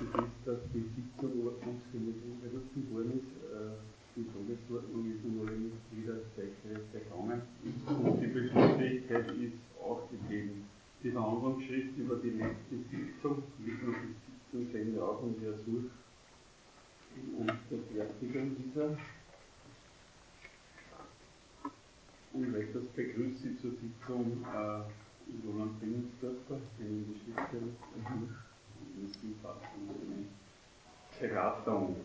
ist, dass die Sitzungsordnung berufen worden ist. Die Tagesordnung ist an alle Mitglieder zeitgerecht ergangen und die Beschlussfähigkeit ist auch gegeben. Die Verhandlungsschrift über die letzte Sitzung liegt noch die Sitzungsende auf und wir suchen und Verfertigung dieser. Und weiters begrüße ich zur Sitzung Roland Binnensdörfer, den die Schriftstellung Beratung.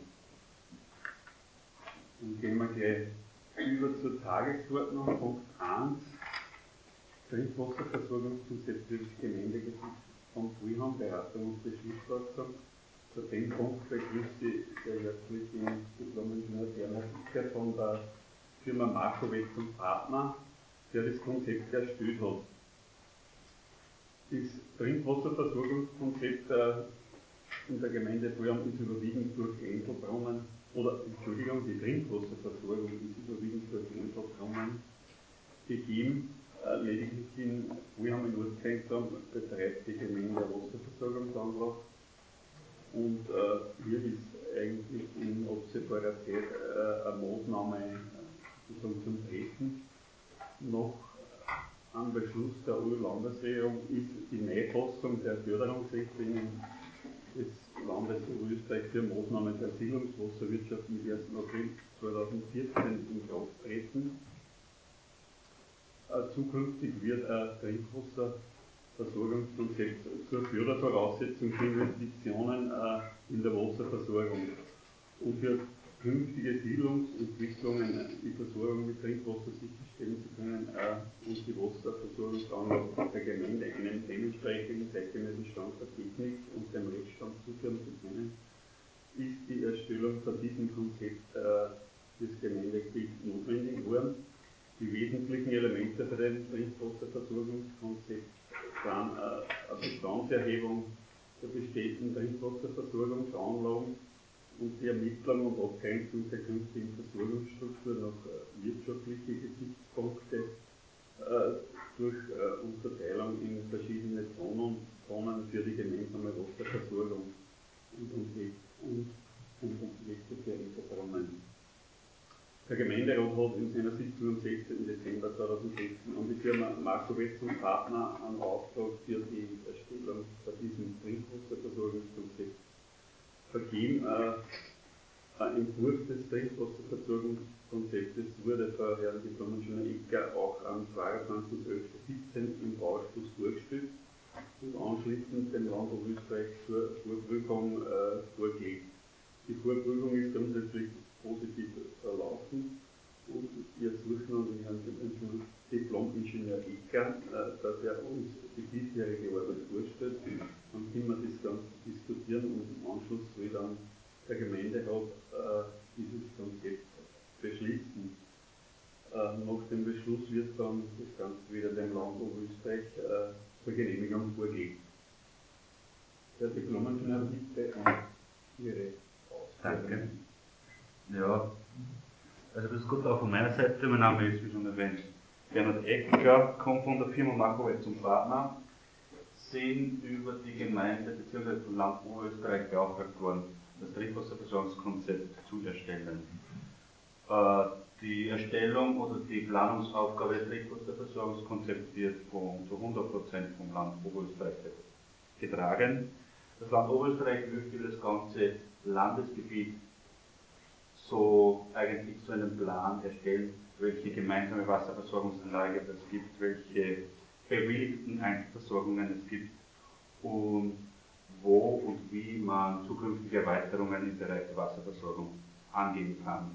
Dann gehen wir gleich über zur Tagesordnung, Punkt 1, Trinkwasserversorgungskonzept für das Gemeindegebiet von Pulheim, Beratung und Beschlussfassung. Zu dem Punkt begrüße ich sehr herzlich den Diplom-Ingenieur Bernhard Icker von der Firma Markowitz und Partner, der das Konzept erstellt hat. Das Trinkwasserversorgungskonzept in der Gemeinde Pulheim ist überwiegend durch Einzelbrunnen, die Trinkwasserversorgung ist überwiegend durch Einzelbrunnen gegeben. Lediglich in Pulheim im Ortszentrum betreibt die Gemeinde eine Wasserversorgungsanlage und hier ist eigentlich in absehbarer Zeit eine Maßnahme zum Treten. Nach einem Beschluss der Landesregierung ist die Neufassung der Förderungsrichtlinien des Landes Oberösterreich für Maßnahmen der Siedlungswasserwirtschaft mit 1. April 2014 in Kraft treten. Zukünftig wird ein Trinkwasserversorgungskonzept zur Fördervoraussetzung für Investitionen in der Wasserversorgung und für künftige Siedlungsentwicklungen die Versorgung mit Trinkwasser sicherstellen zu können und die Wasserversorgungsanlagen der Gemeinde einen dementsprechenden zeitgemäßen Stand der Technik und dem Rechtsstand zuführen zu können, ist die Erstellung von diesem Konzept des Gemeindegebiets notwendig worden. Die wesentlichen Elemente für den Trinkwasserversorgungskonzept sind eine Bestandserhebung der bestehenden Trinkwasserversorgungsanlagen und die Ermittlung und Abgrenzung der künftigen Versorgungsstruktur nach wirtschaftlichen Gesichtspunkte durch Unterteilung in verschiedene Zonen für die gemeinsame Wasserversorgung und Objekte für Einzelbrunnen. Der Gemeinderat hat in seiner Sitzung am 16. Dezember 2016 an die Firma Markowitz und Partner einen Auftrag für die Erstellung von diesem Trinkwasserversorgungskonzept vergeben. Ein Entwurf des Trinkwasserversorgungskonzeptes wurde von Herrn Diplom-Ingenieur Icker auch am 22.11.17 im Bauausschuss vorgestellt und anschließend dem Land Oberösterreich zur Vorprüfung vorgelegt. Die Vorprüfung ist grundsätzlich positiv verlaufen und wir suchen an den Herrn Diplom-Ingenieur Icker, dass er uns die bisherige Arbeit vorstellt. Dann können wir das Ganze diskutieren und im Anschluss soll dann der Gemeinderat dieses Konzept beschließen. Nach dem Beschluss wird dann das Ganze wieder dem Land Oberösterreich zur Genehmigung vorgelegt. Herr Diplom-Ingenieur, bitte an Ihre Ausführungen. Danke. Ja, also das ist gut auch von meiner Seite. Mein Name ist, wie schon erwähnt, Bernhard Ecker, komme von der Firma Markowitz und Partner, sind über die Gemeinde bzw. vom Land Oberösterreich beauftragt worden, das Trinkwasserversorgungskonzept zu erstellen. Die Erstellung oder die Planungsaufgabe des Trinkwasserversorgungskonzepts wird zu 100% vom Land Oberösterreich getragen. Das Land Oberösterreich möchte das ganze Landesgebiet so eigentlich so einen Plan erstellen, welche gemeinsame Wasserversorgungsanlage es gibt, welche bewilligten Einzelversorgungen es gibt und wo und wie man zukünftige Erweiterungen im Bereich der Wasserversorgung angehen kann.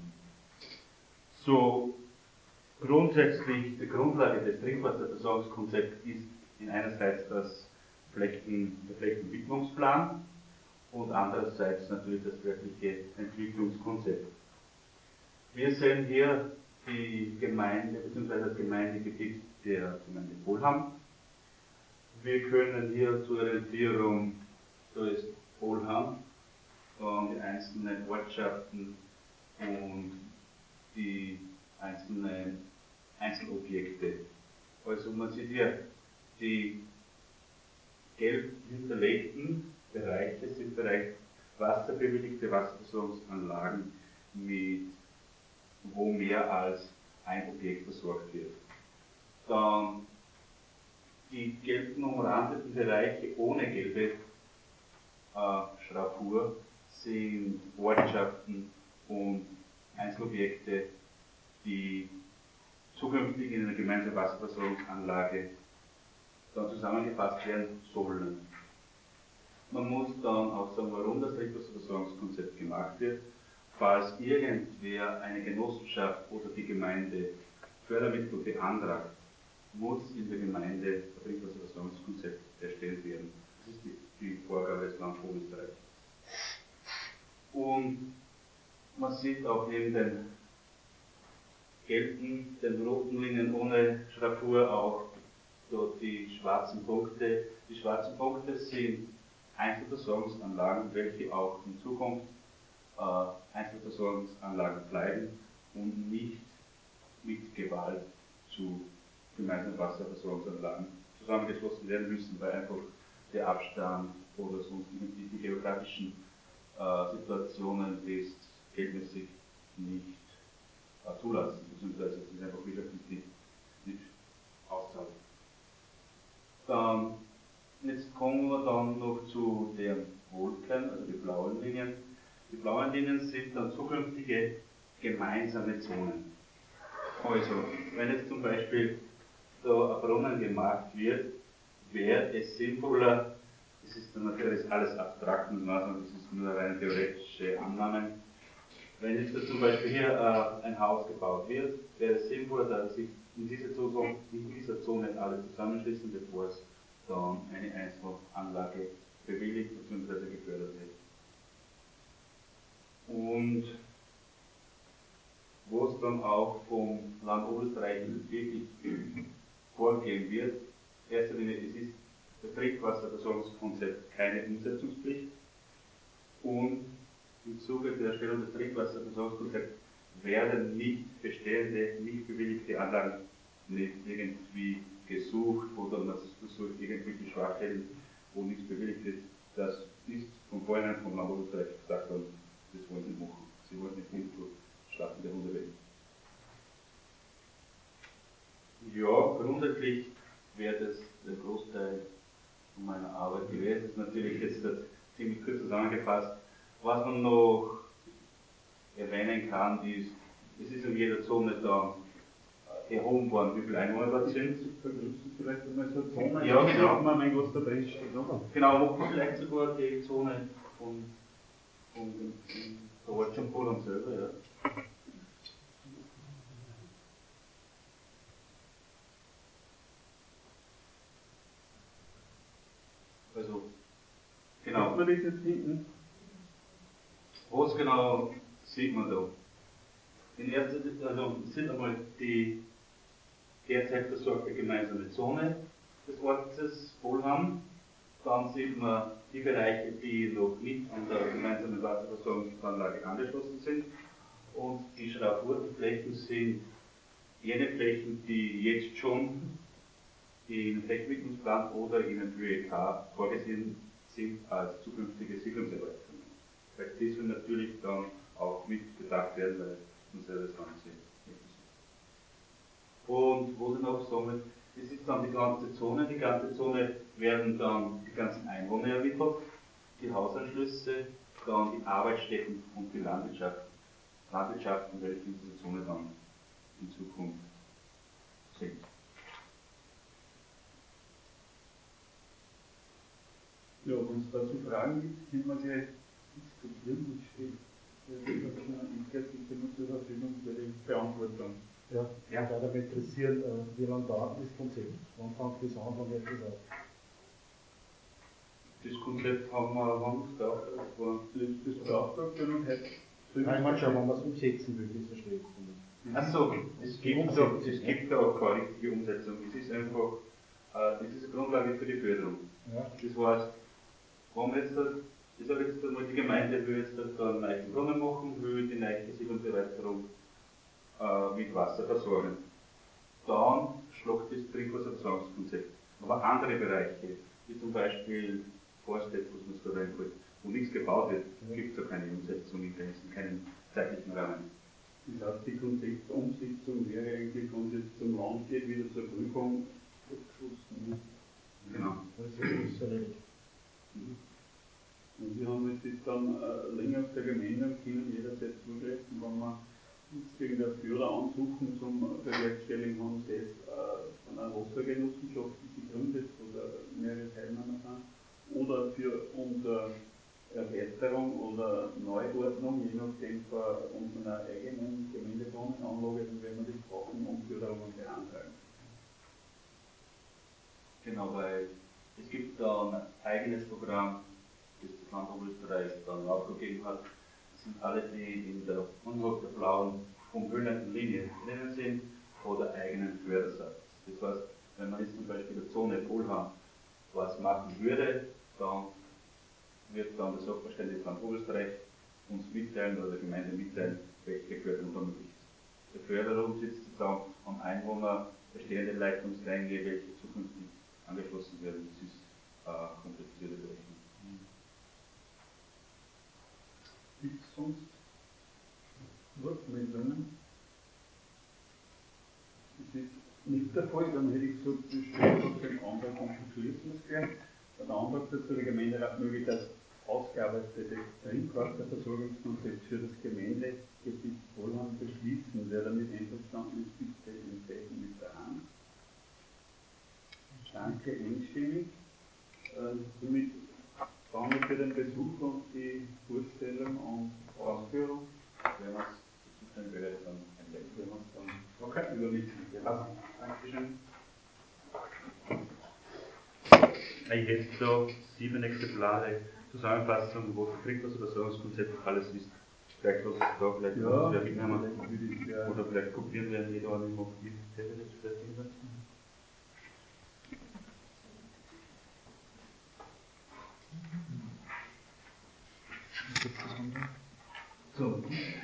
So grundsätzlich die Grundlage des Trinkwasserversorgungskonzepts ist in einerseits der Flächenwidmungsplan und andererseits natürlich das wirkliche Entwicklungskonzept. Wir sehen hier die Gemeinde bzw. das Gemeindegebiet der Gemeinde Pulheim. Wir können hier zur Orientierung, da ist Pulheim, dann die einzelnen Ortschaften und die einzelnen Einzelobjekte. Also man sieht hier, die gelb hinterlegten Bereiche sind Bereiche wasserbewilligte Wasserversorgungsanlagen, wo mehr als ein Objekt versorgt wird. Dann die gelben umrandeten Bereiche ohne gelbe Schraffur sind Ortschaften und Einzelobjekte, die zukünftig in einer gemeinsamen Wasserversorgungsanlage dann zusammengefasst werden sollen. Man muss dann auch sagen, warum das Trinkwasserversorgungskonzept gemacht wird. Falls irgendwer, eine Genossenschaft oder die Gemeinde Fördermittel beantragt, muss in der Gemeinde ein Trinkwasserversorgungskonzept erstellt werden. Das ist die Vorgabe des Landes Oberösterreich. Und man sieht auch neben den gelben, den roten Linien ohne Schraffur auch dort die schwarzen Punkte. Die schwarzen Punkte sind Einzelversorgungsanlagen, welche auch in Zukunft Einzelversorgungsanlagen bleiben und nicht mit Gewalt zu gemeinsamen Wasserversorgungsanlagen zusammengeschlossen werden müssen, weil einfach der Abstand oder sonst die geografischen Situationen das geldmäßig nicht zulassen, beziehungsweise es ist einfach wirtschaftlich nicht auszuhalten. Jetzt kommen wir dann noch zu den Wolken, also die blauen Linien. Die blauen Linien sind dann zukünftige gemeinsame Zonen. Also, wenn jetzt zum Beispiel da ein Brunnen gemacht wird, wäre es sinnvoller, das ist dann natürlich alles abstrakt, das ist nur rein theoretische Annahme. Wenn jetzt zum Beispiel hier ein Haus gebaut wird, wäre es sinnvoller, dass sich in dieser Zone alle zusammenschließen, bevor es dann eine Einzelanlage bewilligt bzw. gefördert wird. Und wo es dann auch vom Land Oberösterreich wirklich vorgegeben wird, in erster Linie, es ist das Trinkwasserversorgungskonzept keine Umsetzungspflicht und im Zuge der Erstellung des Trinkwasserversorgungskonzepts werden nicht bestehende, nicht bewilligte Anlagen nicht irgendwie gesucht oder man versucht irgendwelche Schwachstellen, wo nichts bewilligt ist. Das ist von vornherein vom Land Oberösterreich gesagt worden, das wollen sie machen. Sie wollen nicht irgendwo Schlachten der Hunde weg. Ja, grundsätzlich wäre das der Großteil von meiner Arbeit gewesen. Das ist natürlich jetzt ziemlich kurz zusammengefasst. Was man noch erwähnen kann, ist, es ist in jeder Zone da erhoben worden, wie viele Einwohner dort sind. Vielleicht einmal so eine Zone, ja, genau. Man mein Gott da drin steht, oder? Genau, wo man vielleicht sogar die Zone von der Ort schon Polen selber, ja. Also, genau. Sieht man das jetzt hinten? Was genau sieht man da? In erster Linie, also sind einmal die derzeit versorgte gemeinsame Zone des Ortes Vollham. Dann sieht man die Bereiche, die noch nicht an der gemeinsamen Wasserversorgungsanlage angeschlossen sind. Und die Schraffurtenflächen sind jene Flächen, die jetzt schon im Flächenentwicklungsplan oder in einem ÖEK vorgesehen sind als zukünftige Siedlungserweiterungen. Weil die sollen natürlich dann auch mit bedacht werden, weil uns ja das Ganze nicht ist. Und wo Sie noch sagen, das ist dann die ganze Zone. Die ganze Zone werden dann die ganzen Einwohner ermittelt, die Hausanschlüsse, dann die Arbeitsstätten und die Landwirtschaften, welche in dieser Zone dann in Zukunft sind. Ja, wenn es dazu Fragen gibt, können wir gleich diskutieren. Ich stehe immer zur Verfügung für die Beantwortung. Ja, mich würde aber interessieren, wie lange dauert das Konzept? Wann fängt das an, wann hört das auf? Das Konzept haben wir, wann beauftragt? Das beauftragt werden und heute. Nein, ich meine schon, wenn man es umsetzen will, das verstehe ich. Achso, es gibt da auch keine richtige Umsetzung. Es ist einfach, das ist eine Grundlage für die Förderung. Ja. Das heißt, wenn wir jetzt, ich sage jetzt einmal, die Gemeinde will jetzt da einen neuen Brunnen machen, will die neue Siedlungserweiterung mit Wasser versorgen. Dann schlägt das Trinkwasserversorgungskonzept. Aber andere Bereiche, wie zum Beispiel vorstellt, was man so reinholt. Wo nichts gebaut wird, gibt es auch keine Umsetzung in keinen zeitlichen Rahmen. Das heißt, die Konzeptumsetzung wäre eigentlich, wenn es jetzt zum Land geht, wieder zur Prüfung abgeschlossen. Genau. Das ist erledigt. Und wir haben jetzt dann länger auf der Gemeinde und können jederzeit zugreifen, wenn wir uns gegen den Führer ansuchen zum Bewerkstelligen, haben sie jetzt von einer Wassergenossenschaft, die sich gründet oder mehrere Teilnehmer sind, oder für unsere Erweiterung oder Neuordnung, je nachdem von unserer eigenen Gemeindeplanenanlage, dann werden wir das brauchen, um Förderungen beantragen. Genau, weil es gibt da ein eigenes Programm, das das Land Oberösterreich dann aufgegeben hat. Das sind alle, die in der unterhalb der blauen umhüllenden Linie drinnen sind, oder eigenen Fördersatz. Das heißt, wenn man jetzt zum Beispiel der Zone Polham was machen würde, dann wird dann der Sachverständige des Land Oberösterreich uns mitteilen oder der Gemeinde mitteilen, welche Förderung da möglich ist. Der Förderung sitzt sozusagen am Einwohner bestehende Leitungslinie, welche zukünftig angeschlossen werden. Das ist komplizierte Berechnung. Gibt es sonst Wortmeldungen? Das ist nicht der Fall, dann hätte ich gesagt, wir stellen uns den Antrag und beschließen es gleich. Der Antrag dazu, der Gemeinderat möge das ausgearbeitete Trinkwasserversorgungskonzept für das Gemeindegebiet Polham beschließen. Wer damit einverstanden ist, bitte ein Zeichen mit der Hand. Danke, einstimmig. Somit fahren wir für den Besuch und die Vorstellung und Ausführung. Wenn man es zu zuständigen Behörde dann einlegen. Wenn wir es dann übermitteln. Ja. Dankeschön. Ich hätte da 7 Exemplare Zusammenfassung, wo das Trinkwasserversorgungskonzept alles ist. Vielleicht was da, vielleicht was wir mitnehmen. Oder vielleicht kopieren wir jeder an dem Mobil. So.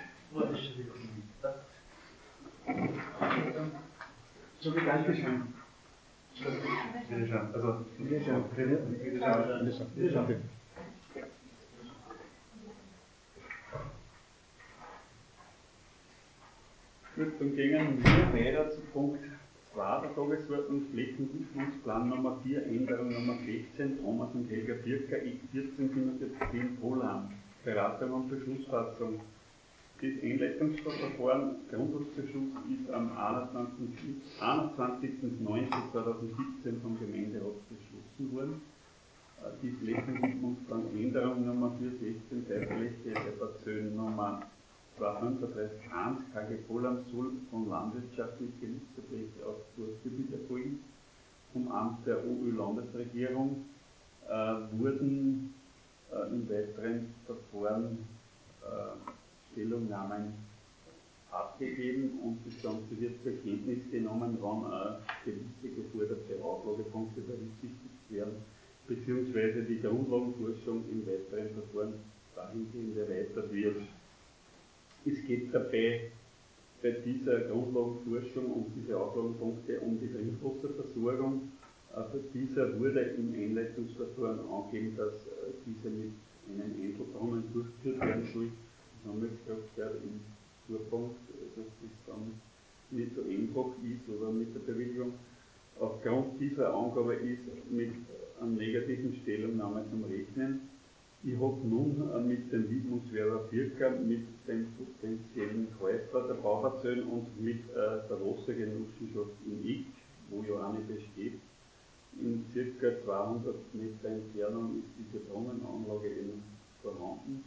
So, Dankeschön. Bitte schön. Also, Bitte schön. Bitte schön. Gut, dann gehen wir weiter zu Punkt 2 der Tagesordnung, Flächenwidmungsplan Nummer 4, Änderung Nummer 16, Thomas und Helga Birker, Eck 14 Polham, Beratung und Beschlussfassung. Das Einleitungsverfahren Grundbuchbeschluss ist am 21.09.2017 vom Gemeinderat beschlossen worden. Die Flächenwidmungsplan Änderung Nummer 416 Teilfläche der Parzellen Nummer 235.1 KG Polham soll von landwirtschaftlich genutzter Fläche auf Forstgebiet erfolgen. Vom Amt der OÖ-Landesregierung wurden im weiteren Verfahren Stellungnahmen abgegeben und das Ganze wird zur Kenntnis genommen, wenn gewisse geforderte Auflagepunkte berücksichtigt werden, beziehungsweise die Grundlagenforschung im weiteren Verfahren dahingehend erweitert wird. Es geht dabei bei dieser Grundlagenforschung und diese Auflagenpunkte um die Trinkwasserversorgung. Für dieser wurde im Einleitungsverfahren angegeben, dass diese mit einem Einzelbrunnen durchgeführt werden soll. Das haben wir gesagt, im Zukunft, dass das dann nicht so einfach ist oder mit der Bewilligung. Aufgrund dieser Angabe ist mit einer negativen Stellungnahme zum Rechnen. Ich habe nun mit dem Widmungswerber Birker, mit dem potenziellen Käufer der Bauparzellen und mit der Wassergenossenschaft in Ick, wo ja eine besteht, in ca. 200 Meter Entfernung ist diese Brunnenanlage eben vorhanden,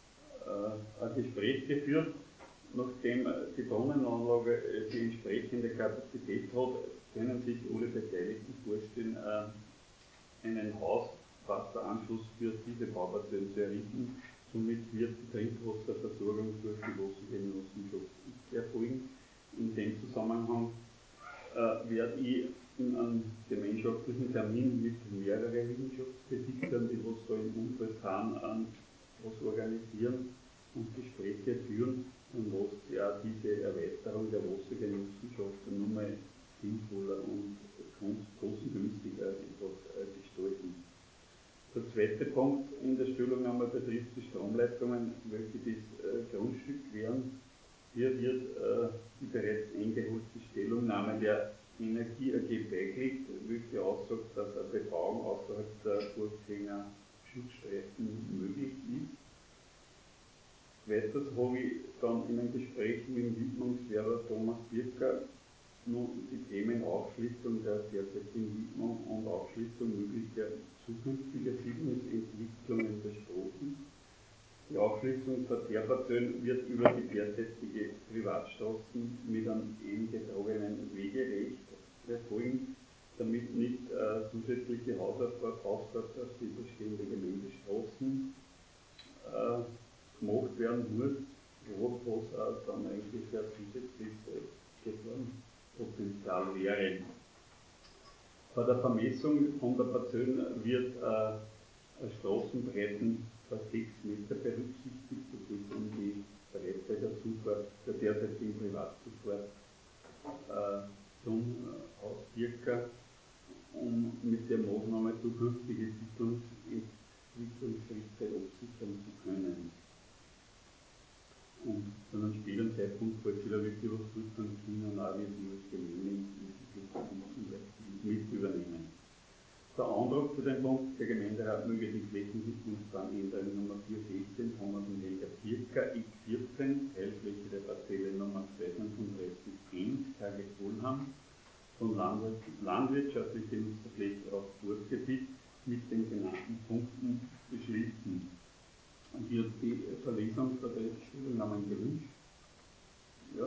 ein Gespräch geführt. Nachdem die Brunnenanlage die entsprechende Kapazität hat, können sich alle Beteiligten vorstellen, einen Hauswasseranschluss für diese Bauparzellen zu errichten. Somit wird die Trinkwasserversorgung durch die Wassergenossenschaft erfolgen. In dem Zusammenhang werde ich in einem gemeinschaftlichen Termin mit mehreren Wissenschaftsbesitzern, die was da im Umfeld sind, was organisieren und Gespräche führen, und was ja diese Erweiterung der Wassergenossenschaft nur mal sinnvoller und kostengünstiger gestalten. Der zweite Punkt in der Stellungnahme betrifft die Stromleitungen, welche das Grundstück wären. Hier wird die bereits eingeholte Stellungnahme der Energie AG beigelegt, welche aussagt, dass eine Bebauung außerhalb der Burgklinger Schutzstreifen möglich ist. Weiters habe ich dann in einem Gespräch mit dem Widmungswerber Thomas Birker nun die Themen Aufschließung der derzeitigen Widmung und Aufschließung möglicher zukünftiger Siedlungsentwicklungen besprochen. Die Aufschließung der Verkehrsverzögerung wird über die derzeitige Privatstraßen mit einem eingetragenen Wegerecht erfolgen, damit nicht zusätzliche Hausfahrt auf die bestehende Gemeindestraßen gemacht werden muss, was dann eigentlich ein zusätzliches Gefahrenpotenzial wäre. Bei der Vermessung von der Parzellen wird Straßenbreiten bei 6 Meter berücksichtigt, das geht um die Breite der Zufahrt, der derzeitigen Privatzufahrt zum Haus Birker, um mit der Maßnahme zukünftige Siedlungsschritte absichern zu können. Und zu einem späteren Zeitpunkt, falls wieder wirklich was tut, dann können auch wir die Genehmigung mit übernehmen. Der Antrag zu dem Punkt, der Gemeinderat möge die Flächensiedlungsplan Änderung Nummer 416 von dem Länder Birka X14, Teilfläche der Parzelle Nummer 235.1 KG Kohlham von landwirtschaftlicher Nutzerfläche auf Burggebiet mit den genannten Punkten beschließen. Und hier die Verlesung der Stellungnahmen gewünscht. Ja.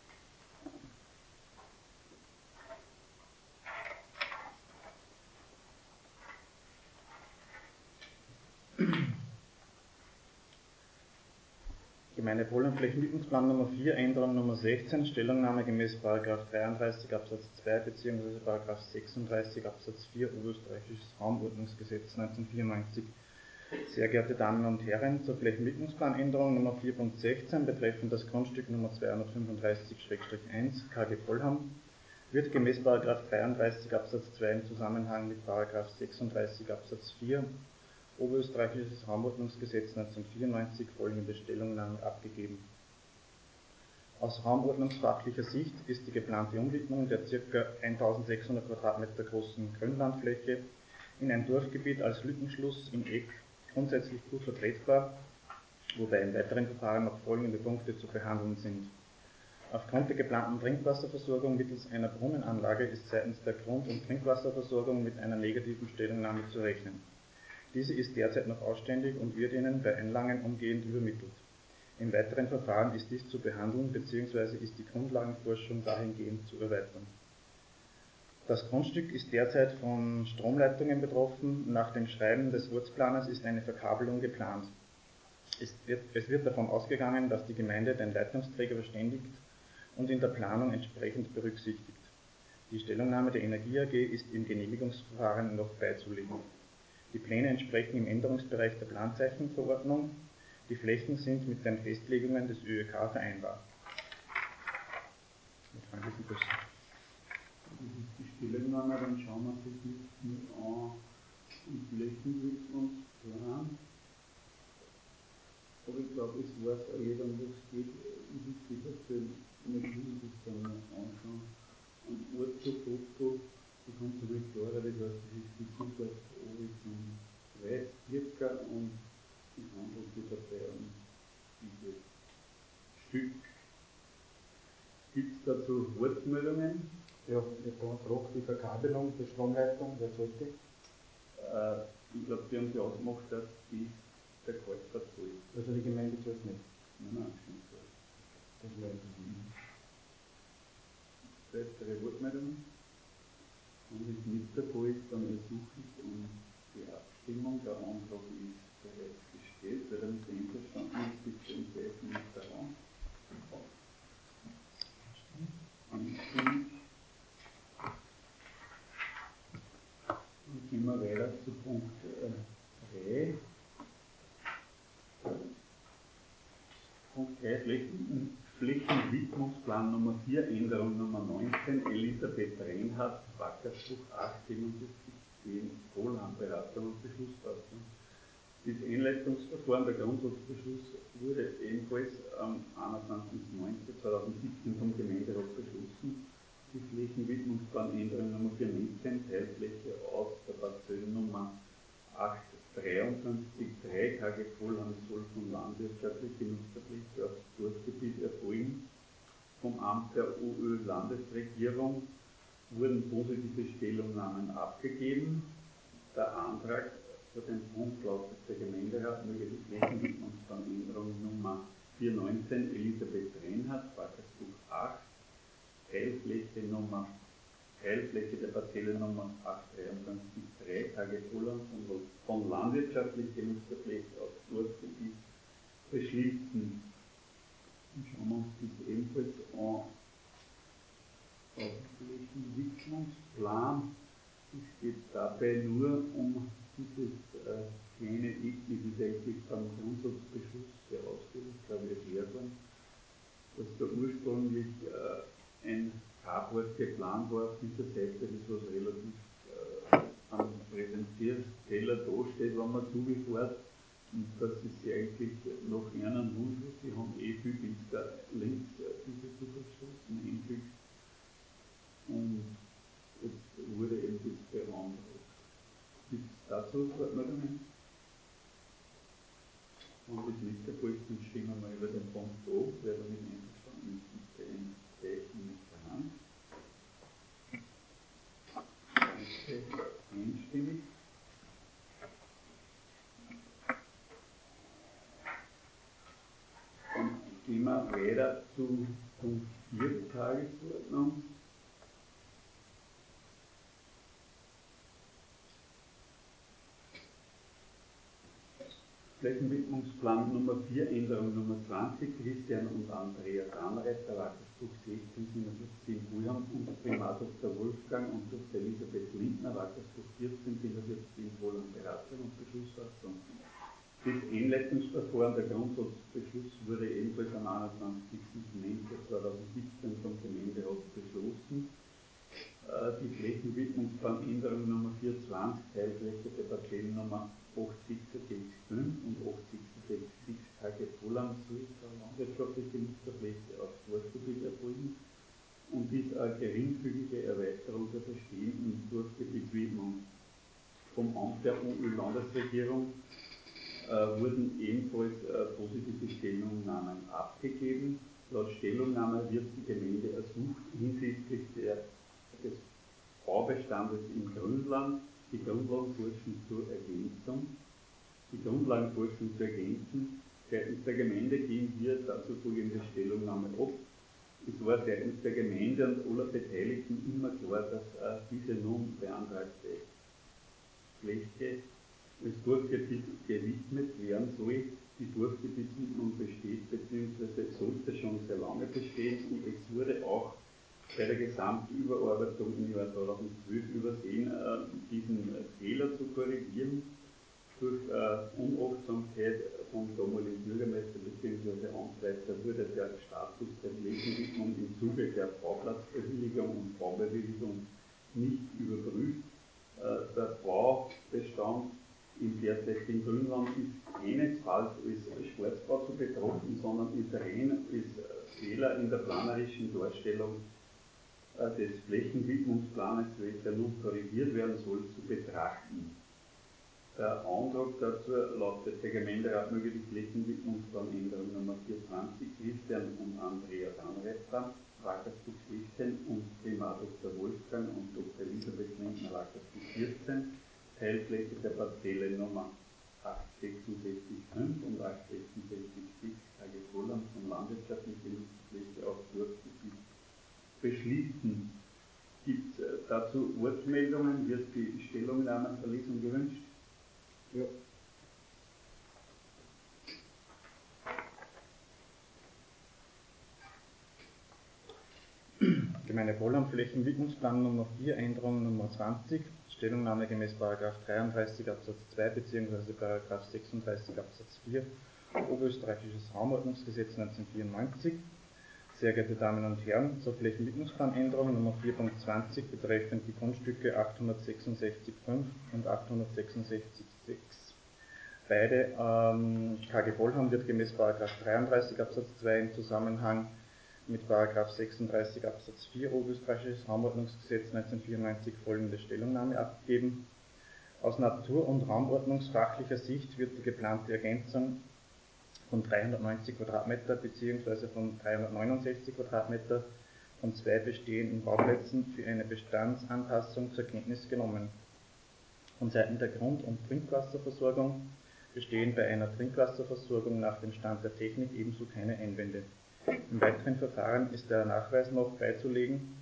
Gemeindepol- und Flächenentwicklungsplan Nummer 4, Änderung Nummer 16, Stellungnahme gemäß § 33 Absatz 2 bzw. § 36 Absatz 4 Oberösterreichisches Raumordnungsgesetz 1994. Sehr geehrte Damen und Herren, zur Flächenentwicklungsplanänderung Nummer 4.16 betreffend das Grundstück Nummer 235/1 KG Kohlham wird gemäß § 33 Absatz 2 im Zusammenhang mit § 36 Absatz 4 Oberösterreichisches Raumordnungsgesetz 1994 folgende Stellungnahme abgegeben. Aus raumordnungsfachlicher Sicht ist die geplante Umwidmung der ca. 1600 Quadratmeter großen Grünlandfläche in ein Dorfgebiet als Lückenschluss im Eck grundsätzlich gut vertretbar, wobei im weiteren Verfahren noch folgende Punkte zu behandeln sind. Aufgrund der geplanten Trinkwasserversorgung mittels einer Brunnenanlage ist seitens der Grund- und Trinkwasserversorgung mit einer negativen Stellungnahme zu rechnen. Diese ist derzeit noch ausständig und wird Ihnen bei Einlangen umgehend übermittelt. Im weiteren Verfahren ist dies zu behandeln bzw. ist die Grundlagenforschung dahingehend zu erweitern. Das Grundstück ist derzeit von Stromleitungen betroffen. Nach dem Schreiben des Ortsplaners ist eine Verkabelung geplant. Es wird davon ausgegangen, dass die Gemeinde den Leitungsträger verständigt und in der Planung entsprechend berücksichtigt. Die Stellungnahme der Energie AG ist im Genehmigungsverfahren noch beizulegen. Die Pläne entsprechen im Änderungsbereich der Planzeichenverordnung. Die Flächen sind mit den Festlegungen des ÖEK vereinbar. Mit freundlichen Grüßen. Die Stellungnahme, dann schauen wir sich mit an im Flächenentwicklungsplan. Aber ich glaube, es weiß auch jeder, um was es geht. Wichtig, dass wir Energiesysteme anschauen. Und Ort zu Foto, die kommt so nicht klar, das heißt, das ist die Zufahrt von Weißbirka und es handelt sich dabei um dieses Stück. Gibt es dazu Wortmeldungen? Ja, ich frage die Verkabelung der Stromleitung, wer zahlt die? Ich glaube, die haben sich ausgemacht, dass dies der Käufer zahlt. Also die Gemeinde zahlt nicht. Nein, stimmt so. Das wäre Weitere Wortmeldungen? Wenn es nicht der Fall ist, dann ersuche ich um die Abstimmung. Der Antrag ist bereits gestellt. Wer damit einverstanden ist, bitte im Zeichen mit der Hand. Einstimmig. Dann gehen wir weiter zu Punkt 3. Punkt 3, Flächenwidmungsplan Nummer 4, Änderung Nummer 19, Elisabeth Reinhardt, Wackersbruch 877, Kohlham, Beratung und Beschlussfassung. Das Einleitungsverfahren, der Grundsatzbeschluss, wurde ebenfalls am 21.09.2017 vom Gemeinderat beschlossen. Die Flächenwidmungsplanänderung Nummer 419, Teilfläche aus der Parzellennummer 853.3 KG Vollhang soll von landwirtschaftlich genutzter Fläche aufs Dorfgebiet erfolgen. Vom Amt der OÖ-Landesregierung wurden positive Stellungnahmen abgegeben. Der Antrag für den Punkt lautet: Der Gemeinderat möge die Flächenwidmungsplanänderung Nummer 419 Elisabeth Reinhardt, Wackersbuch 8, Teilfläche der Parzellennummer 853.3 KG Vollhang von landwirtschaftlich genutzter Fläche aufs Dorfgebiet beschließen. Schauen wir uns das ebenfalls an. Auf Flächenwidmungsplan. Es geht dabei nur um dieses kleine Ich, das ist eigentlich beim Grundsatzbeschluss sehr ausführlich, glaube ich, erklärt worden, dass da ursprünglich ein Carport geplant war auf dieser Seite, das was relativ am Präsentierteller dasteht, wenn man zugefährt. Und das ist ja eigentlich noch einen Wunsch, sie haben viel bis da links diese Zufahrtsstraßen einfügt. Und jetzt wurde eben das beantragt. Gibt es dazu Wortmeldungen? Und das nicht erfolgt, dann stimmen wir über den Punkt ab. Wer damit einverstanden ist, bitte ein Zeichen mit der Hand. Danke, einstimmig. Dann gehen wir weiter zu Punkt 4 der Tagesordnung. Flächenwidmungsplan Nummer 4, Änderung Nummer 20, Christian und Andrea Danreiter, Wackersbuch 16, 710 Bullham und Primat Dr. Wolfgang und Dr. Elisabeth Lindner, Wackersbuch 14, 710 Vollhang, Beratung und Beschlussfassung. Das Einleitungsverfahren, der Grundsatzbeschluss, wurde ebenfalls am 21.09.2017 vom Gemeinderat beschlossen. Die Flächenwidmungsplanänderung Nummer 420, Teilfläche der Parzellennummer 86665 und 86666 KG Vollhang soll von landwirtschaftlich genutzter Fläche aufs Dorfgebiet erfolgen und ist eine geringfügige Erweiterung der bestehenden Dorfgebietswidmung. Vom Amt der OÖ-Landesregierung wurden ebenfalls positive Stellungnahmen abgegeben. Laut Stellungnahme wird die Gemeinde ersucht, hinsichtlich des Baubestandes im Grünland die Grundlagenforschung zur Ergänzung. Seitens der Gemeinde gehen wir dazu folgende Stellungnahme ab. Es war seitens der Gemeinde und aller Beteiligten immer klar, dass diese nun beantragte Fläche als Dorfgebiet gewidmet werden soll. Die Dorfgebietswidmung besteht bzw. sollte schon sehr lange bestehen und es wurde auch bei der Gesamtüberarbeitung im Jahr 2012 übersehen, diesen Fehler zu korrigieren. Durch Unachtsamkeit vom damaligen Bürgermeister bzw. Amtsleiter wurde der Status der Flächenwidmung im Zuge der Bauplatzbewilligung und Baubewilligung nicht überprüft. Der Baubestand im derzeitigen Grünland ist keinesfalls als Schwarzbau zu betrachten, sondern ist rein als Fehler in der planerischen Darstellung des Flächenwidmungsplanes, welcher nun korrigiert werden soll, zu betrachten. Der Antrag dazu lautet: Der Gemeinderat möge die Flächenwidmungsplanänderung Nummer 420 Christian und Andrea Danreiter, Wackersbuch 16 und Primat Dr. Wolfgang und Dr. Elisabeth Lindner, Wackersbuch 14, Teilfläche der Parzelle Nummer 86665 und 86666 KG Vollhang von landwirtschaftlich genutzter Fläche auf Dorfgebiet beschließen. Gibt es dazu Wortmeldungen? Wird die Stellungnahme der Lesung gewünscht? Ja. Gemeinde Vollhang, Flächenwidmungsplan Nummer 4, Änderung Nummer 20, Stellungnahme gemäß § 33 Absatz 2 bzw. § 36 Absatz 4 Oberösterreichisches Raumordnungsgesetz 1994. Sehr geehrte Damen und Herren, zur Flächenwidmungsplanänderung Nummer 4.20 betreffend die Grundstücke 866,5 und 866,6 Beide KG Vollhorn wird gemäß § 33 Absatz 2 im Zusammenhang mit § 36 Absatz 4 Oberösterreichisches Raumordnungsgesetz 1994 folgende Stellungnahme abgeben. Aus natur- und raumordnungsfachlicher Sicht wird die geplante Ergänzung von 390 Quadratmeter bzw. von 369 Quadratmeter von 2 bestehenden Bauplätzen für eine Bestandsanpassung zur Kenntnis genommen. Von Seiten der Grund- und Trinkwasserversorgung bestehen bei einer Trinkwasserversorgung nach dem Stand der Technik ebenso keine Einwände. Im weiteren Verfahren ist der Nachweis noch beizulegen.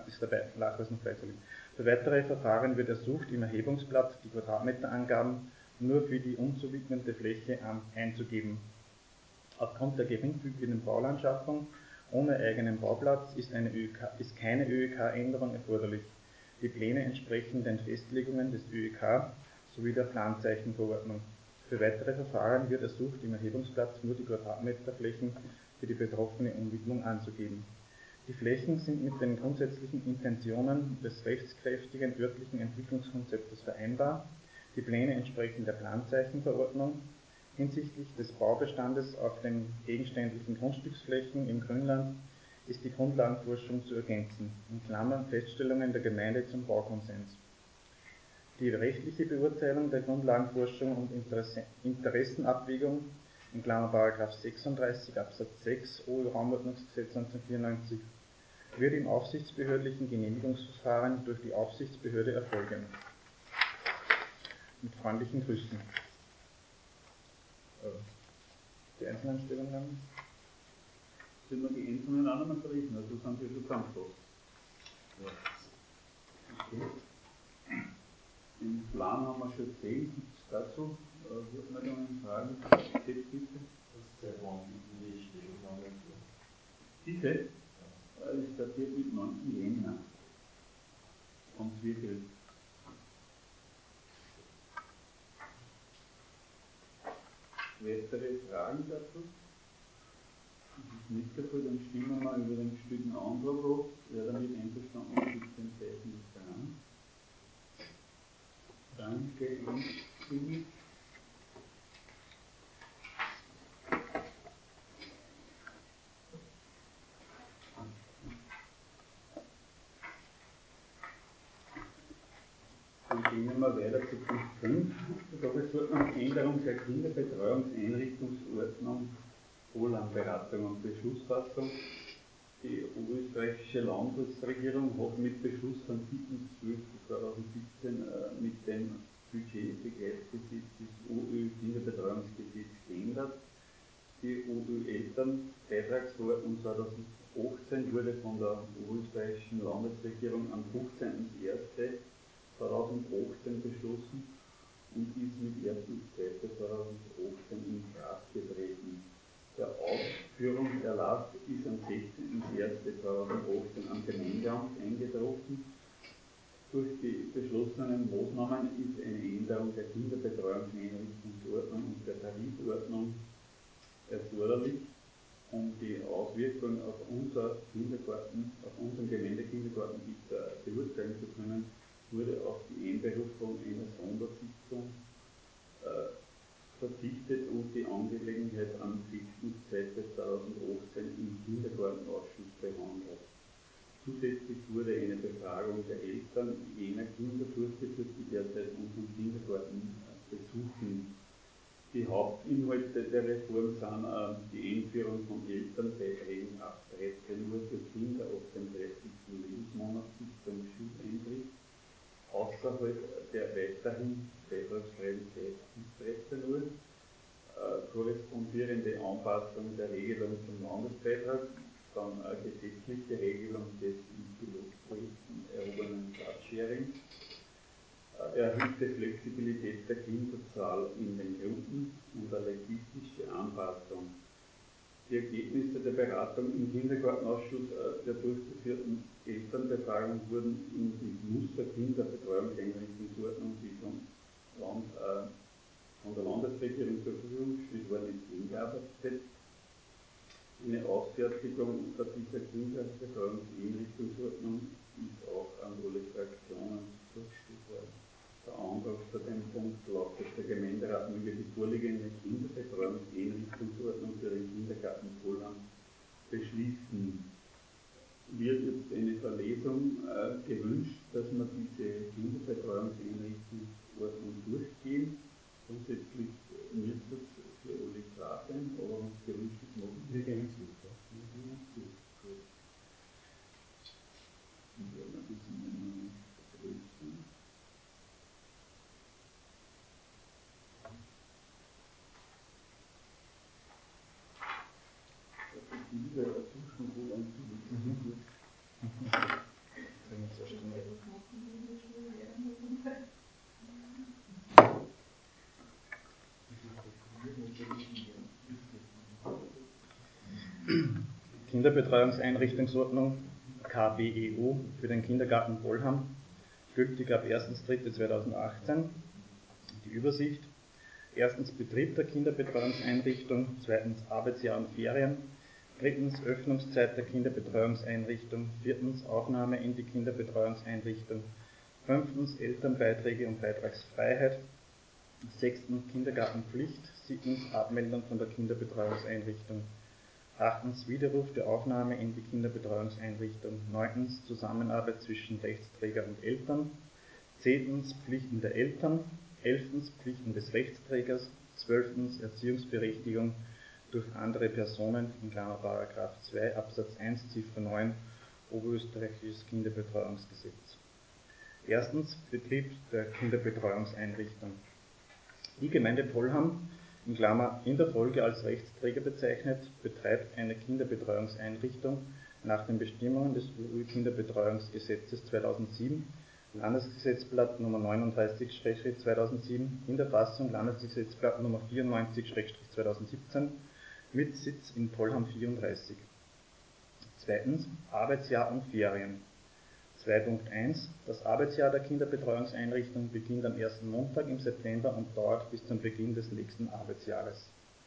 Für weitere Verfahren wird ersucht, im Erhebungsblatt die Quadratmeterangaben nur für die umzuwidmende Fläche einzugeben. Aufgrund der geringfügigen Baulandschaffung ohne eigenen Bauplatz ist keine ÖEK-Änderung erforderlich. Die Pläne entsprechen den Festlegungen des ÖEK sowie der Planzeichenverordnung. Für weitere Verfahren wird ersucht, im Erhebungsblatt nur die Quadratmeterflächen für die betroffene Umwidmung anzugeben. Die Flächen sind mit den grundsätzlichen Intentionen des rechtskräftigen örtlichen Entwicklungskonzeptes vereinbar. Die Pläne entsprechen der Planzeichenverordnung. Hinsichtlich des Baubestandes auf den gegenständlichen Grundstücksflächen im Grünland ist die Grundlagenforschung zu ergänzen, in Klammern Feststellungen der Gemeinde zum Baukonsens. Die rechtliche Beurteilung der Grundlagenforschung und Interessenabwägung, in Klammern § 36 Absatz 6 OÖ-Raumordnungsgesetz 1994, wird im aufsichtsbehördlichen Genehmigungsverfahren durch die Aufsichtsbehörde erfolgen. Mit freundlichen Grüßen. Die einzelnen Stellungnahmen? Sind wir die einzelnen anderen verlesen, also sind wir schon zusammengefasst. Ja. Okay. Den Plan haben wir schon gesehen. Gibt es dazu Wortmeldungen, Fragen? Bitte. Das ist der Raum, die Stellungnahme. Diese ist datiert mit 9. Jänner. Von Zwiebel. Weitere Fragen dazu? Das ist nicht der Fall, dann stimmen wir über den gestellten Antrag ab. Wer damit einverstanden ist, gibt den Zeichen nicht an. Danke, einstimmig. Dann gehen wir weiter zu Punkt 5. Der Tagesordnung Änderung der Kinderbetreuungseinrichtungsordnung, Vorlandberatung und Beschlussfassung. Die oberösterreichische Landesregierung hat mit Beschluss vom 7.12.2017 mit dem Budgetbegleitgesetz des OÖ-Kinderbetreuungsgesetz geändert. Die OÖ-Elternbeitragsverordnung 2018 wurde von der oberösterreichischen Landesregierung am 15.01.2018 beschlossen und ist mit 1.2.2018 in Kraft getreten. Der Ausführungserlass ist am 16.01.2018 am Gemeindeamt eingetroffen. Durch die beschlossenen Maßnahmen ist eine Änderung der Kinderbetreuungseinrichtungsordnung und der Tarifordnung erforderlich, um die Auswirkungen auf unseren Gemeindekindergarten beurteilen zu können, wurde auf die Einberufung einer Sondersitzung verzichtet und die Angelegenheit am 6.2.2018 im Kindergartenausschuss behandelt. Zusätzlich wurde eine Befragung der Eltern jener Kinder durchgeführt, die derzeit unseren Kindergarten besuchen. Die Hauptinhalte der Reform sind die Einführung von Elternbeiträgen ab 13 Uhr für Kinder ab dem 30. Lebensmonat bis zum Schuleintritt, außerhalb der weiterhin beitragsfreien Zeit bis 13 Uhr, korrespondierende Anpassung der Regelung zum Landesbeitrag, dann eine gesetzliche Regelung des in Pilotprojekten erhobenen Platzsharing, erhöhte Flexibilität der Kinderzahl in den Gruppen und eine logistische Anpassung. Die Ergebnisse der Beratung im Kindergartenausschuss der durchgeführten Elternbefragung wurden in die Musterkinderbetreuungseinrichtungsordnung, die von der Landesregierung zur Verfügung steht, worden eingearbeitet. Eine Ausfertigung dieser Kinderbetreuungseinrichtungsordnung ist auch an alle Fraktionen zugestellt worden. Der Antrag zu dem Punkt lautet, der Gemeinderat möge die vorliegende Kinderbetreuungseinrichtungsordnung für den Kindergarten Pohlheim beschließen. Wird jetzt eine Verlesung gewünscht, dass wir diese Kinderbetreuungseinrichtungsordnung durchgehen. Grundsätzlich müsste es für alle klar sein, aber wenn es gewünscht ist, machen wir gehen es durch. Wir gehen es durch. Gut. Dann werden wir das in vergrößern. Diese Duschen wohl anzubieten. Kinderbetreuungseinrichtungsordnung KBEO für den Kindergarten Pohlheim, gültig ab 1.3.2018. Die Übersicht: Erstens Betrieb der Kinderbetreuungseinrichtung, zweitens Arbeitsjahr und Ferien, drittens Öffnungszeit der Kinderbetreuungseinrichtung, viertens Aufnahme in die Kinderbetreuungseinrichtung, fünftens Elternbeiträge und Beitragsfreiheit, sechstens Kindergartenpflicht, siebtens Abmeldung von der Kinderbetreuungseinrichtung, achtens Widerruf der Aufnahme in die Kinderbetreuungseinrichtung, neuntens Zusammenarbeit zwischen Rechtsträger und Eltern, zehntens Pflichten der Eltern, elftens Pflichten des Rechtsträgers, zwölftens Erziehungsberechtigung durch andere Personen in § 2 Absatz 1 Ziffer 9 Oberösterreichisches Kinderbetreuungsgesetz. Erstens Betrieb der Kinderbetreuungseinrichtung. Die Gemeinde Pohlheim in der Folge als Rechtsträger bezeichnet, betreibt eine Kinderbetreuungseinrichtung nach den Bestimmungen des EU-Kinderbetreuungsgesetzes 2007, Landesgesetzblatt Nummer 39/2007, in der Fassung Landesgesetzblatt Nummer 94/2017 mit Sitz in Pohlheim 34. Zweitens Arbeitsjahr und Ferien. 2.1 Das Arbeitsjahr der Kinderbetreuungseinrichtung beginnt am ersten Montag im September und dauert bis zum Beginn des nächsten Arbeitsjahres.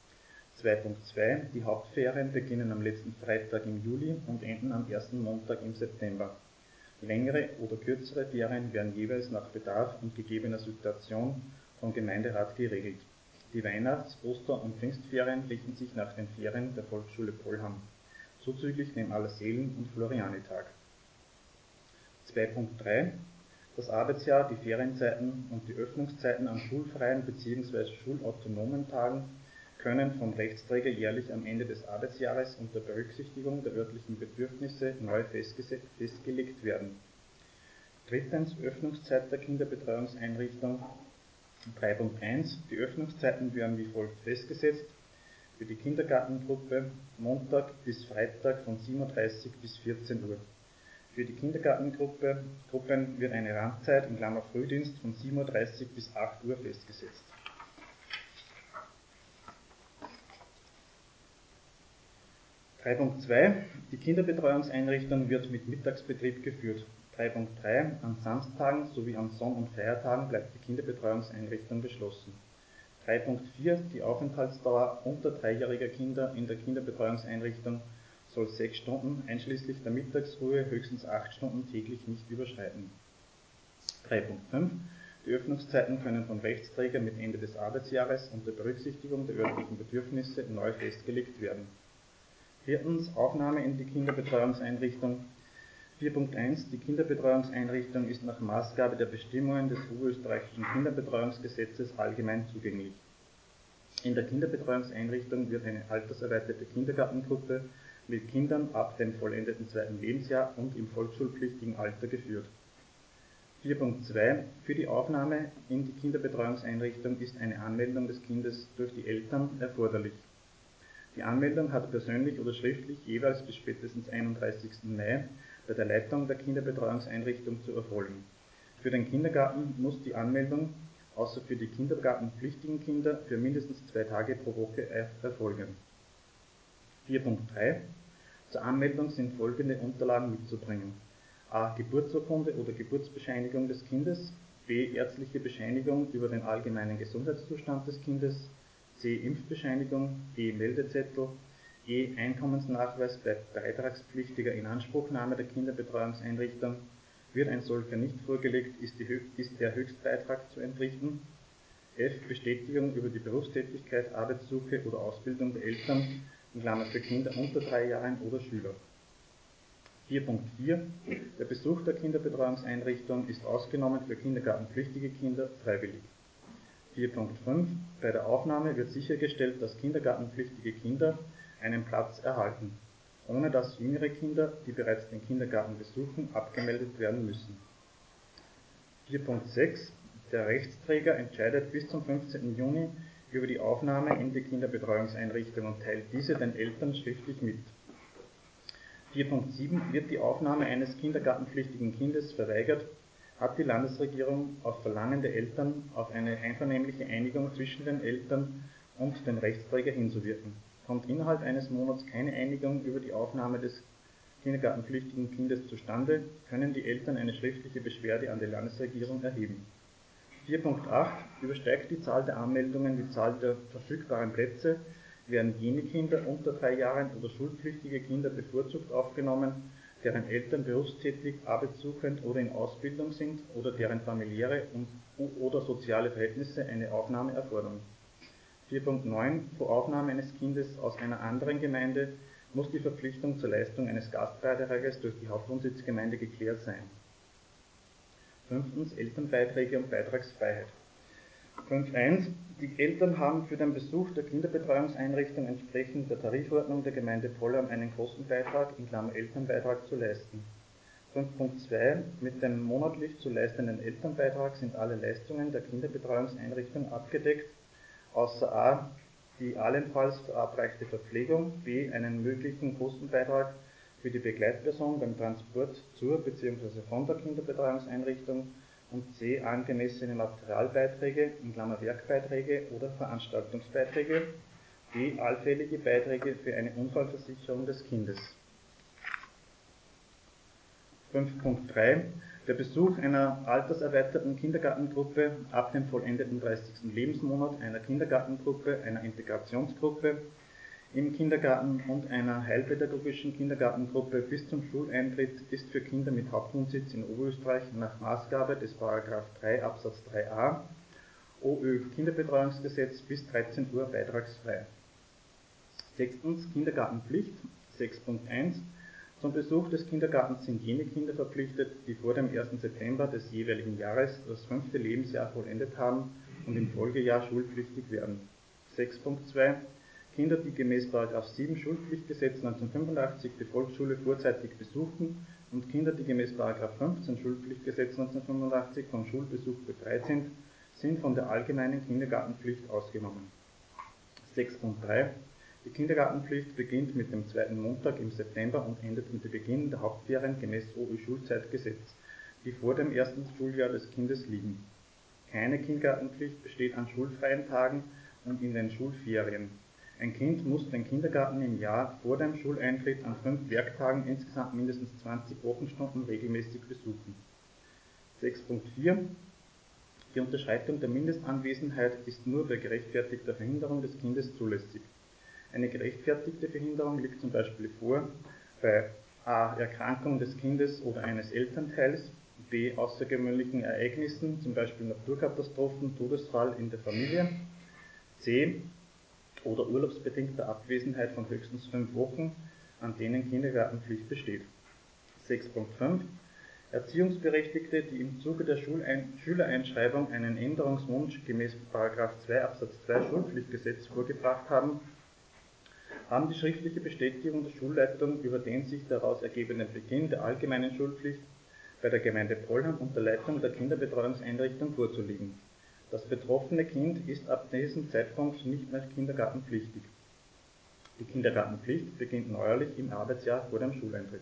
2.2 Die Hauptferien beginnen am letzten Freitag im Juli und enden am ersten Montag im September. Längere oder kürzere Ferien werden jeweils nach Bedarf und gegebener Situation vom Gemeinderat geregelt. Die Weihnachts-, Oster- und Pfingstferien richten sich nach den Ferien der Volksschule Pohlheim, zuzüglich dem Allerseelen- und Florianitag. 2.3 Das Arbeitsjahr, die Ferienzeiten und die Öffnungszeiten an schulfreien bzw. schulautonomen Tagen können vom Rechtsträger jährlich am Ende des Arbeitsjahres unter Berücksichtigung der örtlichen Bedürfnisse neu festgelegt werden. Drittens Öffnungszeit der Kinderbetreuungseinrichtung. 3.1 Die Öffnungszeiten werden wie folgt festgesetzt: Für die Kindergartengruppe Montag bis Freitag von 7:30 bis 14 Uhr. Für die Kindergartengruppen wird eine Randzeit (Frühdienst) von 7:30 bis 8 Uhr festgesetzt. 3.2 Die Kinderbetreuungseinrichtung wird mit Mittagsbetrieb geführt. 3.3 An Samstagen sowie an Sonn- und Feiertagen bleibt die Kinderbetreuungseinrichtung geschlossen. 3.4 Die Aufenthaltsdauer unter 3-jähriger Kinder in der Kinderbetreuungseinrichtung soll 6 Stunden einschließlich der Mittagsruhe höchstens 8 Stunden täglich nicht überschreiten. 3.5 Die Öffnungszeiten können vom Rechtsträger mit Ende des Arbeitsjahres unter Berücksichtigung der örtlichen Bedürfnisse neu festgelegt werden. Viertens Aufnahme in die Kinderbetreuungseinrichtung. 4.1 Die Kinderbetreuungseinrichtung ist nach Maßgabe der Bestimmungen des Oberösterreichischen Kinderbetreuungsgesetzes allgemein zugänglich. In der Kinderbetreuungseinrichtung wird eine alterserweiterte Kindergartengruppe mit Kindern ab dem vollendeten 2. Lebensjahr und im volksschulpflichtigen Alter geführt. 4.2 Für die Aufnahme in die Kinderbetreuungseinrichtung ist eine Anmeldung des Kindes durch die Eltern erforderlich. Die Anmeldung hat persönlich oder schriftlich jeweils bis spätestens 31. Mai bei der Leitung der Kinderbetreuungseinrichtung zu erfolgen. Für den Kindergarten muss die Anmeldung, außer für die kindergartenpflichtigen Kinder, für mindestens 2 Tage pro Woche erfolgen. 4.3 Zur Anmeldung sind folgende Unterlagen mitzubringen: a. Geburtsurkunde oder Geburtsbescheinigung des Kindes, b. ärztliche Bescheinigung über den allgemeinen Gesundheitszustand des Kindes, c. Impfbescheinigung, d. Meldezettel, e. Einkommensnachweis bei beitragspflichtiger Inanspruchnahme der Kinderbetreuungseinrichtung, Wird ein solcher nicht vorgelegt, ist der Höchstbeitrag zu entrichten. F. Bestätigung über die Berufstätigkeit, Arbeitssuche oder Ausbildung der Eltern, in Klammern für Kinder unter 3 Jahren oder Schüler. 4.4. Der Besuch der Kinderbetreuungseinrichtung ist ausgenommen für kindergartenpflichtige Kinder freiwillig. 4.5. Bei der Aufnahme wird sichergestellt, dass kindergartenpflichtige Kinder einen Platz erhalten, ohne dass jüngere Kinder, die bereits den Kindergarten besuchen, abgemeldet werden müssen. 4.6. Der Rechtsträger entscheidet bis zum 15. Juni über die Aufnahme in die Kinderbetreuungseinrichtung und teilt diese den Eltern schriftlich mit. 4.7. Wird die Aufnahme eines kindergartenpflichtigen Kindes verweigert, hat die Landesregierung auf Verlangen der Eltern auf eine einvernehmliche Einigung zwischen den Eltern und dem Rechtsträger hinzuwirken. Kommt innerhalb eines Monats keine Einigung über die Aufnahme des kindergartenpflichtigen Kindes zustande, können die Eltern eine schriftliche Beschwerde an die Landesregierung erheben. 4.8. Übersteigt die Zahl der Anmeldungen die Zahl der verfügbaren Plätze, werden jene Kinder unter 3 Jahren oder schulpflichtige Kinder bevorzugt aufgenommen, deren Eltern berufstätig, arbeitssuchend oder in Ausbildung sind oder deren familiäre oder soziale Verhältnisse eine Aufnahme erfordern. 4.9. Vor Aufnahme eines Kindes aus einer anderen Gemeinde muss die Verpflichtung zur Leistung eines Gastbeitrages durch die Hauptwohnsitzgemeinde geklärt sein. 5. Elternbeiträge und Beitragsfreiheit. 5.1. Die Eltern haben für den Besuch der Kinderbetreuungseinrichtung entsprechend der Tarifordnung der Gemeinde Pollern einen Kostenbeitrag in Klammer Elternbeitrag zu leisten. 5.2. Mit dem monatlich zu leistenden Elternbeitrag sind alle Leistungen der Kinderbetreuungseinrichtung abgedeckt, außer a. die allenfalls verabreichte Verpflegung, b. einen möglichen Kostenbeitrag für die Begleitperson beim Transport zur bzw. von der Kinderbetreuungseinrichtung und c. angemessene Materialbeiträge in Klammer Werkbeiträge oder Veranstaltungsbeiträge, d. allfällige Beiträge für eine Unfallversicherung des Kindes. 5.3. Der Besuch einer alterserweiterten Kindergartengruppe ab dem vollendeten 30. Lebensmonat, einer Kindergartengruppe, einer Integrationsgruppe im Kindergarten und einer heilpädagogischen Kindergartengruppe bis zum Schuleintritt ist für Kinder mit Hauptwohnsitz in Oberösterreich nach Maßgabe des § 3 Absatz 3a OÖ Kinderbetreuungsgesetz bis 13 Uhr beitragsfrei. 6. Kindergartenpflicht 6.1. Zum Besuch des Kindergartens sind jene Kinder verpflichtet, die vor dem 1. September des jeweiligen Jahres das 5. Lebensjahr vollendet haben und im Folgejahr schulpflichtig werden. 6.2. Kinder, die gemäß § 7 Schulpflichtgesetz 1985 die Volksschule vorzeitig besuchten und Kinder, die gemäß § 15 Schulpflichtgesetz 1985 vom Schulbesuch befreit sind von der allgemeinen Kindergartenpflicht ausgenommen. 6.3. Die Kindergartenpflicht beginnt mit dem 2. Montag im September und endet mit dem Beginn der Hauptferien gemäß OÖ-Schulzeitgesetz, die vor dem ersten Schuljahr des Kindes liegen. Keine Kindergartenpflicht besteht an schulfreien Tagen und in den Schulferien. Ein Kind muss den Kindergarten im Jahr vor dem Schuleintritt an 5 Werktagen insgesamt mindestens 20 Wochenstunden regelmäßig besuchen. 6.4. Die Unterschreitung der Mindestanwesenheit ist nur bei gerechtfertigter Verhinderung des Kindes zulässig. Eine gerechtfertigte Verhinderung liegt zum Beispiel vor bei a. Erkrankung des Kindes oder eines Elternteils, b. außergewöhnlichen Ereignissen, zum Beispiel Naturkatastrophen, Todesfall in der Familie, c. oder urlaubsbedingter Abwesenheit von höchstens 5 Wochen, an denen Kindergartenpflicht besteht. 6.5. Erziehungsberechtigte, die im Zuge der Schülereinschreibung einen Änderungswunsch gemäß § 2 Absatz 2 Schulpflichtgesetz vorgebracht haben, haben die schriftliche Bestätigung der Schulleitung über den sich daraus ergebenden Beginn der allgemeinen Schulpflicht bei der Gemeinde Pollern unter Leitung der Kinderbetreuungseinrichtung vorzulegen. Das betroffene Kind ist ab diesem Zeitpunkt nicht mehr kindergartenpflichtig. Die Kindergartenpflicht beginnt neuerlich im Arbeitsjahr vor dem Schuleintritt.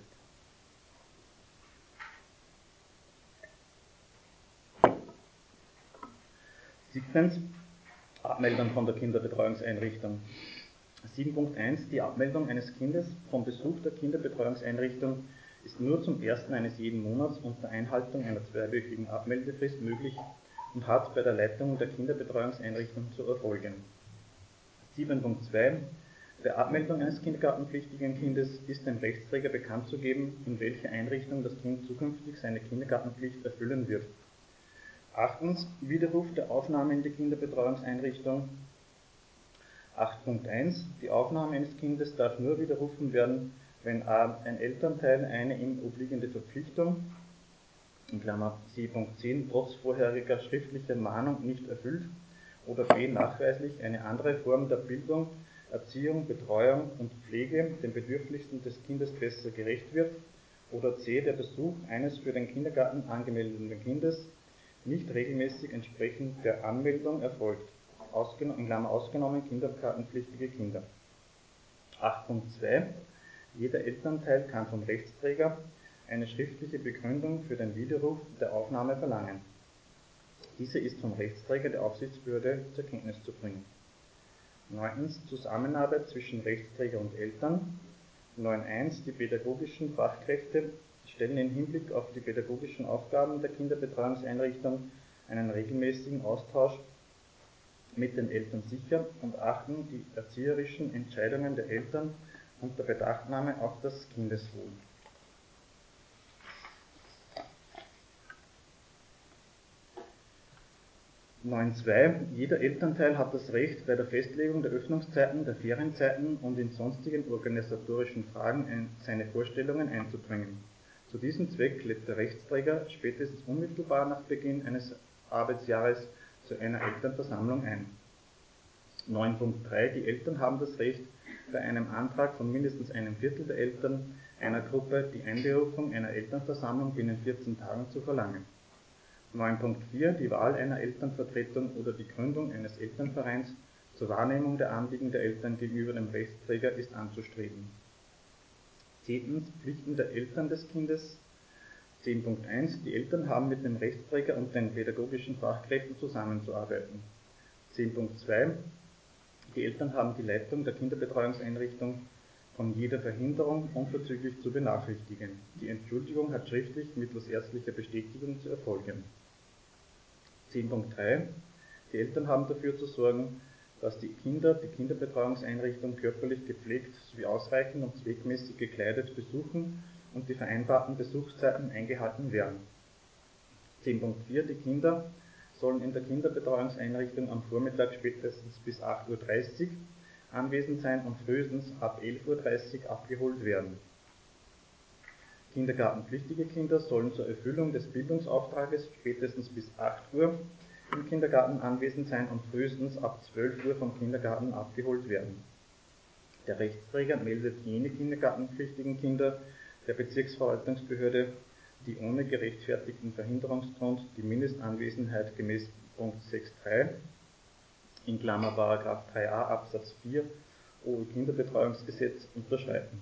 Siebtens. Abmeldung von der Kinderbetreuungseinrichtung. 7.1. Die Abmeldung eines Kindes vom Besuch der Kinderbetreuungseinrichtung ist nur zum 1. eines jeden Monats unter Einhaltung einer 2-wöchigen Abmeldefrist möglich und hat bei der Leitung der Kinderbetreuungseinrichtung zu erfolgen. 7.2. Der Abmeldung eines kindergartenpflichtigen Kindes ist dem Rechtsträger bekannt zu geben, in welcher Einrichtung das Kind zukünftig seine Kindergartenpflicht erfüllen wird. 8. Widerruf der Aufnahme in die Kinderbetreuungseinrichtung. 8.1 Die Aufnahme eines Kindes darf nur widerrufen werden, wenn a. ein Elternteil eine ihm obliegende Verpflichtung in Klammer 7.10 trotz vorheriger schriftlicher Mahnung nicht erfüllt oder b. nachweislich eine andere Form der Bildung, Erziehung, Betreuung und Pflege den Bedürfnissen des Kindes besser gerecht wird oder c. der Besuch eines für den Kindergarten angemeldeten Kindes nicht regelmäßig entsprechend der Anmeldung erfolgt, in Klammer ausgenommen kindergartenpflichtige Kinder. 8.2 Jeder Elternteil kann vom Rechtsträger eine schriftliche Begründung für den Widerruf der Aufnahme verlangen. Diese ist vom Rechtsträger der Aufsichtsbehörde zur Kenntnis zu bringen. 9. Zusammenarbeit zwischen Rechtsträger und Eltern. 9.1 Die pädagogischen Fachkräfte stellen im Hinblick auf die pädagogischen Aufgaben der Kinderbetreuungseinrichtung einen regelmäßigen Austausch mit den Eltern sicher und achten die erzieherischen Entscheidungen der Eltern unter Bedachtnahme auf das Kindeswohl. Jeder Elternteil hat das Recht, bei der Festlegung der Öffnungszeiten, der Ferienzeiten und in sonstigen organisatorischen Fragen seine Vorstellungen einzubringen. Zu diesem Zweck lädt der Rechtsträger spätestens unmittelbar nach Beginn eines Arbeitsjahres zu einer Elternversammlung ein. 9.3 Die Eltern haben das Recht, bei einem Antrag von mindestens einem Viertel der Eltern einer Gruppe die Einberufung einer Elternversammlung binnen 14 Tagen zu verlangen. 9.4 Die Wahl einer Elternvertretung oder die Gründung eines Elternvereins zur Wahrnehmung der Anliegen der Eltern gegenüber dem Rechtsträger ist anzustreben. 10. Pflichten der Eltern des Kindes. 10.1 Die Eltern haben mit dem Rechtsträger und den pädagogischen Fachkräften zusammenzuarbeiten. 10.2 Die Eltern haben die Leitung der Kinderbetreuungseinrichtung von jeder Verhinderung unverzüglich zu benachrichtigen. Die Entschuldigung hat schriftlich mittels ärztlicher Bestätigung zu erfolgen. 10.3 Die Eltern haben dafür zu sorgen, dass die Kinder die Kinderbetreuungseinrichtung körperlich gepflegt sowie ausreichend und zweckmäßig gekleidet besuchen und die vereinbarten Besuchszeiten eingehalten werden. 10.4 Die Kinder sollen in der Kinderbetreuungseinrichtung am Vormittag spätestens bis 8.30 Uhr anwesend sein und frühestens ab 11.30 Uhr abgeholt werden. Kindergartenpflichtige Kinder sollen zur Erfüllung des Bildungsauftrages spätestens bis 8 Uhr im Kindergarten anwesend sein und frühestens ab 12 Uhr vom Kindergarten abgeholt werden. Der Rechtsträger meldet jene kindergartenpflichtigen Kinder der Bezirksverwaltungsbehörde, die ohne gerechtfertigten Verhinderungsgrund die Mindestanwesenheit gemäß Punkt 6.3 in Klammer § 3a Absatz 4 OE-Kinderbetreuungsgesetz unterschreiten.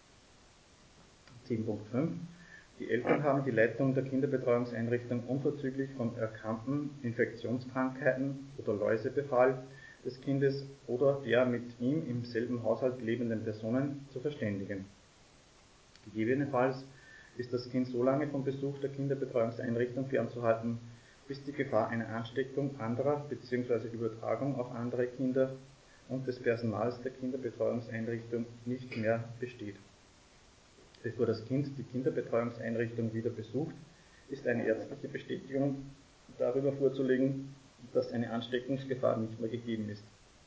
10.5 Die Eltern haben die Leitung der Kinderbetreuungseinrichtung unverzüglich von erkannten Infektionskrankheiten oder Läusebefall des Kindes oder der mit ihm im selben Haushalt lebenden Personen zu verständigen. Gegebenenfalls ist das Kind so lange vom Besuch der Kinderbetreuungseinrichtung fernzuhalten, bis die Gefahr einer Ansteckung anderer bzw. Übertragung auf andere Kinder und des Personals der Kinderbetreuungseinrichtung nicht mehr besteht. Bevor das Kind die Kinderbetreuungseinrichtung wieder besucht, ist eine ärztliche Bestätigung darüber vorzulegen, dass eine Ansteckungsgefahr nicht mehr gegeben ist.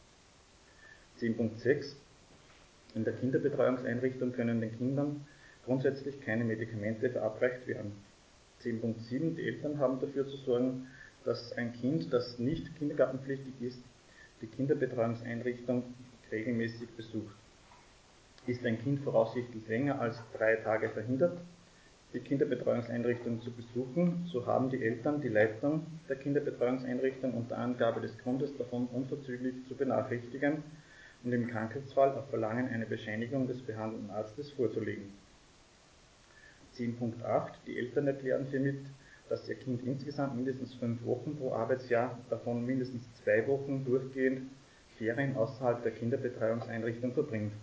10.6 In der Kinderbetreuungseinrichtung können den Kindern grundsätzlich keine Medikamente verabreicht werden. 10.7 Die Eltern haben dafür zu sorgen, dass ein Kind, das nicht kindergartenpflichtig ist, die Kinderbetreuungseinrichtung regelmäßig besucht. Ist ein Kind voraussichtlich länger als 3 Tage verhindert, die Kinderbetreuungseinrichtung zu besuchen, so haben die Eltern die Leitung der Kinderbetreuungseinrichtung unter Angabe des Grundes davon unverzüglich zu benachrichtigen und im Krankheitsfall auf Verlangen eine Bescheinigung des behandelnden Arztes vorzulegen. 10.8 Die Eltern erklären hiermit, dass ihr Kind insgesamt mindestens 5 Wochen pro Arbeitsjahr, davon mindestens 2 Wochen durchgehend Ferien außerhalb der Kinderbetreuungseinrichtung verbringt.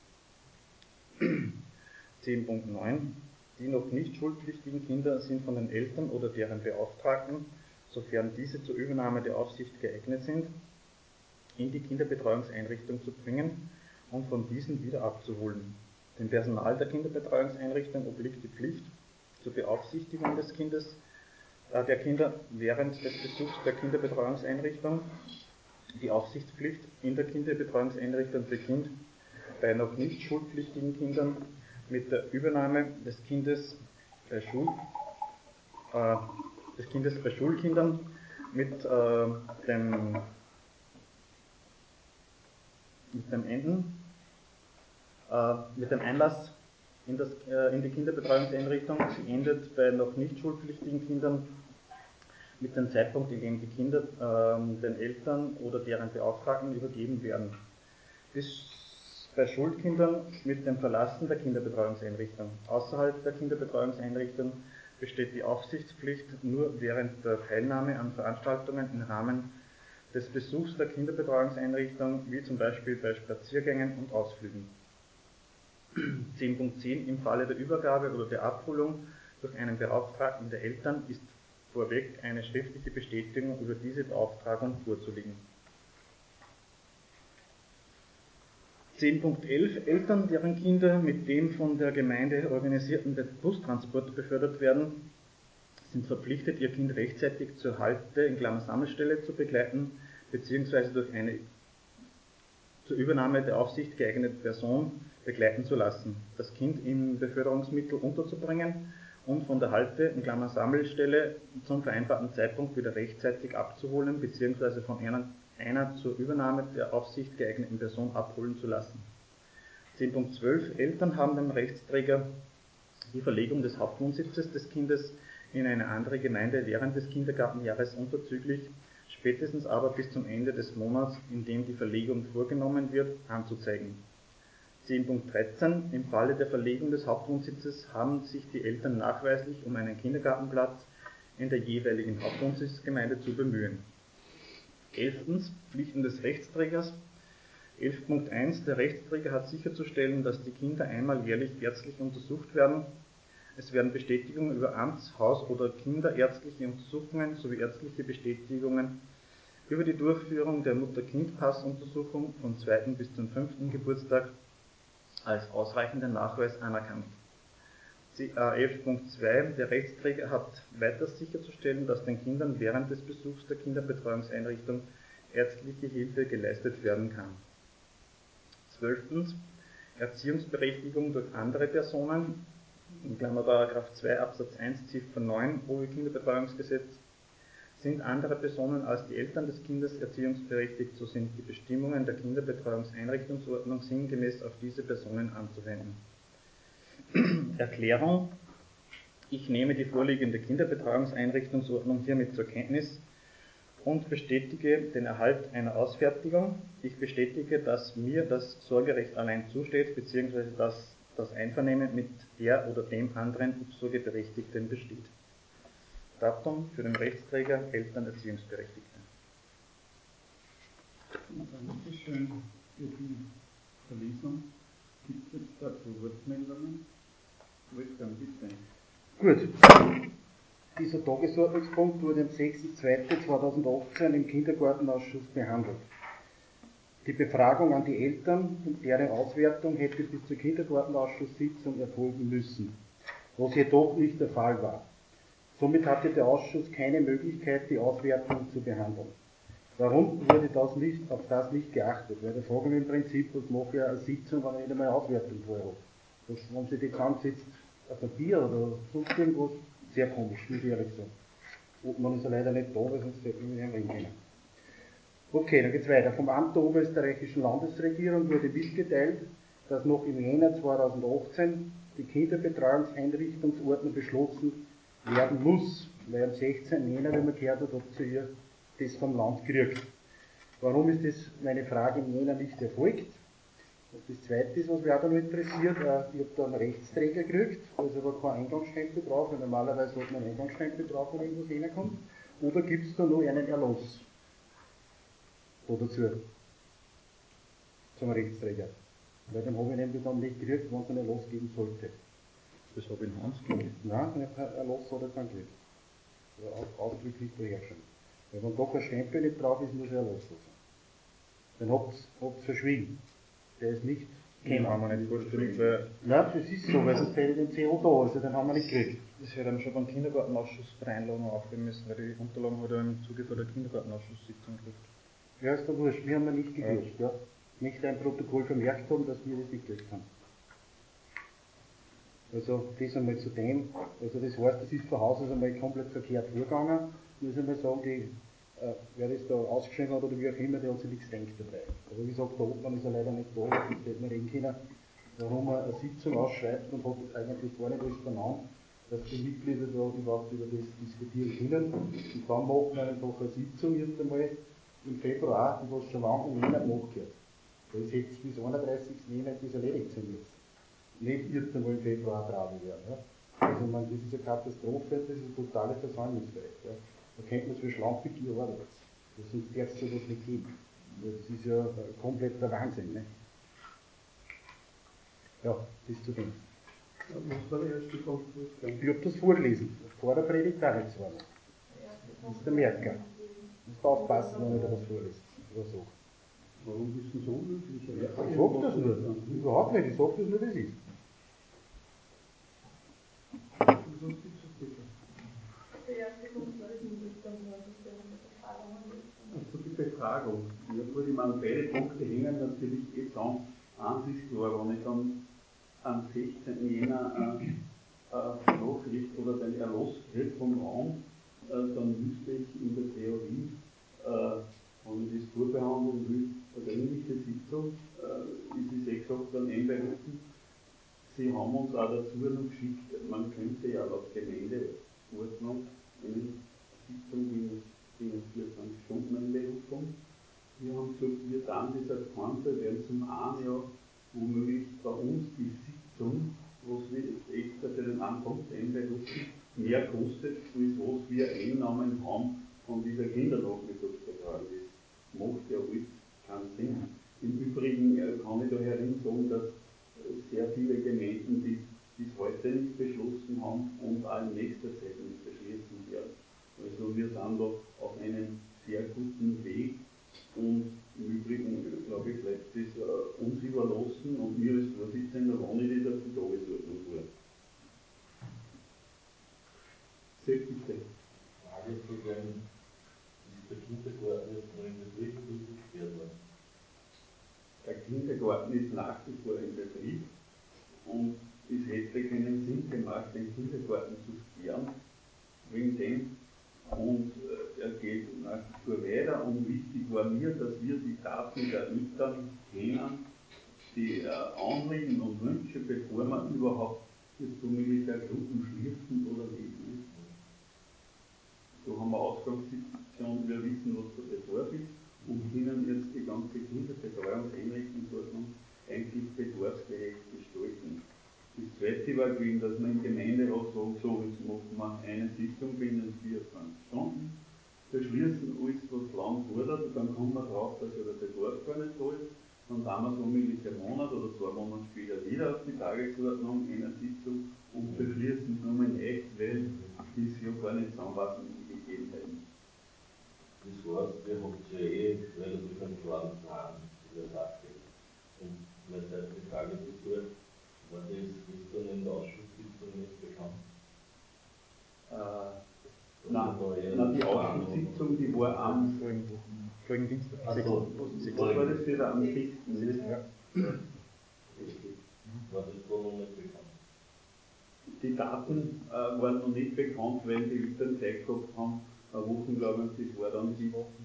10.9 Die noch nicht schulpflichtigen Kinder sind von den Eltern oder deren Beauftragten, sofern diese zur Übernahme der Aufsicht geeignet sind, in die Kinderbetreuungseinrichtung zu bringen und von diesen wieder abzuholen. Dem Personal der Kinderbetreuungseinrichtung obliegt die Pflicht zur Beaufsichtigung des Kindes, der Kinder während des Besuchs der Kinderbetreuungseinrichtung. Die Aufsichtspflicht in der Kinderbetreuungseinrichtung beginnt bei noch nicht schulpflichtigen Kindern mit der Übernahme des Kindes bei Schulkindern mit dem Einlass in die Kinderbetreuungseinrichtung. Sie endet bei noch nicht schulpflichtigen Kindern mit dem Zeitpunkt, in dem die Kinder den Eltern oder deren Beauftragten übergeben werden. Bis bei Schulkindern mit dem Verlassen der Kinderbetreuungseinrichtung. Außerhalb der Kinderbetreuungseinrichtung besteht die Aufsichtspflicht nur während der Teilnahme an Veranstaltungen im Rahmen des Besuchs der Kinderbetreuungseinrichtung, wie zum Beispiel bei Spaziergängen und Ausflügen. 10.10 Im Falle der Übergabe oder der Abholung durch einen Beauftragten der Eltern ist vorweg eine schriftliche Bestätigung über diese Beauftragung vorzulegen. 10.11 Eltern, deren Kinder mit dem von der Gemeinde organisierten Bustransport befördert werden, sind verpflichtet, ihr Kind rechtzeitig zur Sammelstelle zu begleiten bzw. durch eine zur Übernahme der Aufsicht geeignete Person begleiten zu lassen, das Kind im Beförderungsmittel unterzubringen und von der Sammelstelle zum vereinbarten Zeitpunkt wieder rechtzeitig abzuholen bzw. von einer zur Übernahme der Aufsicht geeigneten Person abholen zu lassen. 10.12 Eltern haben dem Rechtsträger die Verlegung des Hauptwohnsitzes des Kindes in eine andere Gemeinde während des Kindergartenjahres unverzüglich, spätestens aber bis zum Ende des Monats, in dem die Verlegung vorgenommen wird, anzuzeigen. 10.13 Im Falle der Verlegung des Hauptwohnsitzes haben sich die Eltern nachweislich um einen Kindergartenplatz in der jeweiligen Hauptwohnsitzgemeinde zu bemühen. 11. Pflichten des Rechtsträgers. 11.1 Der Rechtsträger hat sicherzustellen, dass die Kinder einmal jährlich ärztlich untersucht werden. Es werden Bestätigungen über Amts-, Haus- oder kinderärztliche Untersuchungen sowie ärztliche Bestätigungen über die Durchführung der Mutter-Kind-Pass-Untersuchung vom 2. bis zum 5. Geburtstag als ausreichenden Nachweis anerkannt. 11.2 Der Rechtsträger hat weiter sicherzustellen, dass den Kindern während des Besuchs der Kinderbetreuungseinrichtung ärztliche Hilfe geleistet werden kann. 12. Erziehungsberechtigung durch andere Personen, in § 2 Absatz 1 Ziffer 9 OeG-Kinderbetreuungsgesetz. Sind andere Personen als die Eltern des Kindes erziehungsberechtigt, so sind die Bestimmungen der Kinderbetreuungseinrichtungsordnung sinngemäß auf diese Personen anzuwenden. Erklärung: Ich nehme die vorliegende Kinderbetreuungseinrichtungsordnung hiermit zur Kenntnis und bestätige den Erhalt einer Ausfertigung. Ich bestätige, dass mir das Sorgerecht allein zusteht, bzw. dass das Einvernehmen mit der oder dem anderen Obsorgeberechtigten besteht. Datum für den Rechtsträger Eltern Erziehungsberechtigte. Dankeschön für die Verlesung. Gibt es dazu Wortmeldungen? Wolfgang, bitte. Gut. Dieser Tagesordnungspunkt wurde am 6.2.2018 im Kindergartenausschuss behandelt. Die Befragung an die Eltern und deren Auswertung hätte bis zur Kindergartenausschusssitzung erfolgen müssen, was jedoch nicht der Fall war. Somit hatte der Ausschuss keine Möglichkeit, die Auswertung zu behandeln. Warum wurde auf das nicht geachtet? Weil da fragen wir im Prinzip, was mache ich eine Sitzung, wenn ich nicht einmal eine Auswertung vorher habe. Wenn sie die zusammensitzt, ein Papier oder sonst irgendwas, sehr komisch, muss ich ehrlich sagen. Und man ist ja leider nicht da, weil sonst hätte man nicht reden können. Okay, dann geht's weiter. Vom Amt der Oberösterreichischen Landesregierung wurde mitgeteilt, dass noch im Jänner 2018 die Kinderbetreuungseinrichtungsordnung beschlossen werden muss, weil am 16. Jänner, wenn man gehört hat, habt ihr das vom Land gekriegt. Warum ist das, meine Frage, im Jänner nicht erfolgt? Und das Zweite ist, was mich auch da noch interessiert, ich habe da einen Rechtsträger gekriegt, da ist aber kein Eingangsstempel drauf, weil normalerweise hat man einen Eingangsstempel drauf, wenn irgendwas reinkommt. Oder gibt es da noch einen Erlass dazu, zum Rechtsträger? Weil den habe ich nämlich dann nicht gekriegt, wenn es einen Erlass geben sollte. Das habe ich in Hans gekriegt. Nein, kein Erlass hat er keinen gekriegt. Ausdrücklich vorherrschen. Weil wenn da kein Stempel nicht drauf ist, muss er Erlass da sein. Dann habt ihr verschwiegen. Der ist nicht Den haben wir nicht vorgestellt, weil Nein, das ist so, weil sonst hätte ich den CO da, also den haben wir nicht gekriegt. das hätte dann schon beim Kindergartenausschuss bei der Einladung aufgeben müssen, weil die Unterlagen hat er im Zuge von der Kindergartenausschusssitzung gekriegt. Ja, ist doch wurscht, wir haben ihn nicht gekriegt. Ja. Nicht ein Protokoll vermerkt haben, dass wir das nicht gekriegt haben. Also das einmal zu dem, also das heißt, das ist von Haus aus einmal komplett verkehrt vorgegangen. Ich muss einmal sagen, wer das da ausgeschrieben hat oder wie auch immer, der hat sich nichts gedacht dabei. Aber wie gesagt, der Obmann ist ja leider nicht da, das hätte man reden können, warum er eine Sitzung ausschreibt und hat das eigentlich gar nicht alles verlangt, dass die Mitglieder da überhaupt über das diskutieren können. Und dann macht man einfach eine Sitzung jetzt einmal im Februar, die was schon lange und nicht nachgehört. Das hätte bis 31. Jänner das erledigt sein müssen. Nicht jetzt einmal im Februar tragen werden. Ja. Also man, das ist eine Katastrophe, das ist eine totale Versäumnisfreiheit. Ja. Da könnte man zwar schlank mit dir arbeiten. Sonst darf es sowas nicht geben. Das ist ja ein kompletter Wahnsinn. Ne? Ja, das zu dem. Was war der erste Punkt? Ich habe das vorgelesen. Vor der Predigt auch nichts war. Das ist der Merker. Du musst aufpassen, wenn ich da was vorlese. Oder so. Warum bist du so unglücklich? Ich sage das nur. Überhaupt nicht. Ich sage das nur, wie es ist. Also die Befragung. Ja gut, ich meine, beide Punkte hängen natürlich zusammen. Eins ist klar, wenn ich dann am 16. Jänner eine Nachricht oder den Erlass kriege vom Raum, dann müsste ich in der Theorie, wenn ich das vorbehandeln will, eine dringliche Sitzung, wie Sie gesagt haben, einberufen. Sie haben uns auch dazu noch geschickt, man könnte ja laut Gemeindeordnung eine Sitzung in 24 Stunden Einberufung. Wir haben gesagt, wir dann das als Kanzler werden zum einen ja womöglich bei uns die Sitzung, was wir extra für den Anfang einberufen, mehr kostet, als was wir Einnahmen haben von dieser Kindernachmittagsbetreuung. Das macht ja alles keinen Sinn. Im Übrigen kann ich daherin sagen, dass sehr viele Gemeinden das bis heute nicht beschlossen haben und auch in nächster Zeit nicht beschließen werden. Also wir sind da auf einem sehr guten Weg und im Übrigen, glaube ich, bleibt das uns überlassen und mir als Vorsitzender, wann ich das auf die Tagesordnung vor. Sehr bitte. Frage zu dem, ist der Kindergarten jetzt noch in Betrieb oder ist das gesperrt worden? Der Kindergarten ist nach wie vor in Betrieb und es hätte keinen Sinn gemacht, den Kindergarten zu sperren, wegen dem. Und er geht nach wie vor weiter und wichtig war mir, dass wir die Daten der Eltern kennen, die Anliegen und Wünsche, bevor man überhaupt jetzt so Militärgruppen schließen oder nicht. Da haben wir Ausgangssituation, wir wissen, was der Bedarf ist und können jetzt die ganze Kinderbetreuungseinrichtungsordnung eigentlich bedarfsgerecht gestalten. Das zweite war gewesen, dass man im Gemeinderat sagen, so, jetzt machen wir eine Sitzung binnen 24 Stunden, beschließen alles, was Land fordert, und dann kommen wir drauf, dass ja der Bedarf gar nicht da ist, dann haben wir so ungefähr einen Monat oder 2 Monate später wieder auf die Tagesordnung einer Sitzung und beschließen es nochmal nicht, weil das ja gar nicht zusammenpassen mit den Gegebenheiten. Das heißt, ihr habt ja relativ einen klaren Plan in der Sache. Und meine zweite Frage dazu, war das gestern in der Ausschusssitzung nicht bekannt? Nein, die Ausschusssitzung, die war am Vorigen Dienstag. Also, was war das wieder am 6. Ja. War das da noch nicht bekannt? Die Daten waren noch nicht bekannt, weil die Eltern Zeit gehabt haben, eine Woche, glaube ich, das war dann bis 8.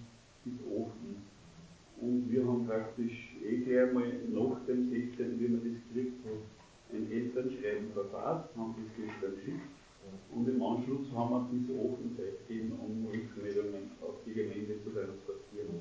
Und wir haben praktisch gleich mal nach dem 16., wie man das gekriegt hat, ein Elternschreiben verfasst, haben das gestern geschickt und im Anschluss haben wir bis 8. Zeit gegeben, um Rückmeldungen auf die Gemeinde zu transportieren.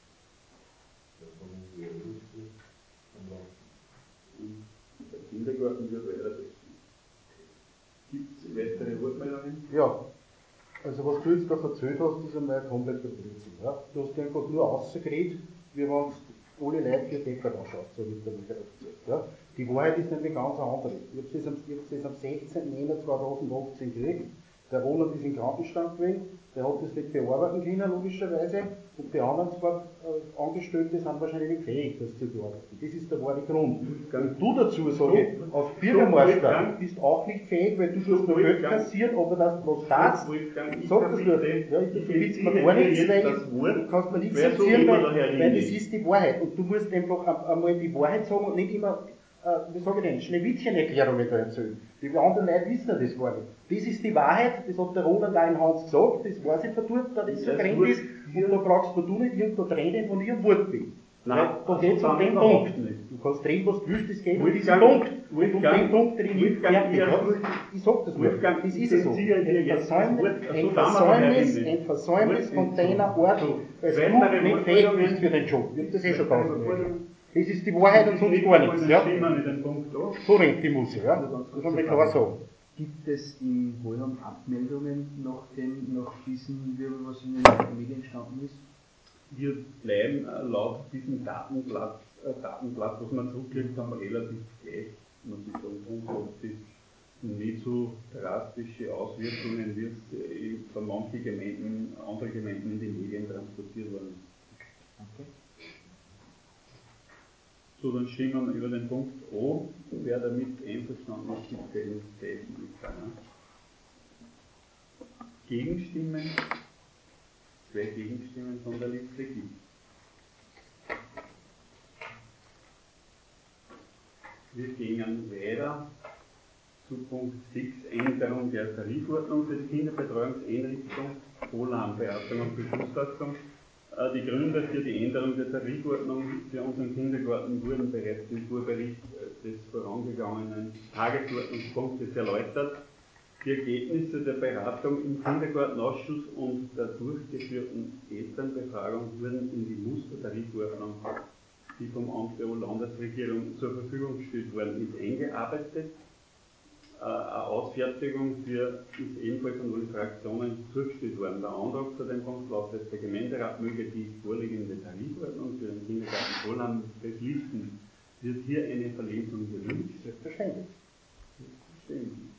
Und der Kindergarten wird weiter betrieben. Gibt es weitere Rückmeldungen? Ja, also was du jetzt da erzählt hast, ist einmal komplett der Blödsinn. Ja? Du hast einfach nur rausgeredet, wie wenn es alle Leute für Deckard anschaut, so wie der Michael erzählt. Ja? Die Wahrheit ist nämlich ganz andere. Ich habe das am 16. Jänner 2018 gekriegt. Der Roland ist in Krankenstand gewesen, der hat das nicht bearbeiten können, logischerweise, Und die anderen zwei Angestellte sind wahrscheinlich nicht fähig, das zu bearbeiten. Das ist der wahre Grund. Und du dazu, sage ich, als Bürgermeister bist auch nicht fähig, weil du tust nur Geld kassieren, aber das bloß das, ich sag das nur, ja, ich verbitte mir gar nichts, weil du kannst mir nichts erzählen, weil das ist die Wahrheit. Und du musst einfach einmal die Wahrheit sagen und nicht immer, wie sage ich denn, Schneewittchen-Erklärungen da erzählen. Die anderen Leute wissen das gar nicht. Das ist die Wahrheit, das hat der Roland auch in Hans gesagt, das weiß ich verdurcht, da das so drin ist, und da brauchst du nicht irgendwo Tränen, wo ich am Wort bin. Nein, da geht es um den Punkt. Du kannst drehen, was du willst, es geht um diesen Punkt. Und um den Punkt drehen ich fertig. Ich sag das nur, das ist es so. Ein Versäumnis von deiner Art, als du nicht fähig bist für den Job. Ich hab das eh schon tausendmal gesagt. Das ist die Wahrheit und sonst gar nichts. Ja? So rennt die Musik, ja? Das muss man klar sagen. Gibt es in Holham Abmeldungen nach diesem Wirbel, was in den Medien entstanden ist? Wir bleiben laut diesem Datenblatt, was wir zurückgelegt haben, relativ gleich, muss ich sagen. Und hat das nicht so drastische Auswirkungen, wie es von manchen Gemeinden, andere Gemeinden in den Medien transportiert worden ist. Okay. So, dann stimmen wir über den Punkt O. Wer damit einverstanden ist, bitte ein Zeichen mit seiner Gegenstimmen. 2 Gegenstimmen von der Liste gibt. Wir gehen weiter zu Punkt 6, Änderung der Tarifordnung für die Kinderbetreuungseinrichtung, Wohlhabenberatung und Beschlussfassung. Die Gründe für die Änderung der Tarifordnung für unseren Kindergarten wurden bereits im Vorbericht des vorangegangenen Tagesordnungspunktes erläutert. Die Ergebnisse der Beratung im Kindergartenausschuss und der durchgeführten Elternbefragung wurden in die Mustertarifordnung, die vom Amt der Landesregierung zur Verfügung gestellt worden ist, eingearbeitet. Eine Ausfertigung ist ebenfalls von allen Fraktionen zugestellt worden. Der Antrag zu dem Punkt lautet, der Gemeinderat möge die vorliegende Tarifordnung für den Kindergarten Wohlhaben beschließen. Wird hier eine Verlesung gewünscht? Selbstverständlich. Selbstverständlich.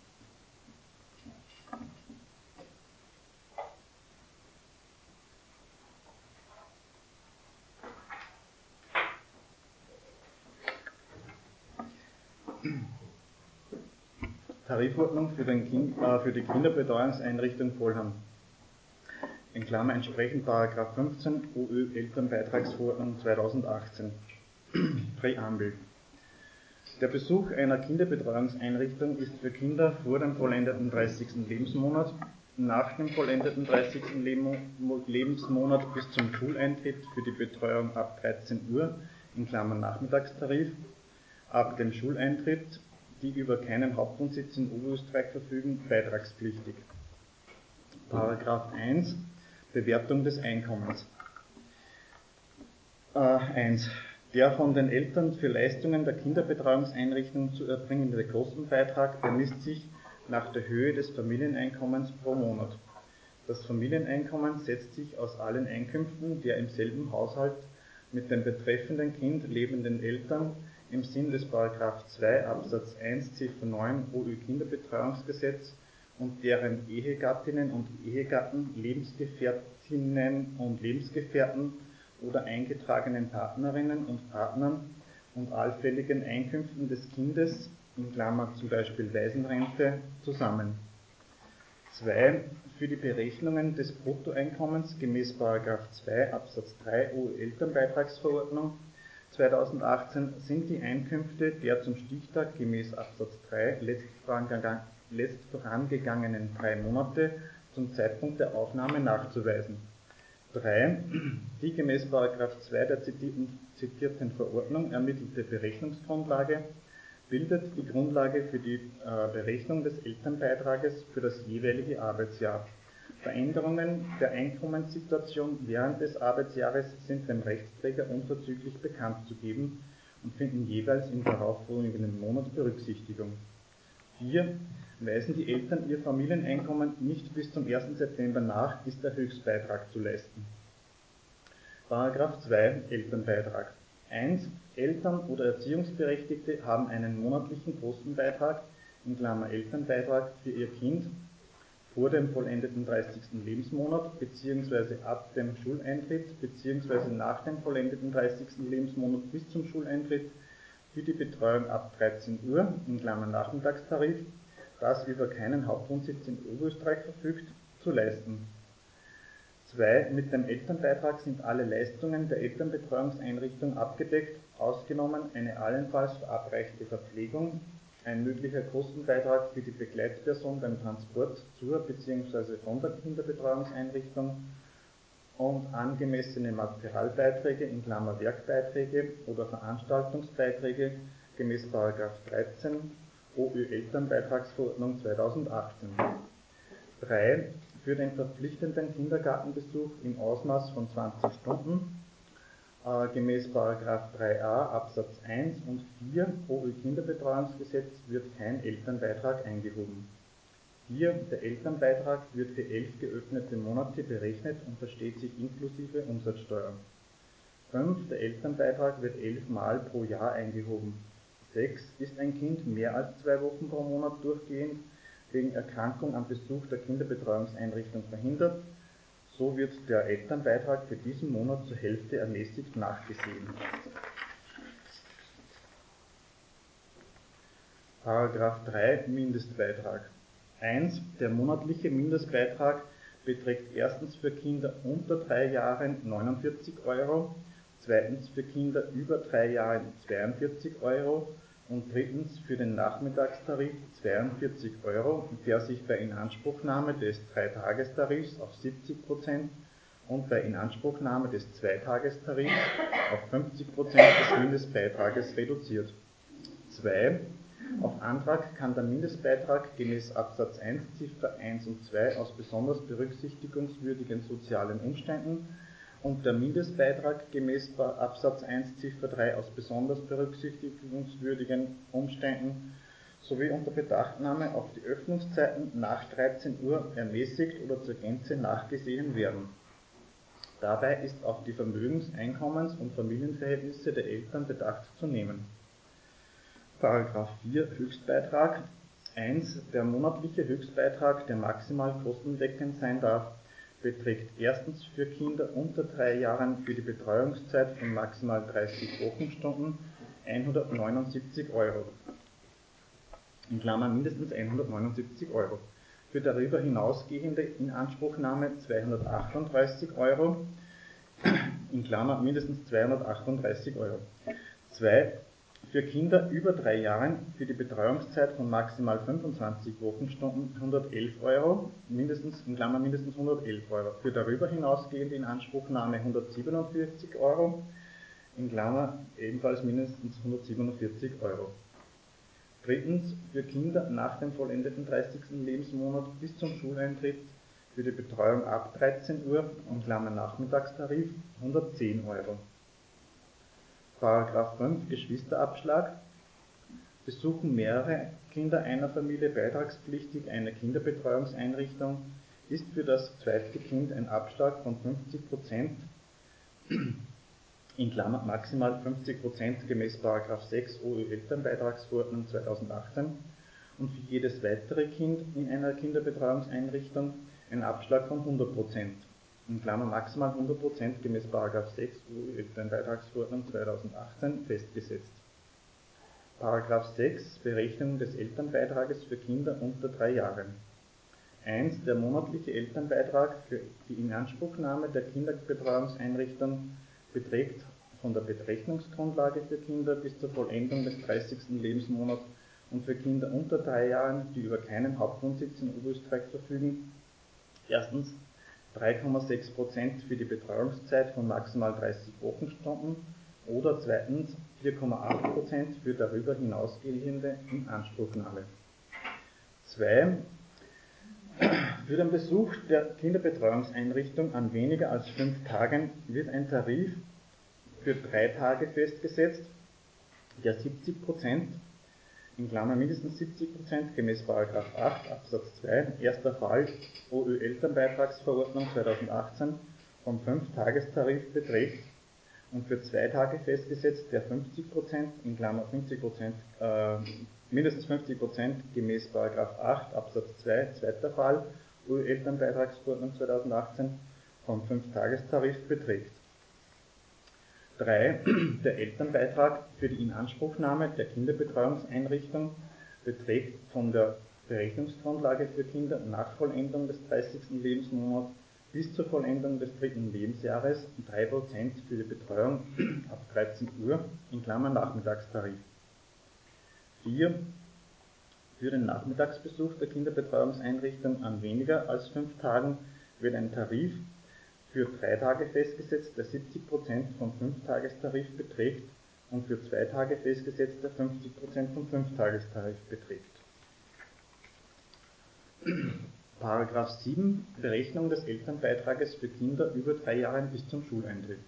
Tarifordnung für die Kinderbetreuungseinrichtung Wohlham. In Klammer entsprechend § 15 OÖ Elternbeitragsverordnung 2018. Präambel. Der Besuch einer Kinderbetreuungseinrichtung ist für Kinder vor dem vollendeten 30. Lebensmonat, nach dem vollendeten 30. Lebensmonat bis zum Schuleintritt für die Betreuung ab 13 Uhr, in Klammern Nachmittagstarif, ab dem Schuleintritt, die über keinen Hauptwohnsitz in Oberösterreich verfügen, beitragspflichtig. Paragraph 1 Bewertung des Einkommens. 1. Der von den Eltern für Leistungen der Kinderbetreuungseinrichtung zu erbringende Kostenbeitrag bemisst sich nach der Höhe des Familieneinkommens pro Monat. Das Familieneinkommen setzt sich aus allen Einkünften der im selben Haushalt mit dem betreffenden Kind lebenden Eltern im Sinn des § 2 Absatz 1 Ziffer 9 OÜ Kinderbetreuungsgesetz und deren Ehegattinnen und Ehegatten, Lebensgefährtinnen und Lebensgefährten oder eingetragenen Partnerinnen und Partnern und allfälligen Einkünften des Kindes, in Klammer zum Beispiel Waisenrente, zusammen. 2. Für die Berechnungen des Bruttoeinkommens gemäß § 2 Absatz 3 OÜ Elternbeitragsverordnung 2018 sind die Einkünfte der zum Stichtag gemäß Absatz 3 letztvorangegangenen 3 Monate zum Zeitpunkt der Aufnahme nachzuweisen. 3. Die gemäß § 2 der zitierten Verordnung ermittelte Berechnungsgrundlage bildet die Grundlage für die Berechnung des Elternbeitrages für das jeweilige Arbeitsjahr. Veränderungen der Einkommenssituation während des Arbeitsjahres sind dem Rechtsträger unverzüglich bekannt zu geben und finden jeweils im darauffolgenden Monat Berücksichtigung. 4. Weisen die Eltern ihr Familieneinkommen nicht bis zum 1. September nach, ist der Höchstbeitrag zu leisten. Paragraph 2 Elternbeitrag. 1. Eltern oder Erziehungsberechtigte haben einen monatlichen Kostenbeitrag, in Klammer Elternbeitrag, für ihr Kind vor dem vollendeten 30. Lebensmonat bzw. ab dem Schuleintritt bzw. nach dem vollendeten 30. Lebensmonat bis zum Schuleintritt für die Betreuung ab 13 Uhr in Klammern Nachmittagstarif, das über keinen Hauptwohnsitz in Oberösterreich verfügt, zu leisten. 2. Mit dem Elternbeitrag sind alle Leistungen der Elternbetreuungseinrichtung abgedeckt, ausgenommen eine allenfalls verabreichte Verpflegung, ein möglicher Kostenbeitrag für die Begleitperson beim Transport zur bzw. von der Kinderbetreuungseinrichtung und angemessene Materialbeiträge in Klammer Werkbeiträge oder Veranstaltungsbeiträge gemäß § 13 OÖ-Elternbeitragsverordnung 2018. 3. Für den verpflichtenden Kindergartenbesuch im Ausmaß von 20 Stunden gemäß § 3a Absatz 1 und 4 OÖ-Kinderbetreuungsgesetz wird kein Elternbeitrag eingehoben. 4. Der Elternbeitrag wird für 11 geöffnete Monate berechnet und versteht sich inklusive Umsatzsteuer. 5. Der Elternbeitrag wird 11 Mal pro Jahr eingehoben. 6. Ist ein Kind mehr als 2 Wochen pro Monat durchgehend wegen Erkrankung am Besuch der Kinderbetreuungseinrichtung verhindert, so wird der Elternbeitrag für diesen Monat zur Hälfte ermäßigt nachgesehen. Paragraph 3 Mindestbeitrag. 1. Der monatliche Mindestbeitrag beträgt erstens für Kinder unter 3 Jahren 49 Euro, zweitens für Kinder über 3 Jahren 42 Euro und drittens für den Nachmittagstarif 42 Euro, der sich bei Inanspruchnahme des 3-Tagestarifs auf 70% und bei Inanspruchnahme des 2-Tagestarifs auf 50% des Mindestbeitrages reduziert. 2. Auf Antrag kann der Mindestbeitrag gemäß Absatz 1 Ziffer 1 und 2 aus besonders berücksichtigungswürdigen sozialen Umständen und der Mindestbeitrag gemäß Absatz 1 Ziffer 3 aus besonders berücksichtigungswürdigen Umständen sowie unter Bedachtnahme auf die Öffnungszeiten nach 13 Uhr ermäßigt oder zur Gänze nachgesehen werden. Dabei ist auf die Vermögens-, Einkommens- und Familienverhältnisse der Eltern Bedacht zu nehmen. Paragraph 4 Höchstbeitrag. 1. Der monatliche Höchstbeitrag, der maximal kostendeckend sein darf, beträgt erstens für Kinder unter 3 Jahren für die Betreuungszeit von maximal 30 Wochenstunden 179 Euro. In Klammern mindestens 179 Euro. Für darüber hinausgehende Inanspruchnahme 238 Euro. In Klammern mindestens 238 Euro. 2. Für Kinder über 3 Jahren für die Betreuungszeit von maximal 25 Wochenstunden 111 Euro, mindestens, in Klammern mindestens 111 Euro. Für darüber hinausgehende Inanspruchnahme 147 Euro, in Klammern ebenfalls mindestens 147 Euro. Drittens, für Kinder nach dem vollendeten 30. Lebensmonat bis zum Schuleintritt für die Betreuung ab 13 Uhr, in Klammern Nachmittagstarif, 110 Euro. Paragraph 5 Geschwisterabschlag. Besuchen mehrere Kinder einer Familie beitragspflichtig eine Kinderbetreuungseinrichtung, ist für das zweite Kind ein Abschlag von 50%, in Klammern maximal 50% gemäß § 6 OÖ-Elternbeitragsverordnung 2018 und für jedes weitere Kind in einer Kinderbetreuungseinrichtung ein Abschlag von 100%. In Klammern maximal 100% gemäß § 6 OÖ-Elternbeitragsverordnung 2018 festgesetzt. Paragraph 6 Berechnung des Elternbeitrages für Kinder unter 3 Jahren. 1. Der monatliche Elternbeitrag für die Inanspruchnahme der Kinderbetreuungseinrichtung beträgt von der Berechnungsgrundlage für Kinder bis zur Vollendung des 30. Lebensmonats und für Kinder unter 3 Jahren, die über keinen Hauptwohnsitz in Oberösterreich verfügen, erstens 3,6% für die Betreuungszeit von maximal 30 Wochenstunden oder zweitens 4,8% für darüber hinausgehende Inanspruchnahme. 2. Für den Besuch der Kinderbetreuungseinrichtung an weniger als 5 Tagen wird ein Tarif für 3 Tage festgesetzt, der 70%, in Klammern mindestens 70% gemäß § 8 Absatz 2, erster Fall OÖ-Elternbeitragsverordnung 2018 vom 5-Tagestarif beträgt und für 2 Tage festgesetzt, der 50%, in Klammern 50%, mindestens 50% gemäß § 8 Absatz 2, zweiter Fall EU-Elternbeitragsverordnung 2018 vom 5-Tagestarif beträgt. 3. Der Elternbeitrag für die Inanspruchnahme der Kinderbetreuungseinrichtung beträgt von der Berechnungsgrundlage für Kinder nach Vollendung des 30. Lebensmonats bis zur Vollendung des 3. Lebensjahres 3% für die Betreuung ab 13 Uhr (Nachmittagstarif). 4. Für den Nachmittagsbesuch der Kinderbetreuungseinrichtung an weniger als 5 Tagen wird ein Tarif für 3 Tage festgesetzt, der 70% vom 5-Tagestarif beträgt und für 2 Tage festgesetzt, der 50% vom 5-Tagestarif beträgt. Paragraph 7 Berechnung des Elternbeitrages für Kinder über 3 Jahren bis zum Schuleintritt.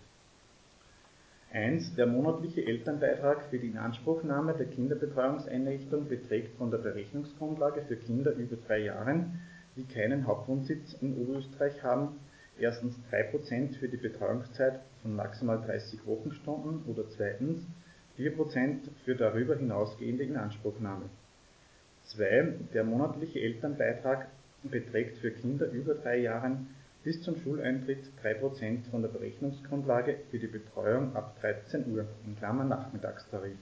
1. Der monatliche Elternbeitrag für die Inanspruchnahme der Kinderbetreuungseinrichtung beträgt von der Berechnungsgrundlage für Kinder über 3 Jahren, die keinen Hauptwohnsitz in Oberösterreich haben, erstens 3% für die Betreuungszeit von maximal 30 Wochenstunden oder zweitens 4% für darüber hinausgehende Inanspruchnahme. 2. Der monatliche Elternbeitrag beträgt für Kinder über 3 Jahren bis zum Schuleintritt 3% von der Berechnungsgrundlage für die Betreuung ab 13 Uhr (Nachmittagstarif).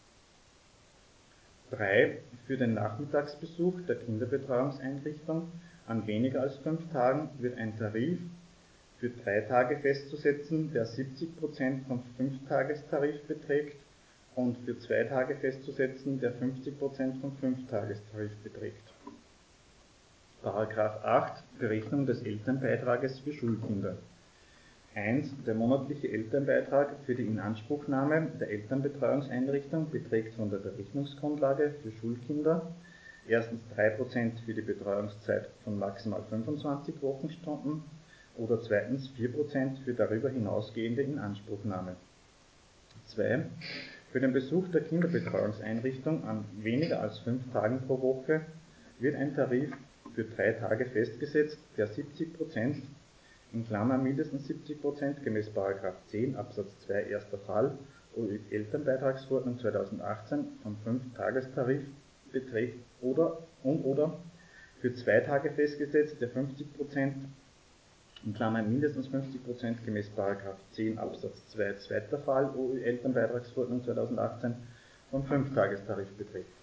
3. Für den Nachmittagsbesuch der Kinderbetreuungseinrichtung an weniger als 5 Tagen wird ein Tarif für 3 Tage festzusetzen, der 70% vom 5-Tagestarif beträgt und für 2 Tage festzusetzen, der 50% vom 5-Tagestarif beträgt. Paragraph 8 Berechnung des Elternbeitrages für Schulkinder. 1. Der monatliche Elternbeitrag für die Inanspruchnahme der Elternbetreuungseinrichtung beträgt von der Berechnungsgrundlage für Schulkinder erstens 3% für die Betreuungszeit von maximal 25 Wochenstunden oder zweitens 4% für darüber hinausgehende Inanspruchnahme. 2. Für den Besuch der Kinderbetreuungseinrichtung an weniger als 5 Tagen pro Woche wird ein Tarif für 3 Tage festgesetzt, der 70% (mindestens 70% gemäß § 10 Absatz 2 erster Fall EU-Elternbeitragsverordnung 2018 vom 5-Tagestarif beträgt oder für 2 Tage festgesetzt, der 50% (mindestens 50% gemäß § 10 Absatz 2 zweiter Fall EU-Elternbeitragsverordnung 2018 vom 5-Tagestarif beträgt.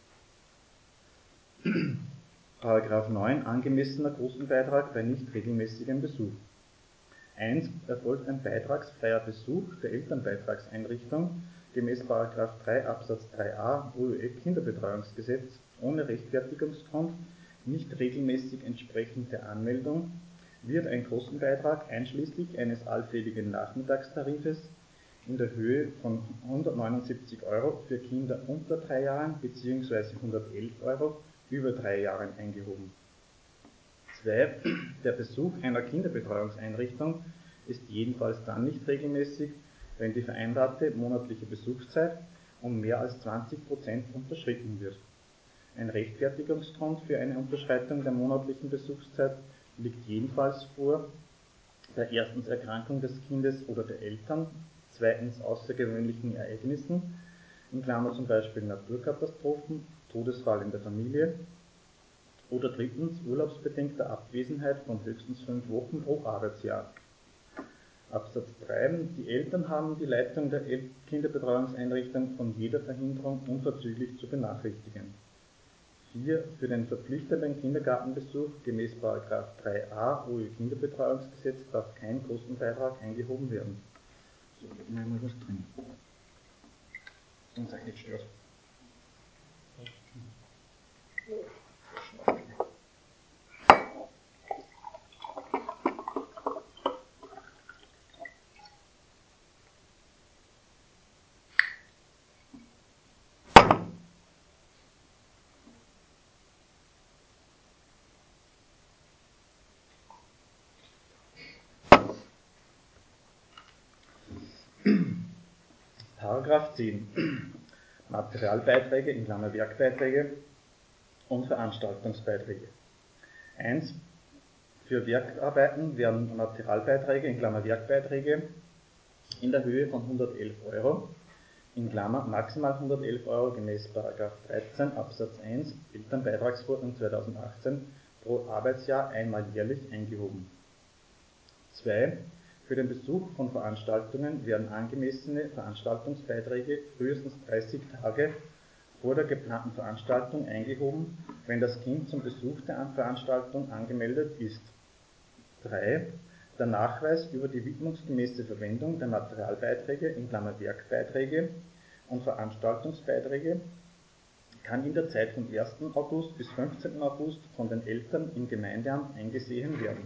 Paragraph 9 Angemessener Kostenbeitrag bei nicht regelmäßigem Besuch. 1. Erfolgt ein beitragsfreier Besuch der Elternbeitragseinrichtung gemäß § 3 Absatz 3a EU-Kinderbetreuungsgesetz ohne Rechtfertigungsgrund nicht regelmäßig entsprechend der Anmeldung, wird ein Kostenbeitrag einschließlich eines allfälligen Nachmittagstarifes in der Höhe von 179 € für Kinder unter 3 Jahren bzw. 111 € über 3 Jahren eingehoben. 2. Der Besuch einer Kinderbetreuungseinrichtung ist jedenfalls dann nicht regelmäßig, wenn die vereinbarte monatliche Besuchszeit um mehr als 20% unterschritten wird. Ein Rechtfertigungsgrund für eine Unterschreitung der monatlichen Besuchszeit liegt jedenfalls vor bei erstens Erkrankung des Kindes oder der Eltern, zweitens außergewöhnlichen Ereignissen (zum Beispiel Naturkatastrophen, Todesfall in der Familie) oder drittens urlaubsbedingter Abwesenheit von höchstens 5 Wochen pro Arbeitsjahr. Absatz 3. Die Eltern haben die Leitung der Kinderbetreuungseinrichtung von jeder Verhinderung unverzüglich zu benachrichtigen. 4. Für den verpflichtenden Kindergartenbesuch gemäß § 3a EU-Kinderbetreuungsgesetz darf kein Kostenbeitrag eingehoben werden. So, da nehmen wir was drin. Sonst nicht stört. Paragraph 10 Materialbeiträge (Werkbeiträge) und Veranstaltungsbeiträge. 1. Für Werkarbeiten werden Materialbeiträge (Werkbeiträge) in der Höhe von 111 €, maximal 111 € gemäß § 13 Absatz 1 Elternbeitragsverordnung 2018 pro Arbeitsjahr einmal jährlich eingehoben. 2. Für den Besuch von Veranstaltungen werden angemessene Veranstaltungsbeiträge frühestens 30 Tage vor der geplanten Veranstaltung eingehoben, wenn das Kind zum Besuch der Veranstaltung angemeldet ist. 3. Der Nachweis über die widmungsgemäße Verwendung der Materialbeiträge (Werkbeiträge) und Veranstaltungsbeiträge kann in der Zeit vom 1. August bis 15. August von den Eltern im Gemeindeamt eingesehen werden.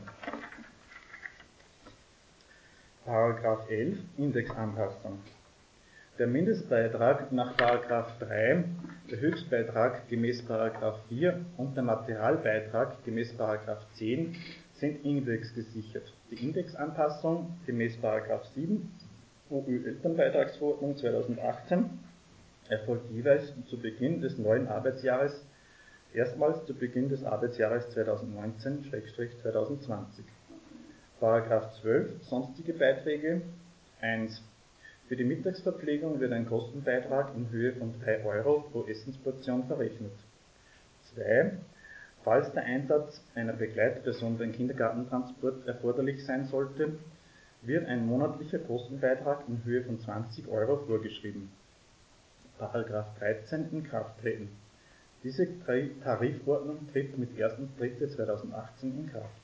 § 11 Indexanpassung. Der Mindestbeitrag nach § 3, der Höchstbeitrag gemäß § 4 und der Materialbeitrag gemäß § 10 sind indexgesichert. Die Indexanpassung gemäß § 7 OÖ-Elternbeitragsverordnung 2018 erfolgt jeweils zu Beginn des neuen Arbeitsjahres, erstmals zu Beginn des Arbeitsjahres 2019/2020. § 12 Sonstige Beiträge. 1. Für die Mittagsverpflegung wird ein Kostenbeitrag in Höhe von 3 Euro pro Essensportion verrechnet. 2. Falls der Einsatz einer Begleitperson beim Kindergartentransport erforderlich sein sollte, wird ein monatlicher Kostenbeitrag in Höhe von 20 Euro vorgeschrieben. § 13 in Kraft treten. Diese Tarifordnung tritt mit 1.3.2018 in Kraft.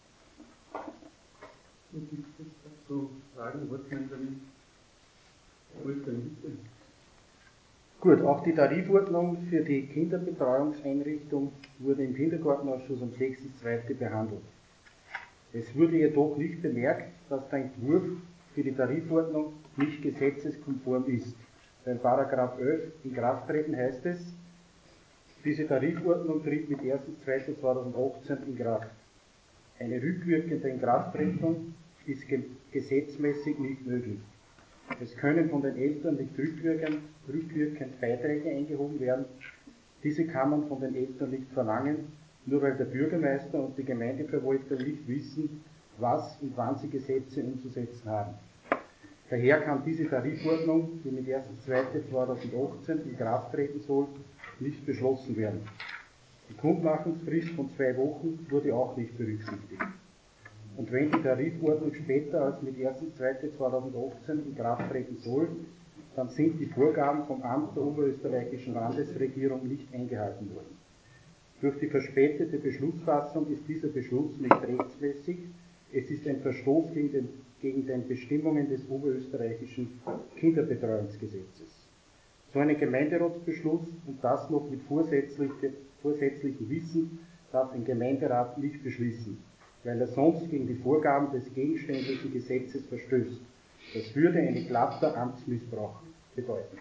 Gibt es dazu Fragen, Wortmeldungen? Bitte. Gut, auch die Tarifordnung für die Kinderbetreuungseinrichtung wurde im Kindergartenausschuss am 6.2. behandelt. Es wurde jedoch nicht bemerkt, dass der Entwurf für die Tarifordnung nicht gesetzeskonform ist. Bei § 11 in Kraft treten heißt es, diese Tarifordnung tritt mit 1.2.2018 in Kraft. Eine rückwirkende Inkrafttretung ist gesetzmäßig nicht möglich. Es können von den Eltern nicht rückwirkend Beiträge eingehoben werden. Diese kann man von den Eltern nicht verlangen, nur weil der Bürgermeister und die Gemeindeverwalter nicht wissen, was und wann sie Gesetze umzusetzen haben. Daher kann diese Tarifordnung, die mit 1.2.2018 in Kraft treten soll, nicht beschlossen werden. Die Kundmachungsfrist von 2 Wochen wurde auch nicht berücksichtigt. Und wenn die Tarifordnung später als mit 1.2.2018 in Kraft treten soll, dann sind die Vorgaben vom Amt der Oberösterreichischen Landesregierung nicht eingehalten worden. Durch die verspätete Beschlussfassung ist dieser Beschluss nicht rechtsmäßig. Es ist ein Verstoß gegen den Bestimmungen des Oberösterreichischen Kinderbetreuungsgesetzes. So einen Gemeinderatsbeschluss, und das noch mit vorsätzlichem Wissen, darf ein Gemeinderat nicht beschließen, weil er sonst gegen die Vorgaben des gegenständlichen Gesetzes verstößt. Das würde einen glatter Amtsmissbrauch bedeuten.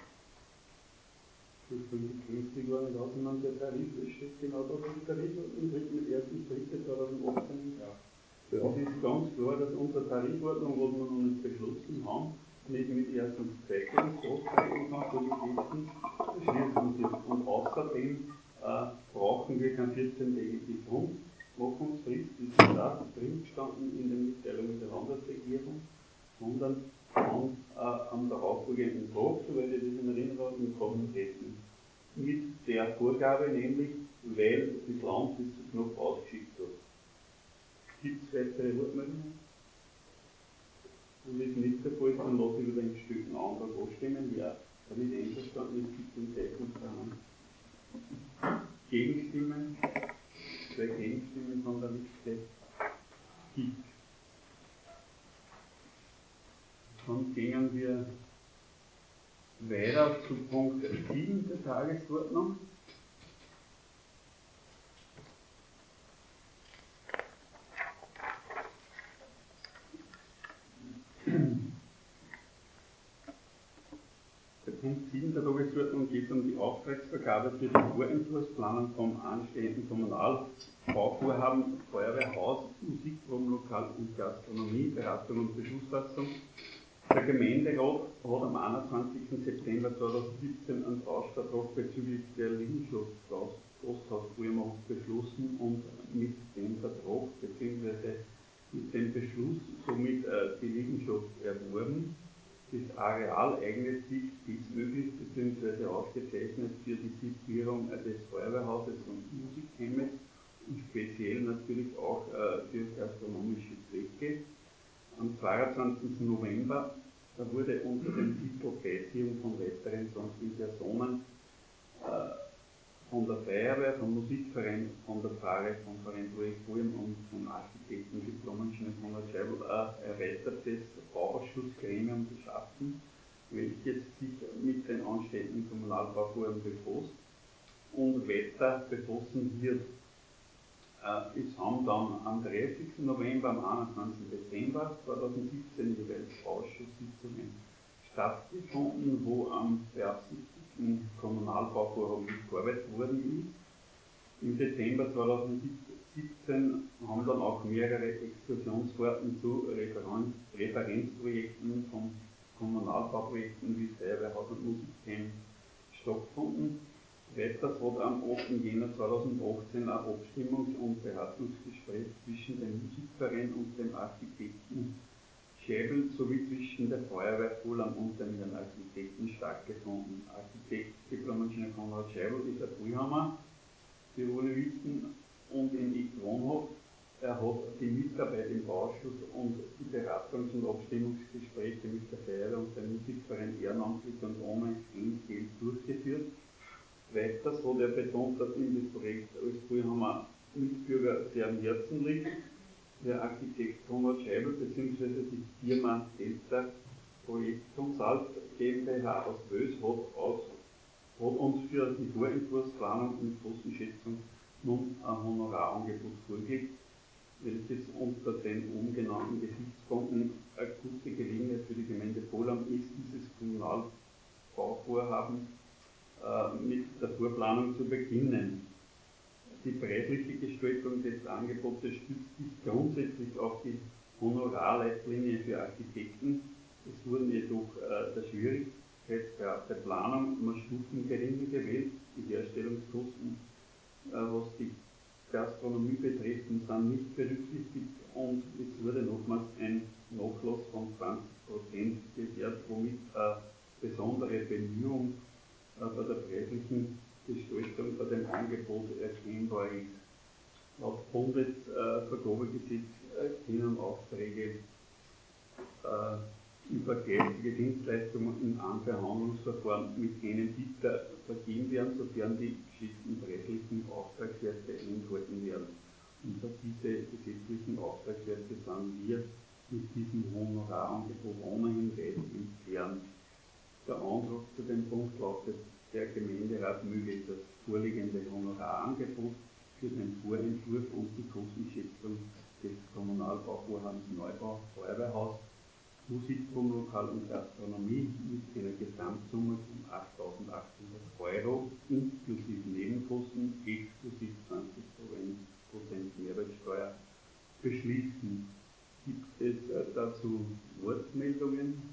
Künftig war nicht ausgenommen, der Tarif steht genau da, wo die Tarifordnung tritt mit 1.3.2018 in Kraft. Es ist ganz klar, dass unsere Tarifordnung, was wir noch nicht beschlossen haben, nicht mit 1.2. treten kann, so wie gestern beschließen wird. Und außerdem brauchen wir keine 14-tägige Grundmachungsfrist, das ist da drin gestanden in den Mitteilungen der Landesregierung, sondern am darauffolgenden Tag, soweit ich das in Erinnerung habe, in Kraft treten. Mit der Vorgabe nämlich, weil das Land das so knapp ausgeschickt hat. Gibt es weitere Wortmeldungen? Und wenn es nicht der Fall ist, dann lasse ich über den gestellten Antrag abstimmen. Wer damit einverstanden ist, gibt den Zeichen voran. Gegenstimmen? 2 Gegenstimmen von der Liste gibt. Dann gehen wir weiter zu Punkt 7 der Tagesordnung. Der Punkt 7 der Tagesordnung geht um die Auftragsvergabe für die Vorentwurfsplanung vom anstehenden Kommunalbauvorhaben Feuerwehrhaus, Musikprobenlokal und Gastronomie, Beratung und Beschlussfassung. Der Gemeinderat hat am 21. September 2017 einen Tauschvertrag bezüglich der Liegenschloss-Gasthausvollmacht beschlossen und mit dem Vertrag bzw. mit dem Beschluss somit die Liegenschaft erworben. Das Areal eignet sich bestmöglich bzw. ausgezeichnet für die Situierung des Feuerwehrhauses und Musikheimes und speziell natürlich auch für gastronomische Zwecke. Am 22. November wurde unter dem Titel Beiziehung von weiteren sonstigen Personen von der Feuerwehr, vom Musikverein, von der Pfarre, vom Verein Ulrich Fulm und vom Architekten Diplom-Ingenieur Konrad Scheibl ein erweitertes Bauausschussgremium geschaffen, welches sich mit den anstehenden Kommunalbauvorhaben befasst und weiter befassen wird. Es haben dann am 30. November, am 21. Dezember 2017 jeweils Ausschusssitzungen stattgefunden, wo am beabsichtigten Kommunalbauvorhaben gearbeitet worden ist. Im Dezember 2017 haben dann auch mehrere Exkursionsfahrten zu Referenzprojekten von Kommunalbauprojekten wie Feuerwehrhaus und Musikheim stattgefunden. Weiters hat am 8. Jänner 2018 ein Abstimmungs- und Beratungsgespräch zwischen dem Musikverein und dem Architekten Scheibl sowie zwischen der Feuerwehr Fulham und dem Herrn Architekten stattgefunden. Architekt Diplom-Ingenieur Konrad Scheibl ist ein Fulhammer, wie alle wissen, und in Eckwohnhof. Er hat die Mitarbeit im Bauausschuss und die Beratungs- und Abstimmungsgespräche mit der Feuerwehr und dem Musikverein ehrenamtlich und ohne Entgelt durchgeführt. Weiters hat er betont, dass ihm das Projekt als Fulhammer Mitbürger sehr am Herzen liegt. Der Architekt Konrad Scheibl bzw. die Firma Delta Projekt Consult GmbH aus Wös hat uns für die Vorentwurfsplanung und Kostenschätzung nun ein Honorarangebot vorgelegt, welches unter den oben genannten Gesichtspunkten eine gute Gelegenheit für die Gemeinde Fulham ist, dieses Kommunalbauvorhaben mit der Vorplanung zu beginnen. Die preisliche Gestaltung des Angebotes stützt sich grundsätzlich auf die Honorarleitlinie für Architekten. Es wurden jedoch der Schwierigkeitsgrad der Planung um Stufen geringer gewählt. Die Herstellungskosten, was die Gastronomie betrifft, sind nicht berücksichtigt und es wurde nochmals ein Nachlass von 20% gewährt, womit eine besondere Bemühung bei der preislichen Gestaltung bei dem Angebot erkennbar ist. Laut Bundesvergabegesetz können Aufträge über geistige Dienstleistungen in einem Verhandlungsverfahren mit einem Bieter vergeben werden, sofern die geschätzten preislichen Auftragswerte eingehalten werden. Und für diese gesetzlichen Auftragswerte sind wir mit diesem Honorarangebot ohnehin weit entfernt. Der Antrag zu dem Punkt lautet, der Gemeinderat möge das vorliegende Honorarangebot für den Vorentwurf und die Kostenschätzung des Kommunalbauvorhabens Neubau, Feuerwehrhaus, Musikturmlokal und Gastronomie mit einer Gesamtsumme von 8.800 € inklusive Nebenkosten, exklusive 20% Mehrwertsteuer beschließen. Gibt es dazu Wortmeldungen?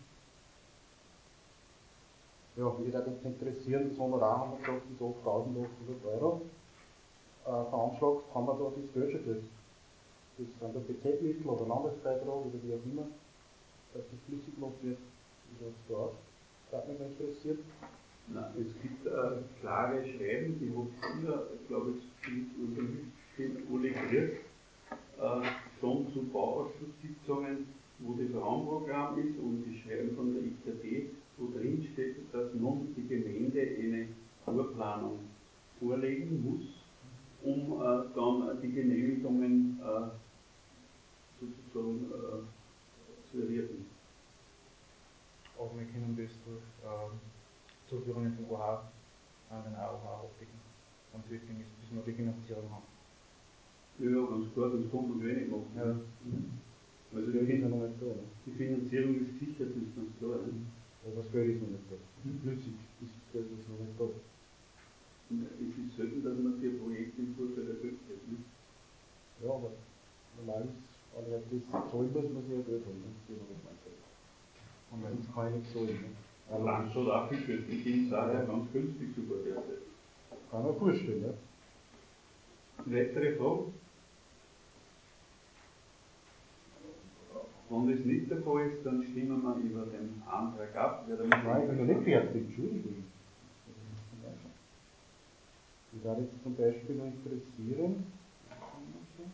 Ja, mich würde uns interessieren, das Honorar haben wir gesagt, ist 8.800 €. Veranschlagt haben wir da das Geld schon gekriegt. Das sind da BZ-Mittel oder Landesbeitrag oder wie auch immer, dass das flüssig gemacht wird. Wie schaut es da aus? Das hat mich interessiert. Nein, es gibt klare Schreiben, die hat früher, glaube ich, Uli gekriegt, schon zu Bauausschusssitzungen, wo das Rahmenprogramm ist und die Schreiben von der IKT, wo drin steht, dass nun die Gemeinde eine Vorplanung vorlegen muss, um dann die Genehmigungen sozusagen zu erwirken. Aber wir können das durch Zuführungen von OH an den AOH abdecken. Ganz wichtig ist, dass wir die Finanzierung haben. Ja, ganz klar, das kann man wenig machen. Ja. Also Das Geld ist noch nicht da. Ne? die Finanzierung ist gesichert, das ist ganz klar. Ne? Aber das Geld ist noch nicht da. Flüssig ist das Geld ist noch nicht da. Es ist selten, dass man für Projekte im Vorfeld erfüllt wird. Ne? Ja, aber normal ist, aber das zahlen muss man sich ja Geld haben. Ne? Und sonst kann ich nicht zahlen. Ne? Land hat auch viel Geld, die Kinder sind ja ganz günstig sogar derzeit. Kann man vorstellen, ne? Weitere Fragen? Wenn das nicht der Fall ist, dann stimmen wir über den Antrag ab. Nein, ich bin noch nicht fertig, Entschuldigung. Mich würde jetzt zum Beispiel noch interessieren, dazu?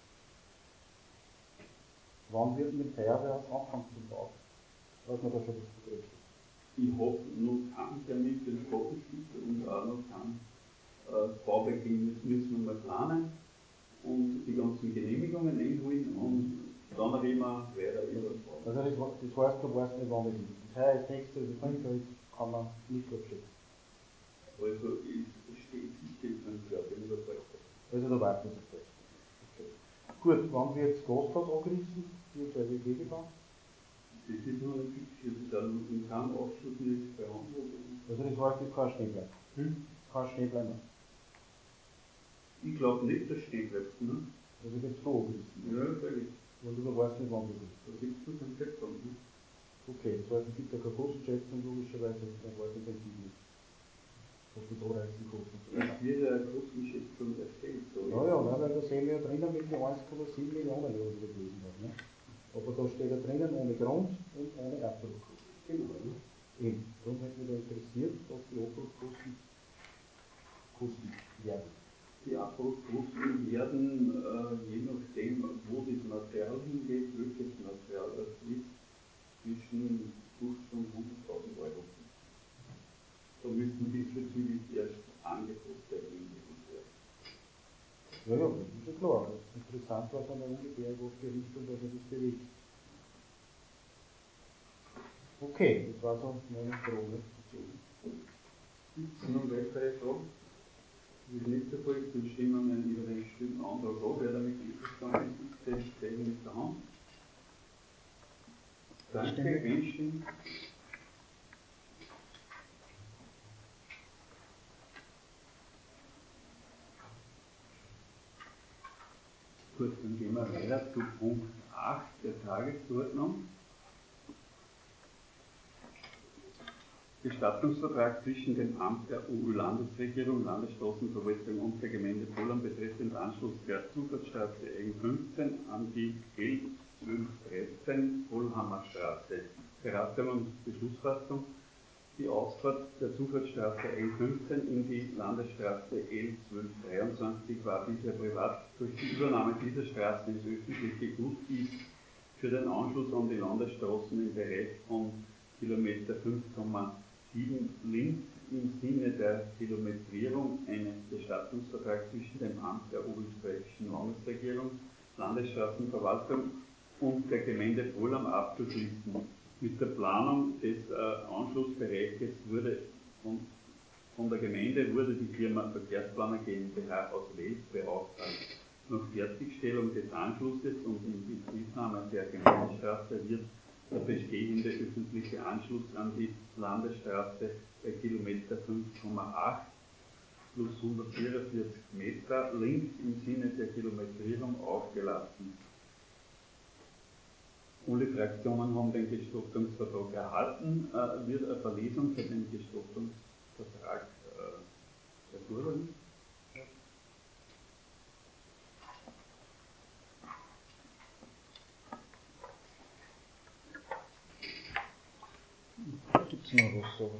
Wann wird mit dem Feuerwehrhaus anfangen zu bauen? Was man da schon das betrifft. Ich habe noch keinen Termin für den Fotospiegel und auch noch keinen Baubeginn müssen wir mal planen und die ganzen Genehmigungen einholen und dann reden wir weiter über das Bau. Also das heißt, du weißt nicht, wann das ist. Das heißt, nächste oder 5 kann man nicht abschätzen. Also es steht sicher in 5 Jahren, bin ich überzeugt. Also da weißt du es nicht. Okay. Gut, wann wird das Gasthaus angerissen, beziehungsweise gegengebaut? Das ist noch nicht fixiert, das ist auch noch in keinem Abschluss nicht behandelt. Also das heißt, das kann stehen bleiben. Das kann stehen bleiben. Ich glaube nicht, dass es stehen bleibt. Ne? Also wird es noch angerissen. Ja, freilich. Und du weißt nicht, wann das ist. Da gibt es nur kein Zeitplan. Ne? Okay, das heißt, es gibt ja keine Kostenschätzung, logischerweise, dann weiß ich nicht, was du da reißen kannst. Es wird ja eine Kostenschätzung erstellt. So Ja, weil da sehen wir ja drinnen mit den 1,7 Millionen, die ich gelesen habe. Ne? Aber da steht ja drinnen ohne Grund und ohne Abbruchkosten. Genau. Ne? Eben, darum hat mich da interessiert, was die Abbruchkosten kosten werden. Die Abbruchkosten werden, je nachdem, wo das Material hingeht, welches Material das ist, zwischen 15 und 100.000 Euro. Da müssen diesbezüglich erst Angebote eingegeben werden. Ja, das ist ja klar. Interessant war es dann ungefähr, was die Richtung, was er das bewegt. Okay, das war so meine Frage. Gibt es noch weitere Fragen? Wenn nicht der Fall ist, dann stimmen wir über den bestimmten Antrag ab. Wer damit einverstanden ist, bitte zeigen mit der Hand. Danke, einstimmen. Gut, dann gehen wir weiter zu Punkt 8 der Tagesordnung. Gestattungsvertrag zwischen dem Amt der OU-Landesregierung, Landesstraßenverwaltung und der Gemeinde Pohlern betreffend Anschluss der Zufahrtsstraße N15 an die L1213 Pohlhammer Straße. Beratung und Beschlussfassung. Die Ausfahrt der Zufahrtsstraße N15 in die Landesstraße L1223 war bisher privat. Durch die Übernahme dieser Straße ins öffentliche Gut ist für den Anschluss an die Landesstraßen im Bereich von Kilometer 5,7 links im Sinne der Kilometrierung einen Gestattungsvertrag zwischen dem Amt der Oberösterreichischen Landesregierung, Landesstraßenverwaltung und der Gemeinde Pohlern abzuschließen. Mit der Planung des Anschlussbereiches wurde von der Gemeinde die Firma Verkehrsplaner GmbH aus Wels beauftragt. Nach Fertigstellung des Anschlusses und Inbetriebnahme der Gemeindestraße wird der bestehende öffentliche Anschluss an die Landesstraße bei Kilometer 5,8 plus 144 Meter links im Sinne der Kilometrierung aufgelassen. Alle Fraktionen haben den Gestattungsvertrag erhalten. Wird eine Verlesung für den Gestattungsvertrag erforderlich? Gibt es noch was so?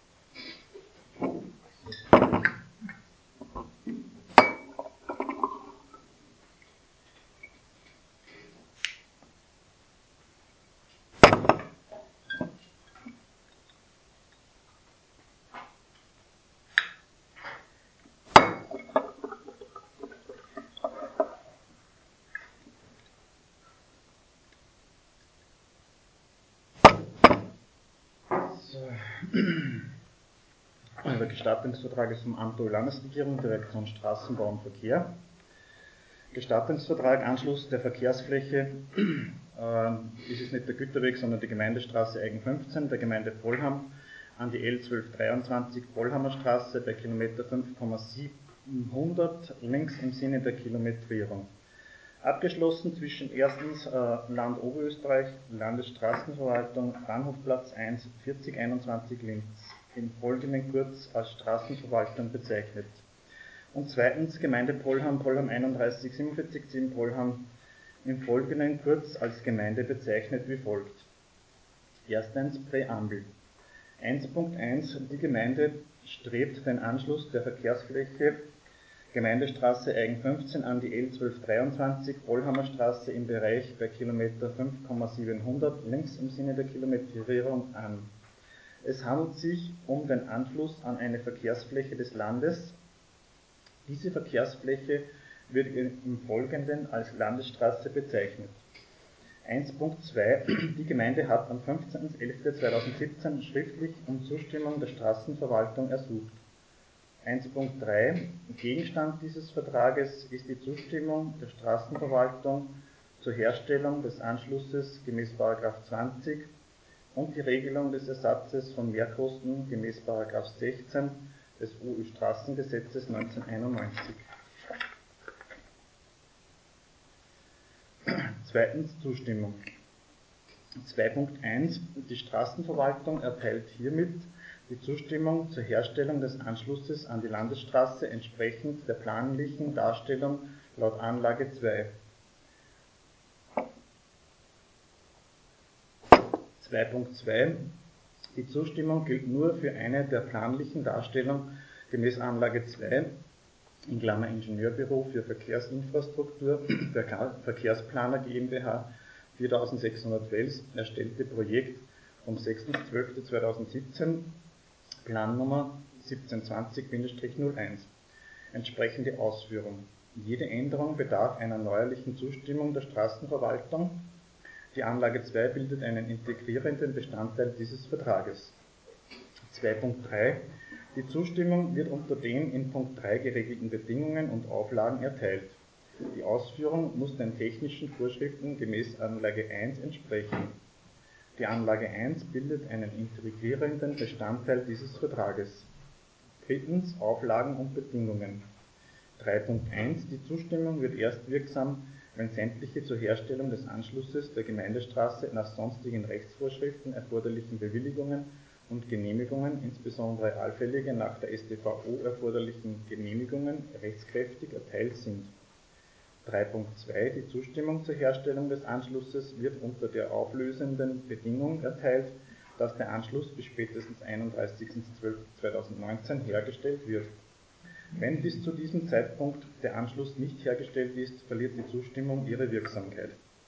Der Gestattungsvertrag ist vom Amt der Landesregierung, Direktion Straßenbau und Verkehr. Gestattungsvertrag, Anschluss der Verkehrsfläche, ist es nicht der Güterweg, sondern die Gemeindestraße Eigen 15 der Gemeinde Pohlham an die L1223 Pohlhammer Straße bei Kilometer 5,700 links im Sinne der Kilometrierung. Abgeschlossen zwischen erstens Land Oberösterreich, Landesstraßenverwaltung, Bahnhofplatz 1, 4021 Linz, im Folgenden kurz als Straßenverwaltung bezeichnet. Und zweitens Gemeinde Pohlham, Pohlham 31 47 Pohlham, im Folgenden kurz als Gemeinde bezeichnet wie folgt. Erstens Präambel. 1.1 Die Gemeinde strebt den Anschluss der Verkehrsfläche Gemeindestraße Eigen 15 an die L1223, Bollhammer Straße im Bereich bei Kilometer 5,700 links im Sinne der Kilometrierung an. Es handelt sich um den Anschluss an eine Verkehrsfläche des Landes. Diese Verkehrsfläche wird im Folgenden als Landesstraße bezeichnet. 1.2 Die Gemeinde hat am 15.11.2017 schriftlich um Zustimmung der Straßenverwaltung ersucht. 1.3 Gegenstand dieses Vertrages ist die Zustimmung der Straßenverwaltung zur Herstellung des Anschlusses gemäß § 20 und die Regelung des Ersatzes von Mehrkosten gemäß § 16 des OÖ-Straßengesetzes 1991. Zweitens Zustimmung. 2.1 Die Straßenverwaltung erteilt hiermit die Zustimmung zur Herstellung des Anschlusses an die Landesstraße entsprechend der planlichen Darstellung laut Anlage 2. 2.2 Die Zustimmung gilt nur für eine der planlichen Darstellung gemäß Anlage 2 in Klammer Ingenieurbüro für Verkehrsinfrastruktur der Verkehrsplaner GmbH 4600 Wels erstellte Projekt vom 6.12.2017 Plannummer 1720-01. Entsprechende Ausführung. Jede Änderung bedarf einer neuerlichen Zustimmung der Straßenverwaltung. Die Anlage 2 bildet einen integrierenden Bestandteil dieses Vertrages. 2.3 Die Zustimmung wird unter den in Punkt 3 geregelten Bedingungen und Auflagen erteilt. Die Ausführung muss den technischen Vorschriften gemäß Anlage 1 entsprechen. Die Anlage 1 bildet einen integrierenden Bestandteil dieses Vertrages. Drittens Auflagen und Bedingungen. 3.1 Die Zustimmung wird erst wirksam, wenn sämtliche zur Herstellung des Anschlusses der Gemeindestraße nach sonstigen Rechtsvorschriften erforderlichen Bewilligungen und Genehmigungen, insbesondere allfällige nach der StVO erforderlichen Genehmigungen, rechtskräftig erteilt sind. 3.2 Die Zustimmung zur Herstellung des Anschlusses wird unter der auflösenden Bedingung erteilt, dass der Anschluss bis spätestens 31.12.2019 hergestellt wird. Wenn bis zu diesem Zeitpunkt der Anschluss nicht hergestellt ist, verliert die Zustimmung ihre Wirksamkeit.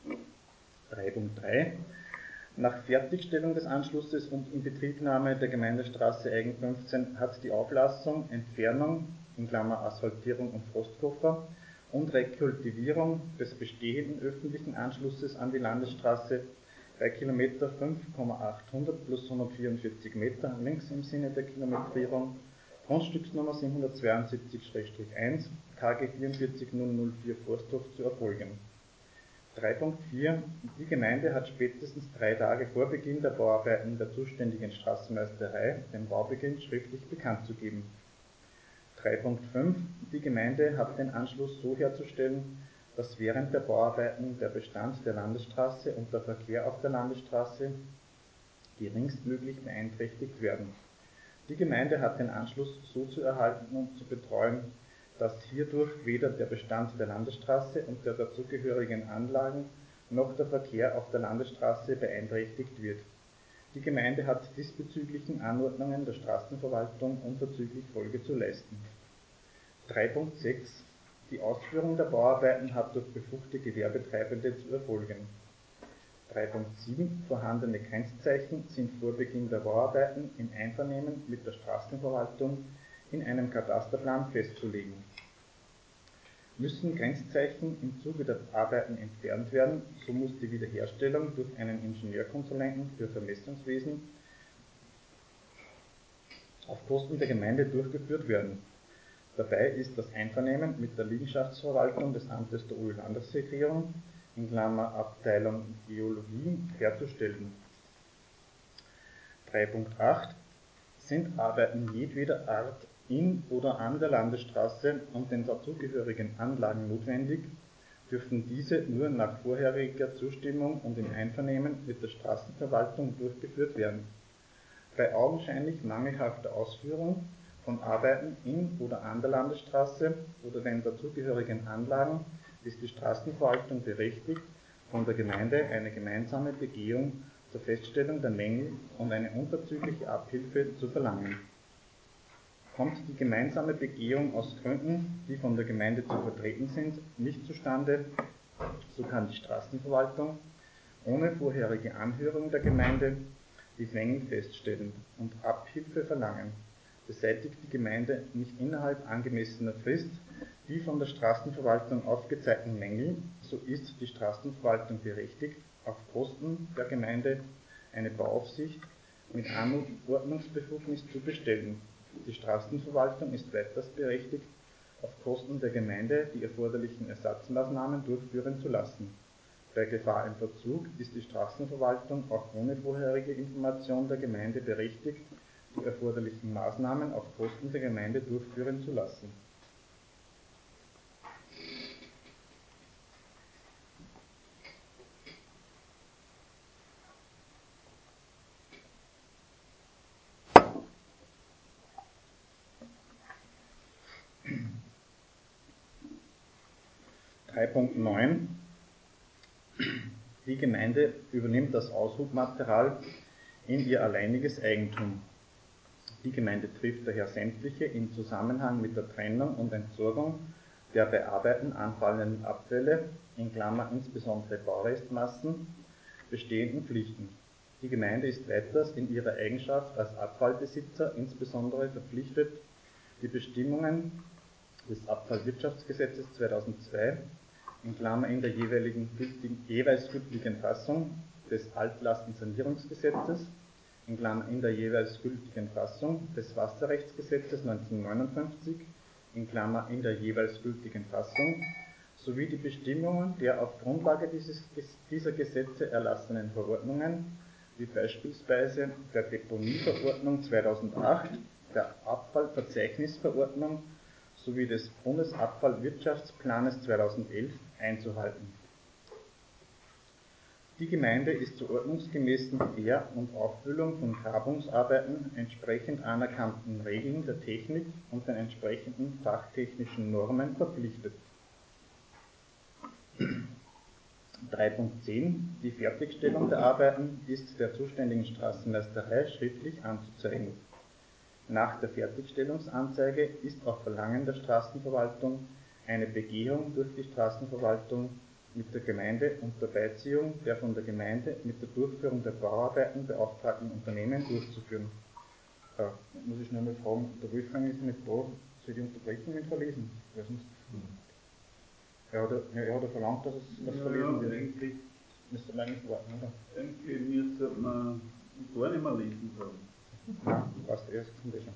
3.3 Nach Fertigstellung des Anschlusses und Inbetriebnahme der Gemeindestraße Eigen 15 hat die Auflassung, Entfernung in Klammer Asphaltierung und Frostkoffer und Rekultivierung des bestehenden öffentlichen Anschlusses an die Landesstraße bei Kilometer 5,800 plus 144 Meter links im Sinne der Kilometrierung Grundstücksnummer 772/1 KG 44004 Forsthof zu erfolgen. 3.4 Die Gemeinde hat spätestens 3 Tage vor Beginn der Bauarbeiten der zuständigen Straßenmeisterei den Baubeginn schriftlich bekannt zu geben. 3.5 Die Gemeinde hat den Anschluss so herzustellen, dass während der Bauarbeiten der Bestand der Landesstraße und der Verkehr auf der Landesstraße geringstmöglich beeinträchtigt werden. Die Gemeinde hat den Anschluss so zu erhalten und zu betreuen, dass hierdurch weder der Bestand der Landesstraße und der dazugehörigen Anlagen noch der Verkehr auf der Landesstraße beeinträchtigt wird. Die Gemeinde hat diesbezüglichen Anordnungen der Straßenverwaltung unverzüglich Folge zu leisten. 3.6 Die Ausführung der Bauarbeiten hat durch befugte Gewerbetreibende zu erfolgen. 3.7 Vorhandene Grenzzeichen sind vor Beginn der Bauarbeiten im Einvernehmen mit der Straßenverwaltung in einem Katasterplan festzulegen. Müssen Grenzzeichen im Zuge der Arbeiten entfernt werden, so muss die Wiederherstellung durch einen Ingenieurkonsulenten für Vermessungswesen auf Kosten der Gemeinde durchgeführt werden. Dabei ist das Einvernehmen mit der Liegenschaftsverwaltung des Amtes der OÖ-Landesregierung in Klammer Abteilung Geologie herzustellen. 3.8 Sind Arbeiten jedweder Art in oder an der Landesstraße und den dazugehörigen Anlagen notwendig, dürfen diese nur nach vorheriger Zustimmung und im Einvernehmen mit der Straßenverwaltung durchgeführt werden. Bei augenscheinlich mangelhafter Ausführung von Arbeiten in oder an der Landesstraße oder den dazugehörigen Anlagen ist die Straßenverwaltung berechtigt, von der Gemeinde eine gemeinsame Begehung zur Feststellung der Mängel und eine unverzügliche Abhilfe zu verlangen. Kommt die gemeinsame Begehung aus Gründen, die von der Gemeinde zu vertreten sind, nicht zustande, so kann die Straßenverwaltung ohne vorherige Anhörung der Gemeinde die Mängel feststellen und Abhilfe verlangen. Beseitigt die Gemeinde nicht innerhalb angemessener Frist die von der Straßenverwaltung aufgezeigten Mängel, so ist die Straßenverwaltung berechtigt, auf Kosten der Gemeinde eine Bauaufsicht mit Anordnungsbefugnis zu bestellen. Die Straßenverwaltung ist weiters berechtigt, auf Kosten der Gemeinde die erforderlichen Ersatzmaßnahmen durchführen zu lassen. Bei Gefahr im Verzug ist die Straßenverwaltung auch ohne vorherige Information der Gemeinde berechtigt, die erforderlichen Maßnahmen auf Kosten der Gemeinde durchführen zu lassen. Punkt 9. Die Gemeinde übernimmt das Aushubmaterial in ihr alleiniges Eigentum. Die Gemeinde trifft daher sämtliche im Zusammenhang mit der Trennung und Entsorgung der bei Arbeiten anfallenden Abfälle, in Klammern insbesondere Baurestmassen, bestehenden Pflichten. Die Gemeinde ist weiters in ihrer Eigenschaft als Abfallbesitzer insbesondere verpflichtet, die Bestimmungen des Abfallwirtschaftsgesetzes 2002 in Klammer in der jeweils gültigen Fassung des Altlastensanierungsgesetzes, in Klammer in der jeweils gültigen Fassung des Wasserrechtsgesetzes 1959, in Klammer in der jeweils gültigen Fassung, sowie die Bestimmungen der auf Grundlage dieser Gesetze erlassenen Verordnungen, wie beispielsweise der Deponieverordnung 2008, der Abfallverzeichnisverordnung sowie des Bundesabfallwirtschaftsplanes 2011 einzuhalten. Die Gemeinde ist zur ordnungsgemäßen Ver- und Auffüllung von Grabungsarbeiten entsprechend anerkannten Regeln der Technik und den entsprechenden fachtechnischen Normen verpflichtet. 3.10 Die Fertigstellung der Arbeiten ist der zuständigen Straßenmeisterei schriftlich anzuzeigen. Nach der Fertigstellungsanzeige ist auf Verlangen der Straßenverwaltung eine Begehung durch die Straßenverwaltung mit der Gemeinde unter Beiziehung der von der Gemeinde mit der Durchführung der Bauarbeiten beauftragten Unternehmen durchzuführen. Muss ich nur mal fragen, der Wolfgang ist nicht da, soll ich die Unterbrechung mit verlesen? Weil sonst er hat verlangt, dass es das verlesen wird. Eigentlich Müsste man eigentlich warten, oder? Eigentlich müsste man gar nicht mehr lesen sollen. Nein, passt erst zum Lesen.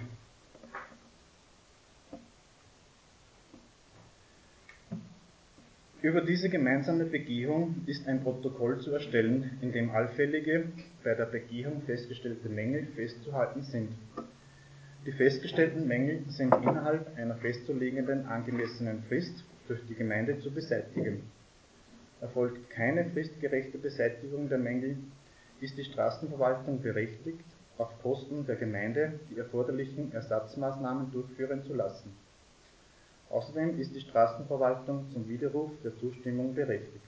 Über diese gemeinsame Begehung ist ein Protokoll zu erstellen, in dem allfällige, bei der Begehung festgestellte Mängel festzuhalten sind. Die festgestellten Mängel sind innerhalb einer festzulegenden angemessenen Frist durch die Gemeinde zu beseitigen. Erfolgt keine fristgerechte Beseitigung der Mängel, ist die Straßenverwaltung berechtigt, auf Kosten der Gemeinde die erforderlichen Ersatzmaßnahmen durchführen zu lassen. Außerdem ist die Straßenverwaltung zum Widerruf der Zustimmung berechtigt.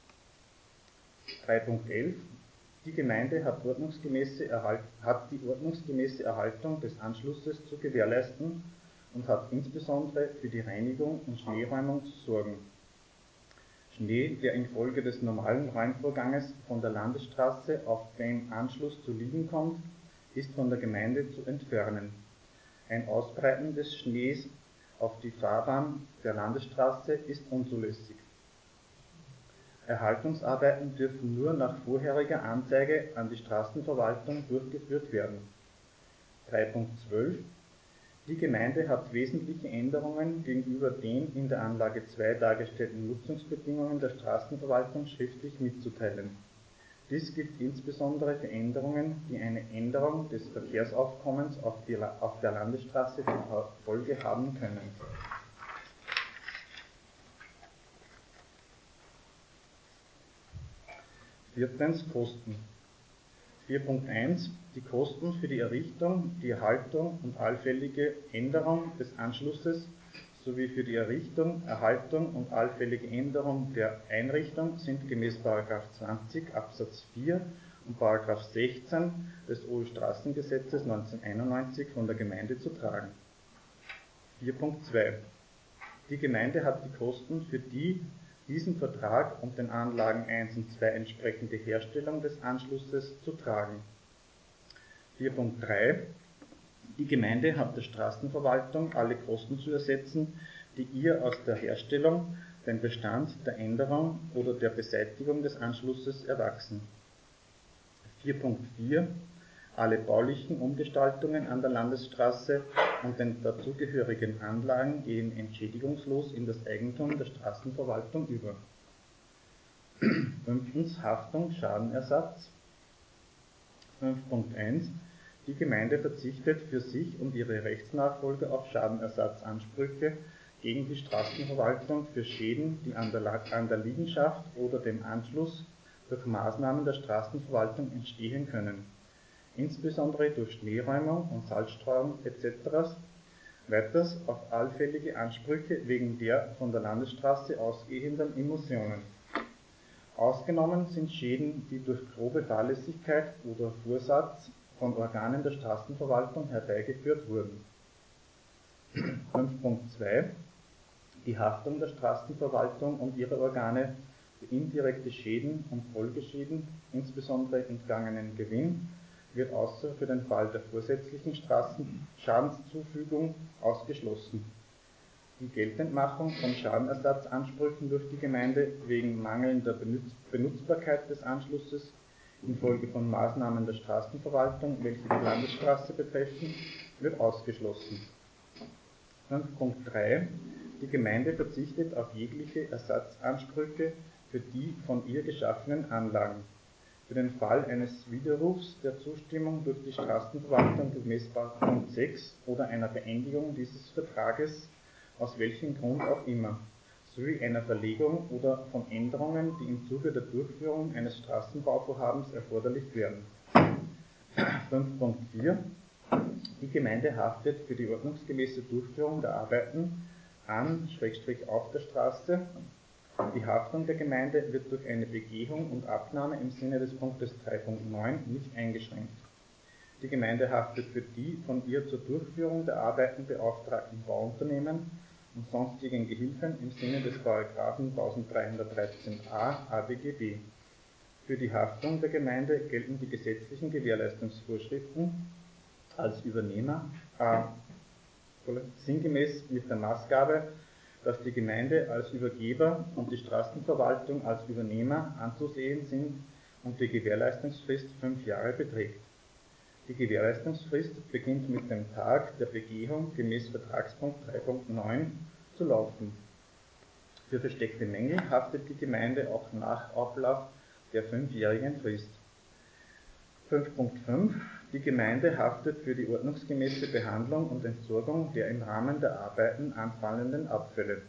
3.11 Die Gemeinde hat die ordnungsgemäße Erhaltung des Anschlusses zu gewährleisten und hat insbesondere für die Reinigung und Schneeräumung zu sorgen. Schnee, der infolge des normalen Räumvorganges von der Landesstraße auf den Anschluss zu liegen kommt, ist von der Gemeinde zu entfernen. Ein Ausbreiten des Schnees auf die Fahrbahn der Landesstraße ist unzulässig. Erhaltungsarbeiten dürfen nur nach vorheriger Anzeige an die Straßenverwaltung durchgeführt werden. 3.12 Die Gemeinde hat wesentliche Änderungen gegenüber den in der Anlage 2 dargestellten Nutzungsbedingungen der Straßenverwaltung schriftlich mitzuteilen. Dies gilt insbesondere für Änderungen, die eine Änderung des Verkehrsaufkommens auf der Landesstraße zur Folge haben können. Viertens Kosten. 4.1 Die Kosten für die Errichtung, die Erhaltung und allfällige Änderung des Anschlusses sowie für die Errichtung, Erhaltung und allfällige Änderung der Einrichtung sind gemäß § 20 Absatz 4 und § 16 des OÖ-Straßengesetzes 1991 von der Gemeinde zu tragen. 4.2 Die Gemeinde hat die Kosten für die diesem Vertrag und den Anlagen 1 und 2 entsprechende Herstellung des Anschlusses zu tragen. 4.3 Die Gemeinde hat der Straßenverwaltung alle Kosten zu ersetzen, die ihr aus der Herstellung, dem Bestand, der Änderung oder der Beseitigung des Anschlusses erwachsen. 4.4 Alle baulichen Umgestaltungen an der Landesstraße und den dazugehörigen Anlagen gehen entschädigungslos in das Eigentum der Straßenverwaltung über. 5. Haftung, Schadenersatz. 5.1 Die Gemeinde verzichtet für sich und ihre Rechtsnachfolger auf Schadenersatzansprüche gegen die Straßenverwaltung für Schäden, die an der Liegenschaft oder dem Anschluss durch Maßnahmen der Straßenverwaltung entstehen können, insbesondere durch Schneeräumung und Salzstreuung etc. Weiters auf allfällige Ansprüche wegen der von der Landesstraße ausgehenden Emissionen. Ausgenommen sind Schäden, die durch grobe Fahrlässigkeit oder Vorsatz von Organen der Straßenverwaltung herbeigeführt wurden. 5.2 Die Haftung der Straßenverwaltung und ihrer Organe für indirekte Schäden und Folgeschäden, insbesondere entgangenen Gewinn, wird außer für den Fall der vorsätzlichen Schadenszufügung ausgeschlossen. Die Geltendmachung von Schadenersatzansprüchen durch die Gemeinde wegen mangelnder Benutzbarkeit des Anschlusses infolge von Maßnahmen der Straßenverwaltung, welche die Landesstraße betreffen, wird ausgeschlossen. 5.3 Die Gemeinde verzichtet auf jegliche Ersatzansprüche für die von ihr geschaffenen Anlagen. Für den Fall eines Widerrufs der Zustimmung durch die Straßenverwaltung gemäß Punkt 6 oder einer Beendigung dieses Vertrages, aus welchem Grund auch immer, sowie einer Verlegung oder von Änderungen, die im Zuge der Durchführung eines Straßenbauvorhabens erforderlich werden. 5.4 Die Gemeinde haftet für die ordnungsgemäße Durchführung der Arbeiten an/auf der Straße. Die Haftung der Gemeinde wird durch eine Begehung und Abnahme im Sinne des Punktes 3.9 nicht eingeschränkt. Die Gemeinde haftet für die von ihr zur Durchführung der Arbeiten beauftragten Bauunternehmen und sonstigen Gehilfen im Sinne des § 1313a ADGB. Für die Haftung der Gemeinde gelten die gesetzlichen Gewährleistungsvorschriften als Übernehmer sinngemäß mit der Maßgabe, dass die Gemeinde als Übergeber und die Straßenverwaltung als Übernehmer anzusehen sind und die Gewährleistungsfrist 5 Jahre beträgt. Die Gewährleistungsfrist beginnt mit dem Tag der Begehung gemäß Vertragspunkt 3.9 zu laufen. Für versteckte Mängel haftet die Gemeinde auch nach Ablauf der 5-jährigen Frist. 5.5 Die Gemeinde haftet für die ordnungsgemäße Behandlung und Entsorgung der im Rahmen der Arbeiten anfallenden Abfälle.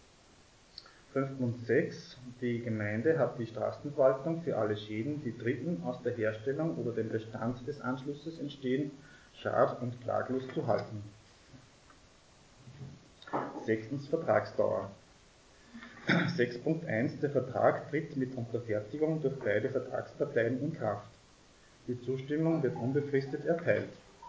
5.6 Die Gemeinde hat die Straßenverwaltung für alle Schäden, die Dritten aus der Herstellung oder dem Bestand des Anschlusses entstehen, schad- und klaglos zu halten. 6. Vertragsdauer. 6.1 Der Vertrag tritt mit Unterfertigung durch beide Vertragsparteien in Kraft. Die Zustimmung wird unbefristet erteilt.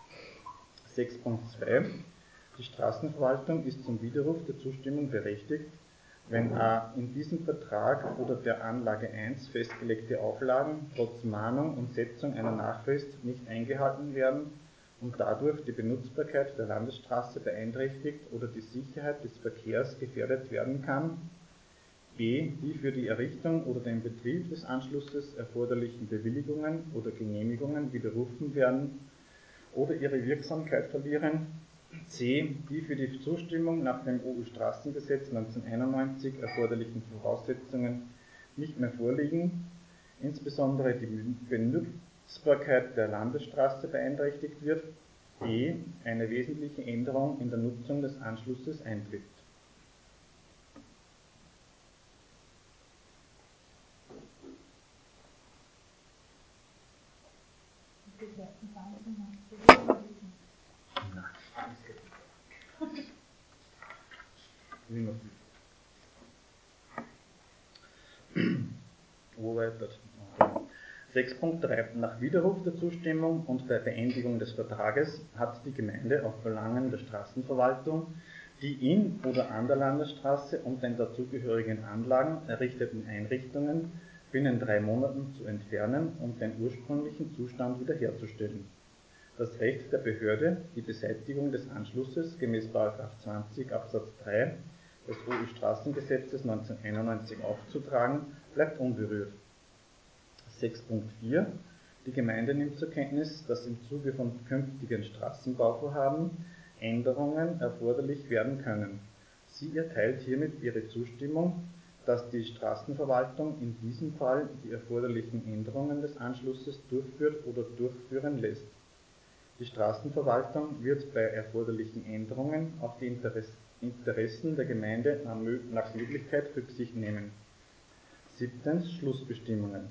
6.2 Die Straßenverwaltung ist zum Widerruf der Zustimmung berechtigt, wenn a. in diesem Vertrag oder der Anlage 1 festgelegte Auflagen trotz Mahnung und Setzung einer Nachfrist nicht eingehalten werden und dadurch die Benutzbarkeit der Landesstraße beeinträchtigt oder die Sicherheit des Verkehrs gefährdet werden kann, b. die für die Errichtung oder den Betrieb des Anschlusses erforderlichen Bewilligungen oder Genehmigungen widerrufen werden oder ihre Wirksamkeit verlieren, c. die für die Zustimmung nach dem OÖ-Straßengesetz 1991 erforderlichen Voraussetzungen nicht mehr vorliegen, insbesondere die Benutzbarkeit der Landesstraße beeinträchtigt wird, d. eine wesentliche Änderung in der Nutzung des Anschlusses eintritt. Wo weiter? 6.3. Nach Widerruf der Zustimmung und bei Beendigung des Vertrages hat die Gemeinde auf Verlangen der Straßenverwaltung die in oder an der Landesstraße und den dazugehörigen Anlagen errichteten Einrichtungen binnen 3 Monaten zu entfernen und den ursprünglichen Zustand wiederherzustellen. Das Recht der Behörde, die Beseitigung des Anschlusses gemäß § 20 Absatz 3 des OÜ-Straßengesetzes 1991 aufzutragen, bleibt unberührt. 6.4. Die Gemeinde nimmt zur Kenntnis, dass im Zuge von künftigen Straßenbauvorhaben Änderungen erforderlich werden können. Sie erteilt hiermit ihre Zustimmung, dass die Straßenverwaltung in diesem Fall die erforderlichen Änderungen des Anschlusses durchführt oder durchführen lässt. Die Straßenverwaltung wird bei erforderlichen Änderungen auf die Interessen der Gemeinde nach Möglichkeit Rücksicht nehmen. 7. Schlussbestimmungen.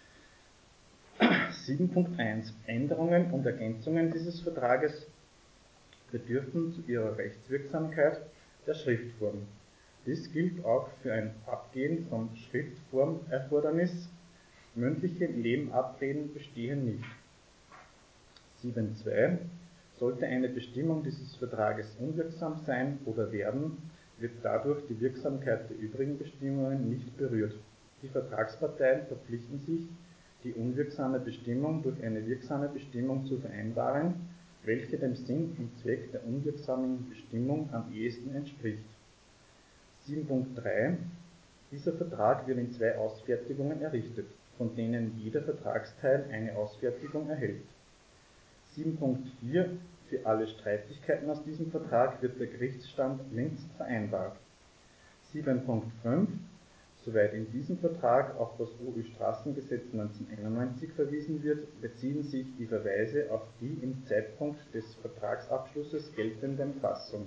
7.1. Änderungen und Ergänzungen dieses Vertrages bedürfen zu ihrer Rechtswirksamkeit der Schriftform. Dies gilt auch für ein Abgehen vom Schriftformerfordernis. Mündliche Nebenabreden bestehen nicht. 7.2. Sollte eine Bestimmung dieses Vertrages unwirksam sein oder werden, wird dadurch die Wirksamkeit der übrigen Bestimmungen nicht berührt. Die Vertragsparteien verpflichten sich, die unwirksame Bestimmung durch eine wirksame Bestimmung zu vereinbaren, welche dem Sinn und Zweck der unwirksamen Bestimmung am ehesten entspricht. 7.3. Dieser Vertrag wird in 2 Ausfertigungen errichtet, von denen jeder Vertragsteil eine Ausfertigung erhält. 7.4. Für alle Streitigkeiten aus diesem Vertrag wird der Gerichtsstand Linz vereinbart. 7.5. Soweit in diesem Vertrag auf das OÜ-Straßengesetz 1991 verwiesen wird, beziehen sich die Verweise auf die im Zeitpunkt des Vertragsabschlusses geltenden Fassung.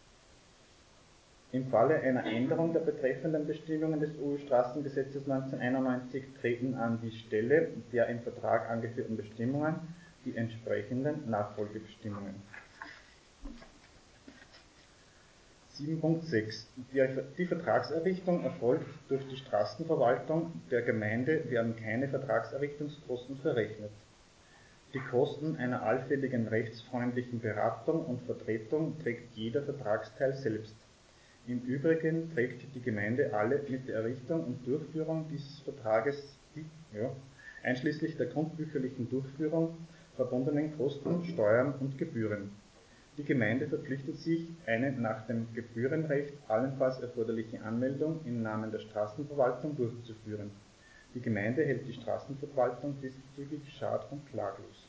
Im Falle einer Änderung der betreffenden Bestimmungen des OÜ-Straßengesetzes 1991 treten an die Stelle der im Vertrag angeführten Bestimmungen die entsprechenden Nachfolgebestimmungen. 7.6. Die Vertragserrichtung erfolgt durch die Straßenverwaltung, der Gemeinde werden keine Vertragserrichtungskosten verrechnet. Die Kosten einer allfälligen rechtsfreundlichen Beratung und Vertretung trägt jeder Vertragsteil selbst. Im Übrigen trägt die Gemeinde alle mit der Errichtung und Durchführung dieses Vertrages, einschließlich der grundbücherlichen Durchführung, verbundenen Kosten, Steuern und Gebühren. Die Gemeinde verpflichtet sich, eine nach dem Gebührenrecht allenfalls erforderliche Anmeldung im Namen der Straßenverwaltung durchzuführen. Die Gemeinde hält die Straßenverwaltung diesbezüglich schad- und klaglos.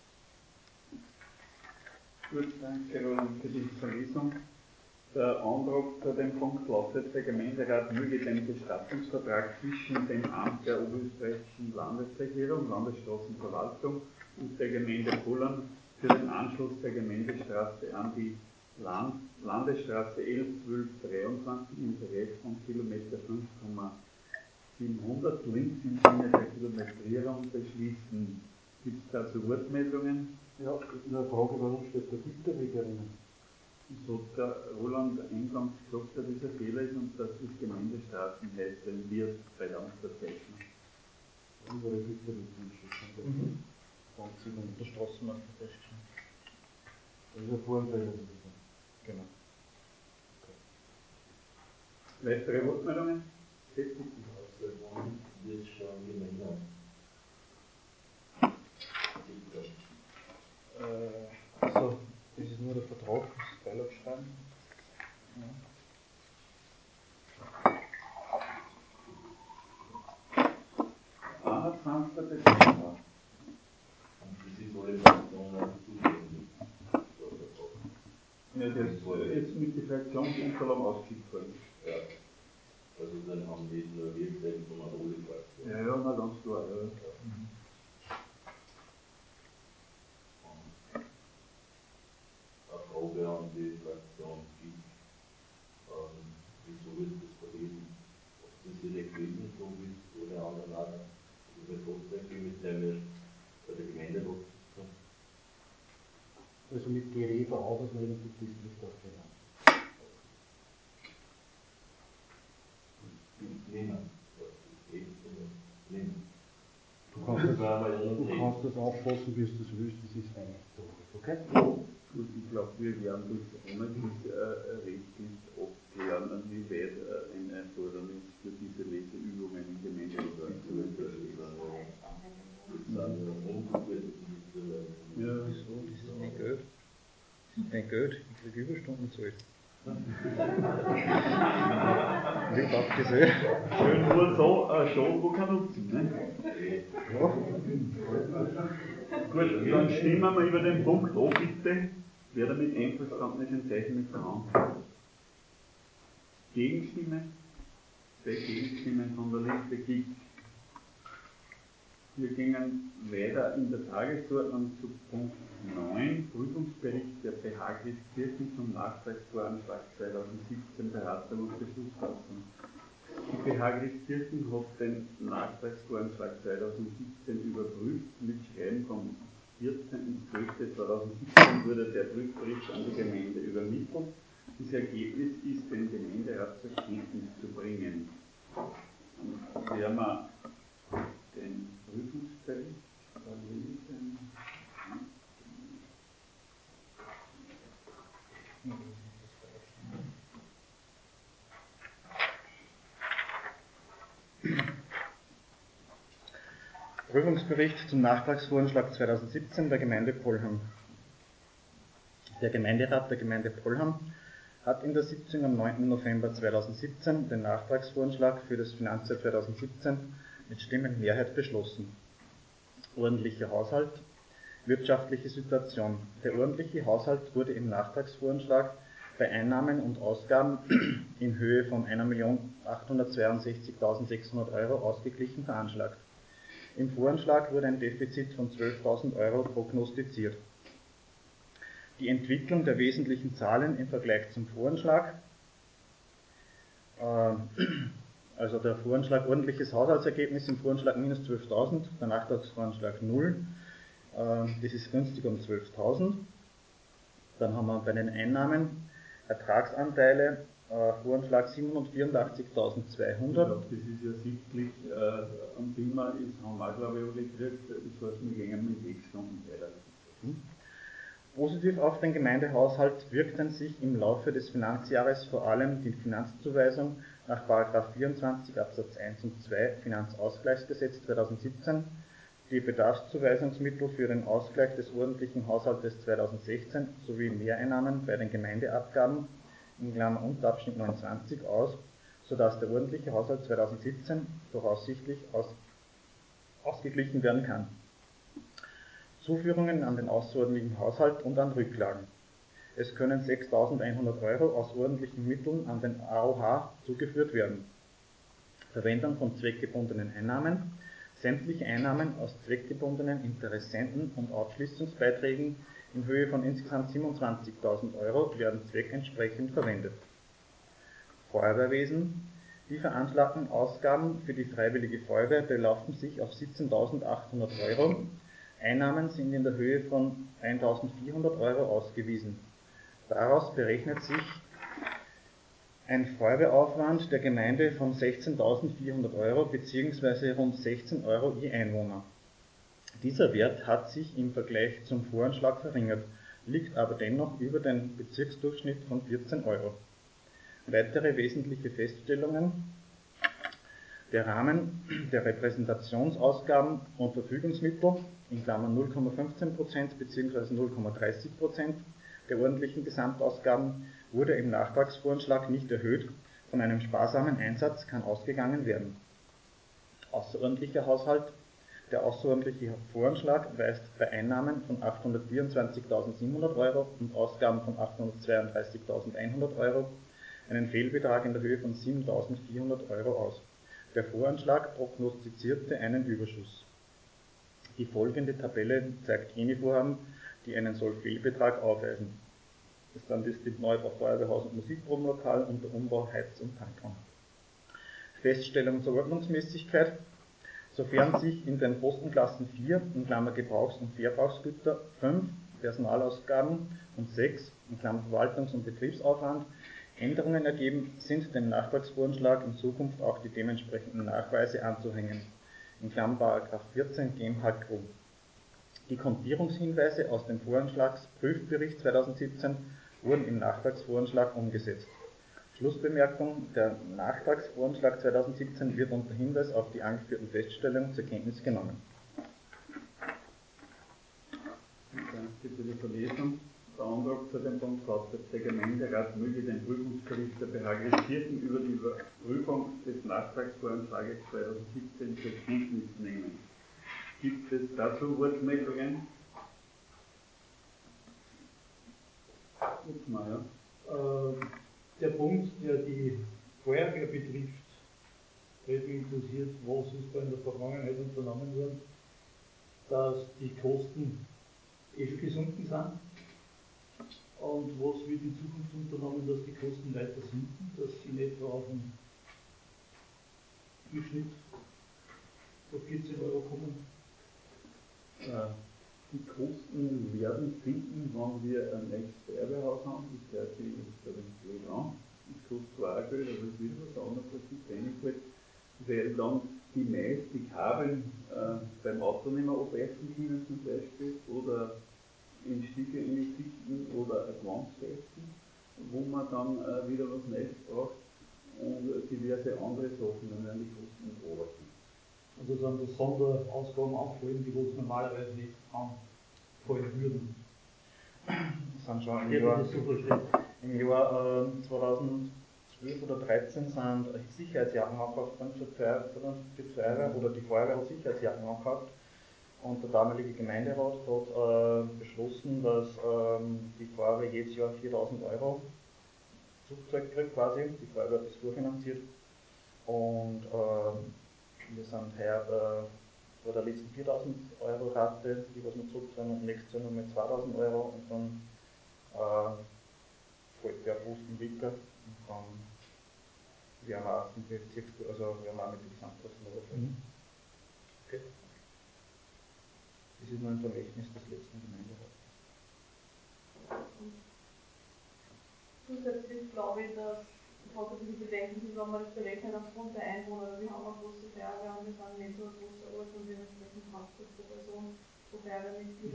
Gut, danke Roland für die Verlesung. Der Antrag zu dem Punkt lautet, der Gemeinderat möge den Gestattungsvertrag zwischen dem Amt der Oberösterreichischen Landesregierung, Landesstraßenverwaltung und der Gemeinde Pollern für den Anschluss der Gemeindestraße an die Landesstraße 111223 im Bereich von Kilometer 5,700 links im Sinne der Kilometrierung beschließen. Gibt es dazu Wortmeldungen? Ja, eine Frage, warum steht der Güterweg erinnern? So hat der Roland eingangs gesagt, dass es ein Fehler ist und dass das Gemeindestraßen heißen wird bei der Unterzeichnung. Unsere Güterweg-Wünsche. Und der Straßenmarkt feststellen. Das ist ein Vorfehler. Genau. Weitere Wortmeldungen? Wird schon geändert. Also, das ist nur der Vertrag, das Beilage schreiben. Ja. 21. Dezember. Und für die Koordination zuständig. Ja, das ist jetzt mit den Fraktionsunterlagen ausgeschickt worden. Ja. Also dann haben wir nur wir gesagt, von einer Rolle-Fraktion. Ja, ja, na ganz klar. Ja. Eine Frage an die Fraktion gibt, wieso wird das vergeben? Ob das direkt gelesen, so wie es alle anderen auch, das ist ein Vorträge, mit dem wir bei der Gemeinde nutzen. Also mit GRE voraus, dass wir eben die nicht aufstehen haben. Nehmen. Nehmen. Du kannst das Du kannst das auffassen, wie du es willst, das ist deine Sache, okay? Gut, ich glaube, wir werden das ohnehin rechtlich abklären, wie weit ein Erfordernis für diese Leseübungen in Gemeindeorganen zu unterstehen. Ja, wieso? Das ist mein Geld. Das ist mein Geld. Ich kriege Überstunden zahlt. Wie braucht das eh? Schön nur so, schon, wo kann nutzen, ne? Ja. Gut, dann stimmen wir über den Punkt ab, bitte. Wer damit einverstanden ist, ein Zeichen mit der Hand. Gegenstimme? 2 Gegenstimmen von der Liste gibt. Wir gingen weiter in der Tagesordnung zu Punkt 9, Prüfungsbericht der PH Christkirchen zum Nachtragsvoranschlag 2017, Beratung und Beschlussfassung. Die PH Christkirchen hat den Nachtragsvoranschlag 2017 überprüft. Mit Schreiben vom 14.12.2017 wurde der Prüfbericht an die Gemeinde übermittelt. Das Ergebnis ist dem Gemeinderat zur Kenntnis zu bringen. Und werden wir den Prüfungsbericht verlesen. Prüfungsbericht zum Nachtragsvoranschlag 2017 der Gemeinde Pollham. Der Gemeinderat der Gemeinde Pollham hat in der Sitzung am 9. November 2017 den Nachtragsvoranschlag für das Finanzjahr 2017 mit Stimmenmehrheit beschlossen. Ordentlicher Haushalt, wirtschaftliche Situation. Der ordentliche Haushalt wurde im Nachtragsvoranschlag bei Einnahmen und Ausgaben in Höhe von 1.862.600 Euro ausgeglichen veranschlagt. Im Voranschlag wurde ein Defizit von 12.000 Euro prognostiziert. Die Entwicklung der wesentlichen Zahlen im Vergleich zum Voranschlag, also der Voranschlag ordentliches Haushaltsergebnis im Voranschlag minus 12.000, der Nachtragsvoranschlag 0, das ist günstig um 12.000. Dann haben wir bei den Einnahmen Ertragsanteile, Voranschlag 784.200. Ich glaube, das ist ja sichtlich am Thema, ist, haben wir glaube ich alle gekriegt, das heißt, wir gehen mit 6 Stunden weiter. Positiv auf den Gemeindehaushalt wirkten sich im Laufe des Finanzjahres vor allem die Finanzzuweisung nach § 24 Absatz 1 und 2 Finanzausgleichsgesetz 2017, die Bedarfszuweisungsmittel für den Ausgleich des ordentlichen Haushaltes 2016 sowie Mehreinnahmen bei den Gemeindeabgaben in Klammer und Abschnitt 29 aus, sodass der ordentliche Haushalt 2017 voraussichtlich ausgeglichen werden kann. Zuführungen an den außerordentlichen Haushalt und an Rücklagen. Es können 6.100 Euro aus ordentlichen Mitteln an den AOH zugeführt werden. Verwendung von zweckgebundenen Einnahmen. Sämtliche Einnahmen aus zweckgebundenen Interessenten- und Ausschließungsbeiträgen in Höhe von insgesamt 27.000 Euro werden zweckentsprechend verwendet. Feuerwehrwesen. Die veranschlagten Ausgaben für die Freiwillige Feuerwehr belaufen sich auf 17.800 Euro. Einnahmen sind in der Höhe von 1.400 Euro ausgewiesen. Daraus berechnet sich ein Feuerwehraufwand der Gemeinde von 16.400 Euro bzw. rund 16 Euro je Einwohner. Dieser Wert hat sich im Vergleich zum Voranschlag verringert, liegt aber dennoch über den Bezirksdurchschnitt von 14 Euro. Weitere wesentliche Feststellungen: Der Rahmen der Repräsentationsausgaben und Verfügungsmittel in Klammern 0,15% bzw. 0,30% der ordentlichen Gesamtausgaben wurde im Nachtragsvoranschlag nicht erhöht, von einem sparsamen Einsatz kann ausgegangen werden. Außerordentlicher Haushalt. Der außerordentliche Voranschlag weist bei Einnahmen von 824.700 Euro und Ausgaben von 832.100 Euro einen Fehlbetrag in der Höhe von 7.400 Euro aus. Der Voranschlag prognostizierte einen Überschuss. Die folgende Tabelle zeigt jene Vorhaben, die einen solchen Fehlbetrag aufweisen. Das sind das die Neubau Feuerwehrhaus und Musikprobenlokal und der Umbau Heiz- und Tankraum. Feststellung zur Ordnungsmäßigkeit. Sofern sich in den Postenklassen 4 in Klammer Gebrauchs- und Verbrauchsgüter, 5 Personalausgaben und 6 in Klammer Verwaltungs- und Betriebsaufwand Änderungen ergeben, sind dem Nachtragsvoranschlag in Zukunft auch die dementsprechenden Nachweise anzuhängen. in Klammern Paragraph 14 GmbH Grund. Die Kontierungshinweise aus dem Voranschlagsprüfbericht 2017 wurden im Nachtragsvoranschlag umgesetzt. Schlussbemerkung: Der Nachtragsvoranschlag 2017 wird unter Hinweis auf die angeführten Feststellungen zur Kenntnis genommen. Danke für die Verlesung. Der Antrag zu dem Punkt lautet: Der Gemeinderat möge den Prüfungsbericht der Behagerisierten über die Überprüfung des Nachtragsvoranschlages 2017 zur Kenntnis nehmen. Gibt es dazu Wortmeldungen? Der Punkt, der die Feuerwehr betrifft, wird mich interessiert, was ist da in der Vergangenheit unternommen worden, dass die Kosten schon gesunken sind und was wird in Zukunft unternommen, dass die Kosten weiter sinken, dass sie nicht auf den Durchschnitt auf 14 Euro kommen. Die Kosten werden sinken, wenn wir ein nächstes Feuerwehrhaus haben. Das hört sich jetzt eventuell an. Das kostet zwar auch Geld, aber es wird was anderes, was ich sehen will. Weil dann die meisten Kabeln beim Auto nicht mehr abbrechen können zum Beispiel oder in Stücke einsichten oder Advanced setzen, wo man dann wieder was Neues braucht und diverse andere Sachen, dann werden die Kosten nicht runtergehen. Also sind das Sonderausgaben anfallen, die uns normalerweise nicht anfallen würden. Das sind schon im Jahr 2012 oder 2013 sind Sicherheitsjacken angekauft worden für die Feuerwehr, oder die Feuerwehr hat Sicherheitsjacken angekauft. Und der damalige Gemeinderat hat beschlossen, dass die Feuerwehr jedes Jahr 4.000 Euro zurückgezahlt kriegt quasi. Die Feuerwehr hat das vorfinanziert. Und wir sind heuer bei der letzten 4.000 Euro Rate, die was wir zurückzahlen, und nächstes Jahr nochmal 2.000 Euro und dann folgt der Osten Wicker und dann werden wir auch mit den Gesamtkosten überfallen. Okay. Das ist nur ein Vermächtnis des letzten Gemeinderates. Zusätzlich glaube ich, dass hat ein bisschen Bedenken, wenn man das berechnet aufgrund der Einwohner. Wir haben eine große Feuerwehr und wir sind nicht so ein großer Ort und dementsprechend Transport pro Person pro Feuerwehrmitglied.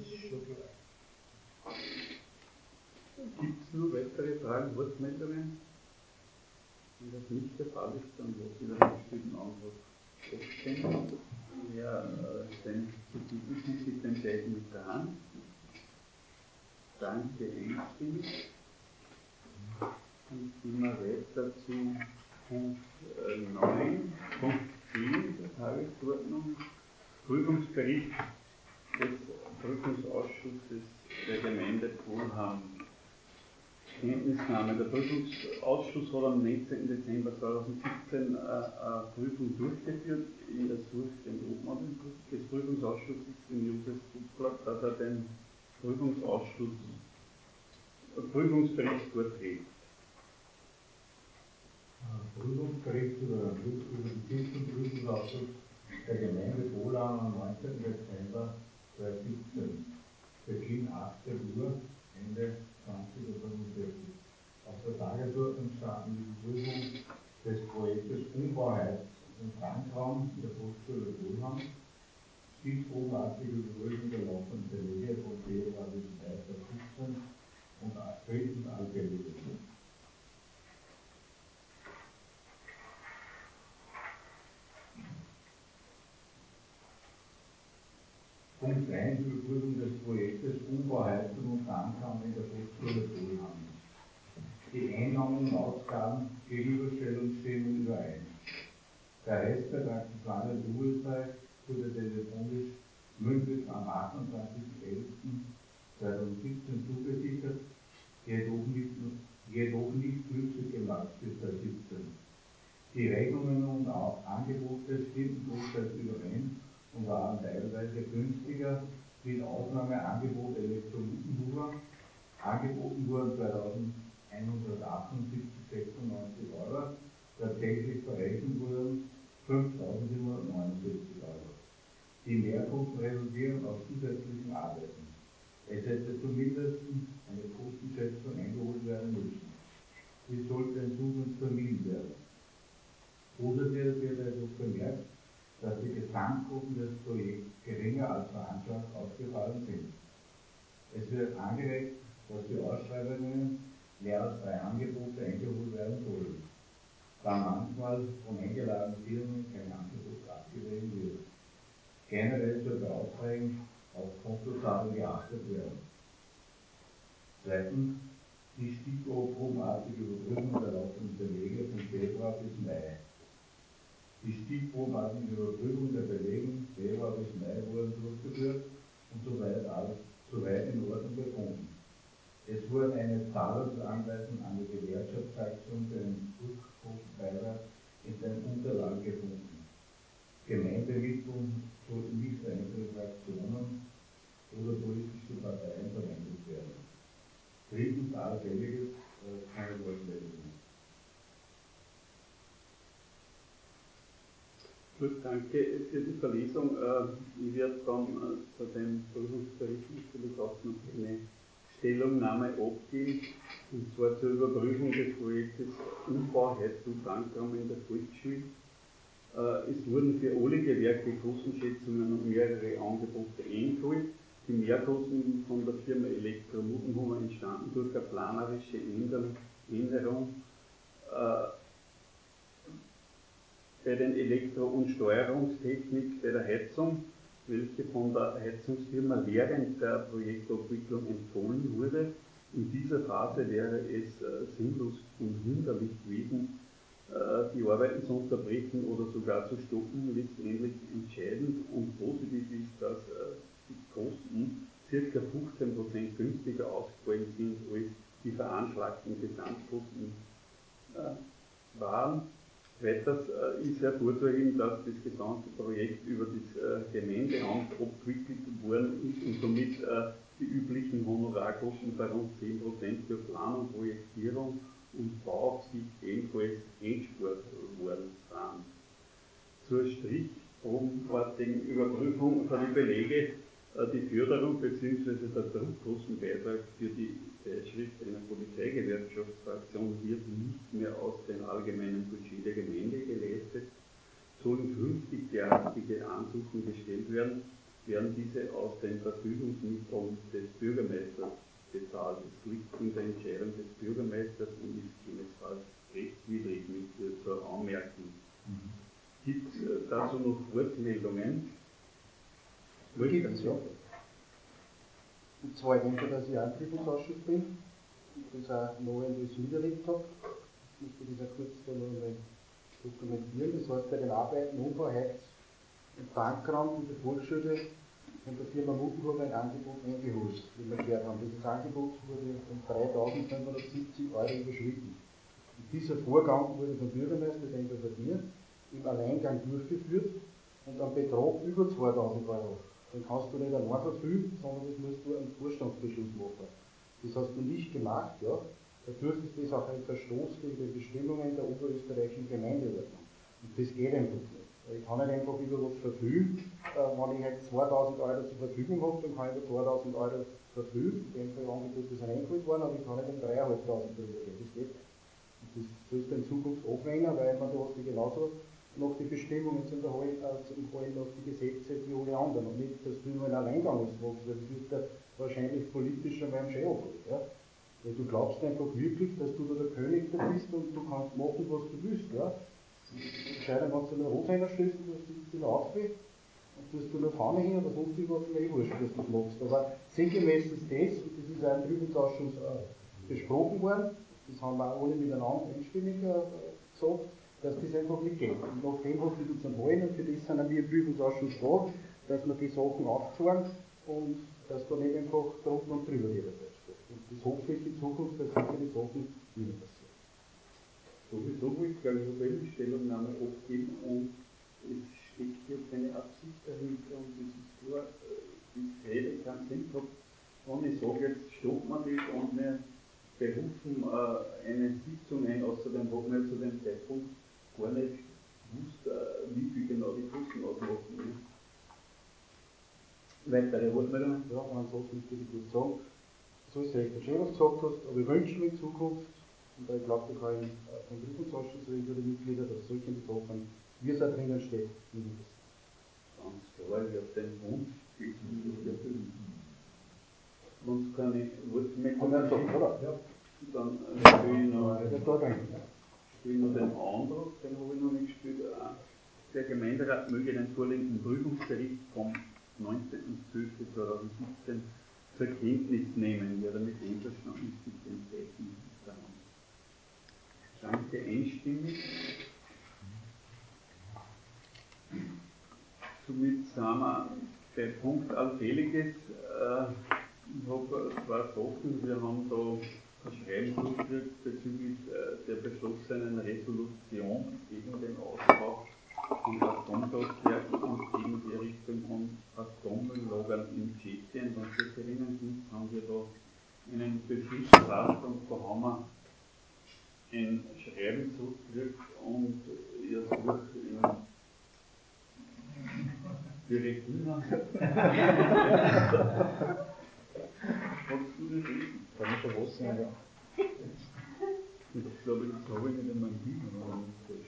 Gibt es nur weitere Fragen, Wortmeldungen? Wenn das nicht der Fall ist, dann lasse ich den bestimmten Antrag feststellen. Ja, den zu bitten Sie bitte entscheiden mit der Hand. Danke, einstimmig. Dann gehen wir weiter zu Punkt 9, Punkt 10 der Tagesordnung. Prüfungsbericht des Prüfungsausschusses der Gemeinde Pfullheim. Kenntnisnahme. Der Prüfungsausschuss hat am 19. Dezember 2017 eine Prüfung durchgeführt. Ich ersuche den Obmann des Prüfungsausschusses, den Josef Kupfer, dass er den Prüfungsbericht vorträgt. Prüfungsbericht über den Prüfungsausschuss der Gemeinde Pfullheim am 19. Dezember 2017. Beginn 18 Uhr, Ende 20:45 Uhr. Auf der Tagesordnung standen die Prüfung des Projektes Umbau Heiz- und Tankraum in der Volksschule Pfullheim, stichprobenartige Überprüfung der laufenden Belege von Februar bis 15 und drittens allfällige. Punkt 1, Überprüfung des Projektes Umbau Heizung und Tankraum in der Volksschule Pfullheim. Die Einnahmen und Ausgaben Gegenüberstellung stimmen überein. Der Restbetrag des Landes Oberösterreich wurde telefonisch mündlich am 28.11.2017 zugesichert, jedoch nicht flüssig gemacht bis 2017. Die Rechnungen und Angebote stimmten großteils überein und waren teilweise günstiger, mit Ausnahme Angebot Elektrolytenhuber. Angeboten wurden 2.178,96 Euro, tatsächlich verrechnet wurden 5.779 Euro. Die Mehrkosten resultieren aus zusätzlichen Arbeiten. Es hätte zumindest eine Kostenschätzung eingeholt werden müssen. Dies sollte in Zukunft vermieden werden. Außerdem wird jedoch bemerkt, dass die Gesamtkosten des Projekts geringer als veranschlagt ausgefallen sind. Es wird angeregt, dass für Ausschreibungen mehr als 3 Angebote eingeholt werden sollen, da manchmal von eingeladenen Firmen kein Angebot abgelehnt wird. Generell soll bei Aufträgen auf Kontozahlen geachtet werden. Zweitens, die stichprobenartige Überprüfung der laufenden Belege von Februar bis Mai. Die stichprobenartige Überprüfung der Belege von Februar bis Mai wurden durchgeführt und soweit in Ordnung befunden. Es wurde eine Zahlungsanweisung an die Gewerkschaftsfraktion für einen Rückkostenbeitrag in den Unterlagen gefunden. Gemeindemittel sollten nicht für einzelne Fraktionen oder politische Parteien verwendet werden. Drittens, allfälliges keine Wortmeldungen. Gut, danke für die Verlesung. Ich werde dann zu dem Prüfungsbericht natürlich auch noch eine Stellungnahme abgeben, und zwar zur Überprüfung des Projektes Umbau, Heizung, Tankraum in der Volksschule. Es wurden für alle Gewerke Kostenschätzungen und mehrere Angebote eingeholt. Die Mehrkosten von der Firma Elektro Muttenhofer entstanden durch eine planerische Änderung bei den Elektro- und Steuerungstechnik bei der Heizung, welche von der Heizungsfirma während der Projektabwicklung empfohlen wurde. In dieser Phase wäre es sinnlos und hinderlich gewesen, die Arbeiten zu unterbrechen oder sogar zu stoppen. Letztendlich entscheidend und positiv ist, dass die Kosten ca. 15% günstiger ausgefallen sind, als die veranschlagten Gesamtkosten waren. Weiters ist hervorzuheben, dass das gesamte Projekt über das Gemeindeamt abgewickelt worden ist und somit die üblichen Honorarkosten bei rund 10% für Planung, Projektierung und Bauaufsicht ebenfalls eingespart worden sind. Zur stichprobenartigen Überprüfung von den Belege, die Förderung bzw. der Druckkostenbeitrag für die Zeitschrift einer Polizeigewerkschaftsfraktion wird nicht mehr aus dem allgemeinen Budget der Gemeinde geleistet. Sollen künftig derartige Ansuchen gestellt werden, werden diese aus den Verfügungsmitteln des Bürgermeisters bezahlt. Es liegt in der Entscheidung des Bürgermeisters und ist keinesfalls rechtswidrig mit zur Anmerkung. Gibt es dazu noch Wortmeldungen? Gibt es, ja. Und zwar, ich denke, dass ich auch im Prüfungsausschuss bin und das auch neu alles miterlebt habe. Ich möchte das auch kurz da noch einmal dokumentieren. Das heißt, bei den Arbeiten Umbau, Heiz- und Tankraum in der Volksschule von der Firma Muttenhofer ein Angebot eingeholt, wie wir gehört haben. Dieses Angebot wurde um 3.570 € überschritten. Und dieser Vorgang wurde vom Bürgermeister, den wir verdient, im Alleingang durchgeführt und am Betrag über 2.000 €. Den kannst du nicht allein verfügen, sondern das musst du einen Vorstandsbeschluss machen. Das hast du nicht gemacht, ja. Dadurch ist das auch ein Verstoß gegen die Bestimmungen der oberösterreichischen Gemeindeordnung. Und das geht einfach nicht. Ich kann nicht einfach über was verfügen. Wenn ich halt 2.000 € zur Verfügung habe, dann kann ich über 2.000 € verfügen. In dem Fall Angebote sind eingeholt worden, aber ich kann nicht um 3.500 drüber gehen. Das geht. Und das sollst du in Zukunft abwähnen, weil man du hast dich genauso nach die Bestimmungen zum Halten, nach die Gesetze wie alle anderen. Und nicht, dass du nur in Alleingang machst, weil das wird da wahrscheinlich politisch einmal am Schädel abholen. Ja? Weil du glaubst einfach wirklich, dass du da der König da bist und du kannst machen, was du willst. Ja? Entscheidend, wenn du nur Rot reinstößt, du sitzt in der Aufweh und tust du nur vorne hin oder sonst irgendwas, mir wurscht, dass du das machst. Aber sinngemäß ist das, und das ist auch im Prüfungsausschuss besprochen worden, das haben wir auch alle miteinander einstimmig gesagt, dass das einfach nicht geht. Und nach dem, was wir uns wollen, und für das sind wir im Prüfungsausschuss da, dass wir die Sachen aufzeigen und dass da nicht einfach drunter und drüber geht. Und das hoffe ich in Zukunft, dass solche Sachen nicht mehr passieren. Sowieso will ich, glaube ich, die Stellungnahme abgeben und es steckt hier keine Absicht dahinter und es ist klar, die Rede keinen Sinn gehabt. Und ich sage, jetzt stoppen wir das und wir berufen eine Sitzung ein, außerdem haben wir zu dem Zeitpunkt gar nicht gewusst, wie viel genau die Kosten ausmachen. Ne? Weitere Wortmeldungen? Ja, ansonsten würde ich gut sagen, so ist recht schön, was du gesagt hast, aber ich wünsche mir in Zukunft, und ich glaube, da kann ich vom Prüfungsausschuss reden, für die Mitglieder, dass solche Sachen, wie es da drinnen steht, nicht passieren. ganz klar, ich habe den Wunsch, ich will erfüllen. Wenn es keine Worte mehr kommen, dann spiele ich noch den Antrag, den habe ich noch nicht gespielt. Der Gemeinderat möge den vorliegenden Prüfungsbericht vom 19.12.2017 zur Kenntnis nehmen. Wer damit einverstanden ist, bitte ein Zeichen mit der Hand. Danke, einstimmig. Somit sind wir bei Punkt Allfälliges. Ich habe zwei Sachen. Wir haben da ein Schreiben zurückgekriegt bezüglich der beschlossenen Resolution gegen den Ausbau von Atomkraftwerken und gegen die Errichtung von Atommülllagern in Tschechien. Und das Erinnern haben wir da einen Beschluss gefasst und da haben wir ein Schreiben zurückgekriegt und ich suche die Regina. Kannst du das lesen? Kann ich schon was sagen, ja. Ich glaube, das habe ich nicht in meinem Video.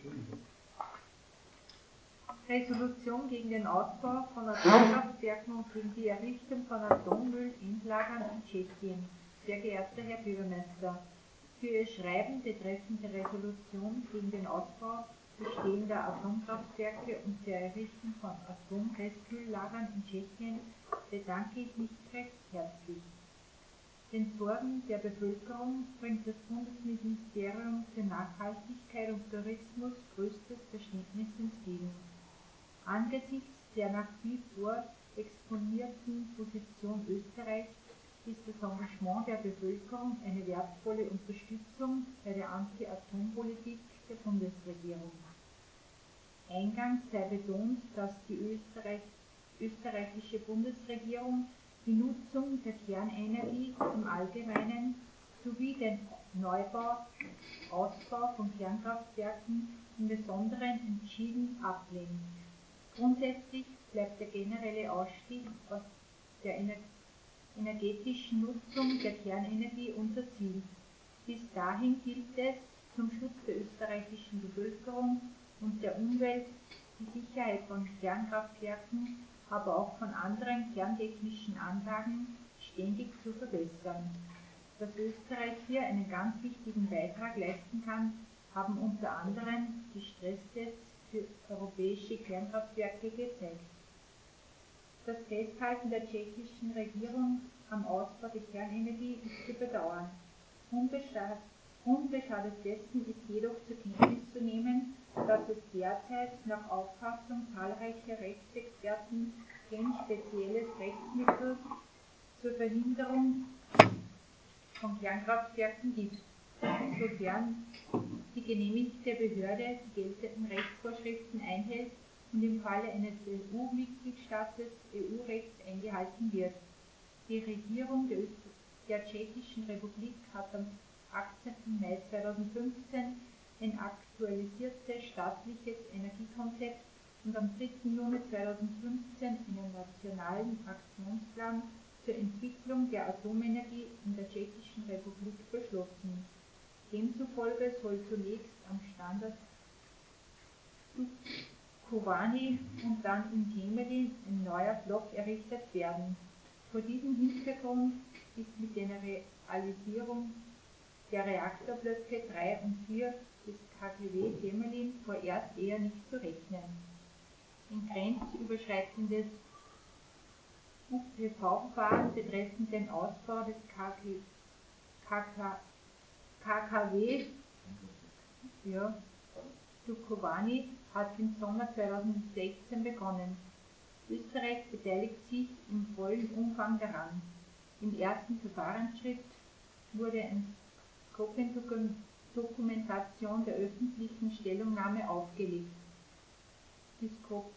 Resolution gegen den Ausbau von Atomkraftwerken und gegen die Errichtung von Atommüllendlagern in Tschechien. Sehr geehrter Herr Bürgermeister, für Ihr Schreiben betreffend der Resolution gegen den Ausbau bestehender Atomkraftwerke und der Errichtung von Atomrestmülllagern in Tschechien bedanke ich mich recht herzlich. Den Sorgen der Bevölkerung bringt das Bundesministerium für Nachhaltigkeit und Tourismus größtes Verständnis entgegen. Angesichts der nach wie vor exponierten Position Österreichs ist das Engagement der Bevölkerung eine wertvolle Unterstützung bei der Anti-Atom-Politik der Bundesregierung. Eingangs sei betont, dass die österreichische Bundesregierung die Nutzung der Kernenergie im Allgemeinen sowie den Neubau, Ausbau von Kernkraftwerken im Besonderen entschieden ablehnt. Grundsätzlich bleibt der generelle Ausstieg aus der energetischen Nutzung der Kernenergie unser Ziel. Bis dahin gilt es, zum Schutz der österreichischen Bevölkerung und der Umwelt die Sicherheit von Kernkraftwerken, aber auch von anderen kerntechnischen Anlagen ständig zu verbessern. Dass Österreich hier einen ganz wichtigen Beitrag leisten kann, haben unter anderem die Stresstests für europäische Kernkraftwerke gezeigt. Das Festhalten der tschechischen Regierung am Ausbau der Kernenergie ist zu bedauern. Unbeschadet dessen ist jedoch zur Kenntnis zu nehmen, dass es derzeit nach Auffassung zahlreicher Rechtsexperten kein spezielles Rechtsmittel zur Verhinderung von Kernkraftwerken gibt, sofern die genehmigte Behörde die geltenden Rechtsvorschriften einhält und im Falle eines EU-Mitgliedstaates EU-Rechts eingehalten wird. Die Regierung der Tschechischen Republik hat am 18. Mai 2015 ein aktualisiertes staatliches Energiekonzept und am 3. Juni 2015 einen nationalen Aktionsplan zur Entwicklung der Atomenergie in der Tschechischen Republik beschlossen. Demzufolge soll zunächst am Standort Dukovany und dann in Temelin ein neuer Block errichtet werden. Vor diesem Hintergrund ist mit der Realisierung der Reaktorblöcke 3 und 4 des KKW Temelin vorerst eher nicht zu rechnen. Ein grenzüberschreitendes UPV-Verfahren betreffend den Ausbau des KKW Dukovany hat im Sommer 2016 begonnen. Österreich beteiligt sich im vollen Umfang daran. Im ersten Verfahrensschritt wurde eine Scoping-Dokumentation der öffentlichen Stellungnahme aufgelegt. Die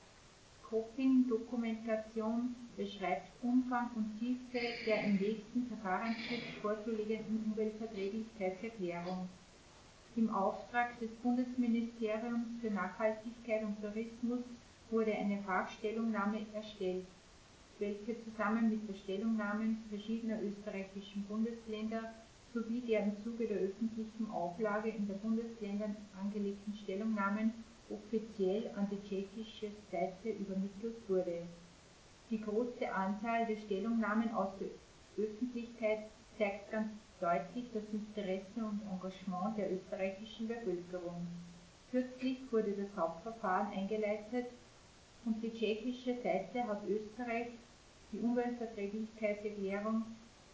Scoping-Dokumentation beschreibt Umfang und Tiefe der im nächsten Verfahrensschritt vorzulegenden Umweltverträglichkeitserklärung. Im Auftrag des Bundesministeriums für Nachhaltigkeit und Tourismus wurde eine Fachstellungnahme erstellt, welche zusammen mit der Stellungnahme verschiedener österreichischen Bundesländer sowie der im Zuge der öffentlichen Auflage in den Bundesländern angelegten Stellungnahmen offiziell an die tschechische Seite übermittelt wurde. Die große Anzahl der Stellungnahmen aus der Öffentlichkeit zeigt ganz deutlich das Interesse und Engagement der österreichischen Bevölkerung. Kürzlich wurde das Hauptverfahren eingeleitet und die tschechische Seite hat Österreich die Umweltverträglichkeitserklärung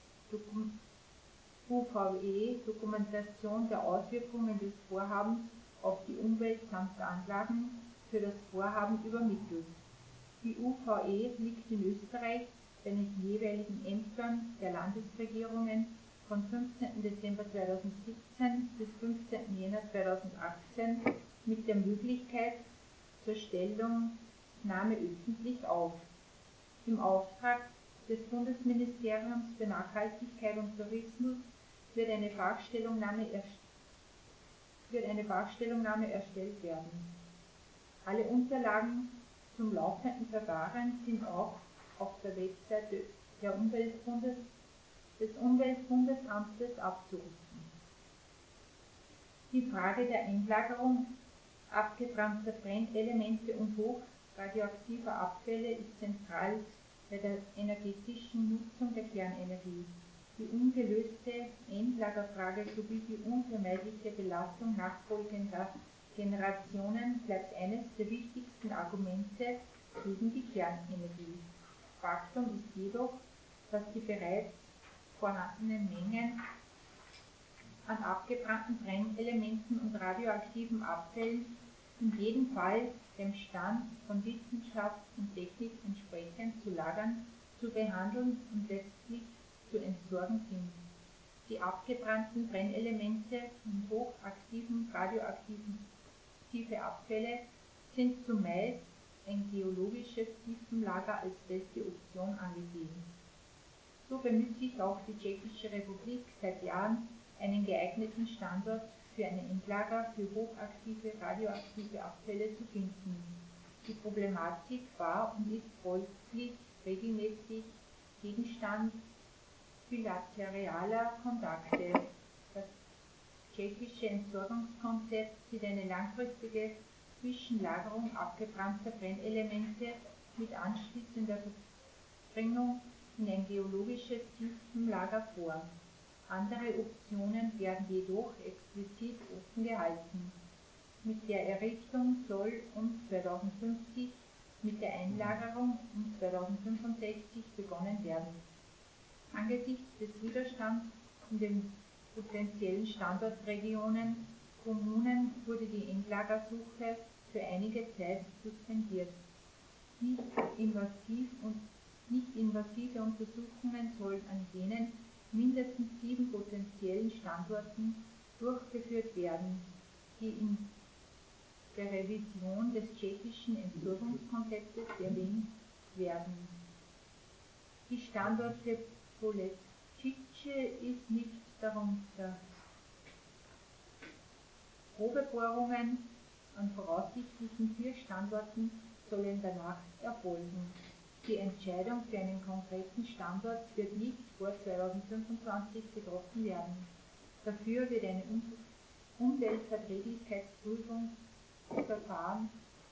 UVE Dokumentation der Auswirkungen des Vorhabens auf die Umwelt samt Anlagen für das Vorhaben übermittelt. Die UVE liegt in Österreich bei den jeweiligen Ämtern der Landesregierungen von 15. Dezember 2017 bis 15. Jänner 2018 mit der Möglichkeit zur Stellungnahme öffentlich auf. Im Auftrag des Bundesministeriums für Nachhaltigkeit und Tourismus wird eine Fachstellungnahme erstellt werden. Alle Unterlagen zum laufenden Verfahren sind auch auf der Webseite des Umweltbundesamtes abzurufen. Die Frage der Endlagerung abgebrannter Brennelemente und hochradioaktiver Abfälle ist zentral bei der energetischen Nutzung der Kernenergie. Die ungelöste Endlagerfrage sowie die unvermeidliche Belastung nachfolgender Generationen bleibt eines der wichtigsten Argumente gegen die Kernenergie. Faktum ist jedoch, dass die bereits vorhandenen Mengen an abgebrannten Brennelementen und radioaktiven Abfällen in jedem Fall dem Stand von Wissenschaft und Technik entsprechend zu lagern, zu behandeln und letztlich zu entsorgen sind. Die abgebrannten Brennelemente und hochaktiven radioaktive Abfälle sind zumeist ein geologisches Tiefenlager als beste Option angesehen. So bemüht sich auch die Tschechische Republik seit Jahren, einen geeigneten Standort für ein Endlager für hochaktive radioaktive Abfälle zu finden. Die Problematik war und ist folglich regelmäßig Gegenstand bilateraler Kontakte. Das tschechische Entsorgungskonzept sieht eine langfristige Zwischenlagerung abgebrannter Brennelemente mit anschließender Verbringung in ein geologisches Tiefenlager vor. Andere Optionen werden jedoch explizit offen gehalten. Mit der Errichtung soll um 2050, mit der Einlagerung um 2065 begonnen werden. Angesichts des Widerstands in den potenziellen Standortregionen Kommunen wurde die Endlagersuche für einige Zeit suspendiert. Nicht invasive Untersuchungen sollen an jenen mindestens 7 potenziellen Standorten durchgeführt werden, die in der Revision des tschechischen Entsorgungskonzeptes erwähnt werden. Die Standorte Polecice ist nicht darunter. Probebohrungen an voraussichtlichen 4 Standorten sollen danach erfolgen. Die Entscheidung für einen konkreten Standort wird nicht vor 2025 getroffen werden. Dafür wird ein Umweltverträglichkeitsprüfungsverfahren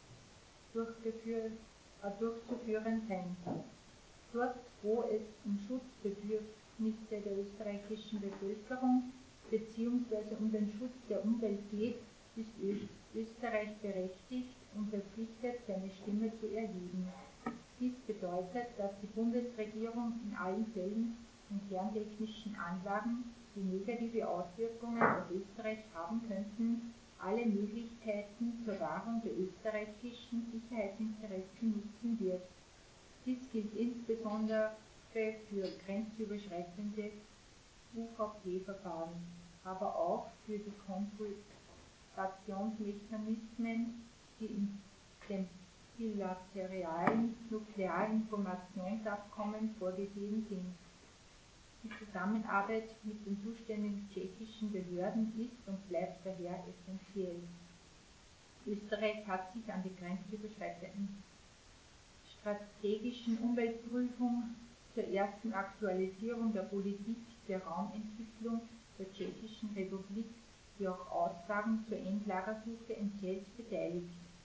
durchzuführen sein. Dort, wo es um Schutzbedürfnisse der österreichischen Bevölkerung bzw. um den Schutz der Umwelt geht, ist Österreich berechtigt und verpflichtet, seine Stimme zu erheben. Dies bedeutet, dass die Bundesregierung in allen Fällen von kerntechnischen Anlagen, die negative Auswirkungen auf Österreich haben könnten, alle Möglichkeiten zur Wahrung der österreichischen Sicherheitsinteressen nutzen wird. Dies gilt insbesondere für grenzüberschreitende UVP-Verfahren, aber auch für die Konsultationsmechanismen, die in dem bilateralen Nuklearinformationsabkommen vorgesehen sind. Die Zusammenarbeit mit den zuständigen tschechischen Behörden ist und bleibt daher essentiell. Österreich hat sich an die grenzüberschreitenden strategischen Umweltprüfung zur ersten Aktualisierung der Politik der Raumentwicklung der Tschechischen Republik, die auch Aussagen zur Endlagersuche enthält, beteiligt.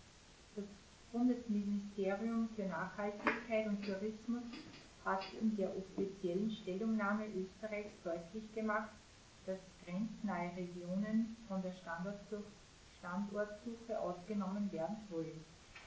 Bundesministerium für Nachhaltigkeit und Tourismus hat in der offiziellen Stellungnahme Österreichs deutlich gemacht, dass grenznahe Regionen von der Standortsuche ausgenommen werden sollen.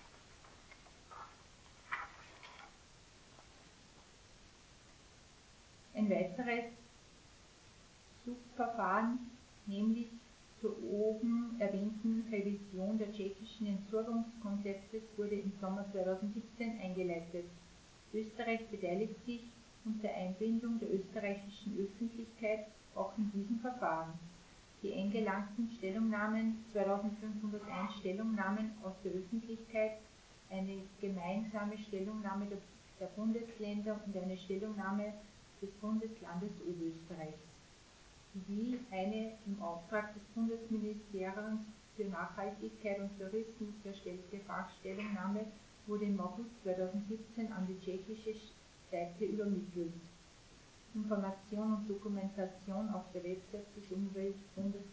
Ein weiteres Suchverfahren, nämlich zur oben erwähnten Revision der tschechischen Entsorgungskonzeptes, wurde im Sommer 2017 eingeleitet. Österreich beteiligt sich unter Einbindung der österreichischen Öffentlichkeit auch in diesem Verfahren. Die eingelangten Stellungnahmen, 2501 Stellungnahmen aus der Öffentlichkeit, eine gemeinsame Stellungnahme der Bundesländer und eine Stellungnahme des Bundeslandes Oberösterreichs, sowie eine im Auftrag des Bundesministeriums für Nachhaltigkeit und Tourismus erstellte Fachstellungnahme wurde im August 2017 an die tschechische Seite übermittelt. Information und Dokumentation auf der Website des Umweltbundesamtes.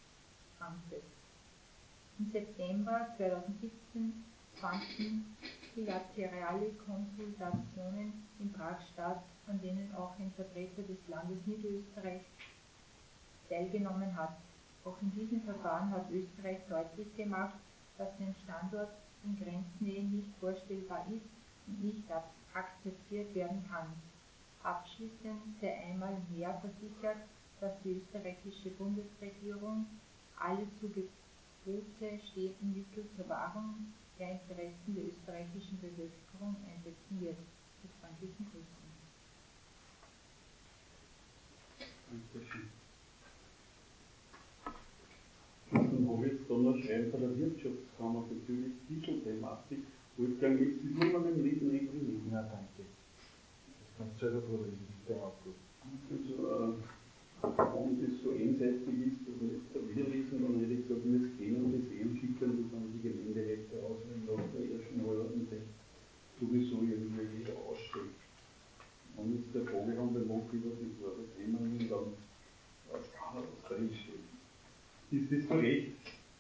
Im September 2017 fanden bilaterale Konsultationen in Prag statt, an denen auch ein Vertreter des Landes Niederösterreich teilgenommen hat. Auch in diesem Verfahren hat Österreich deutlich gemacht, dass ein Standort in Grenznähe nicht vorstellbar ist und nicht akzeptiert werden kann. Abschließend sei einmal mehr versichert, dass die österreichische Bundesregierung alle zu Gebote stehenden Mittel zur Wahrung der Interessen der österreichischen Bevölkerung einsetzen wird. Mit freundlichen Grüßen. Dankeschön. Dann habe ich jetzt da noch Schreiben von der Wirtschaftskammer bezüglich Dieselthematik. Wolfgang, willst du das nur mit dem Lesen einbringen? Ja, danke. Das kannst du selber vorlesen, das ist der Aufruf. Also, wenn das so einseitig ist, dass wir jetzt da wieder lesen, dann hätte ich gesagt, wir scannen das und schicken das an die Gemeindehälfte aus, weil nach der ersten halben sowieso irgendwie jeder ausstellt. Und jetzt der Frageraum macht über das war das Thema und dann weiß keiner, was drinsteht. Ist das so recht?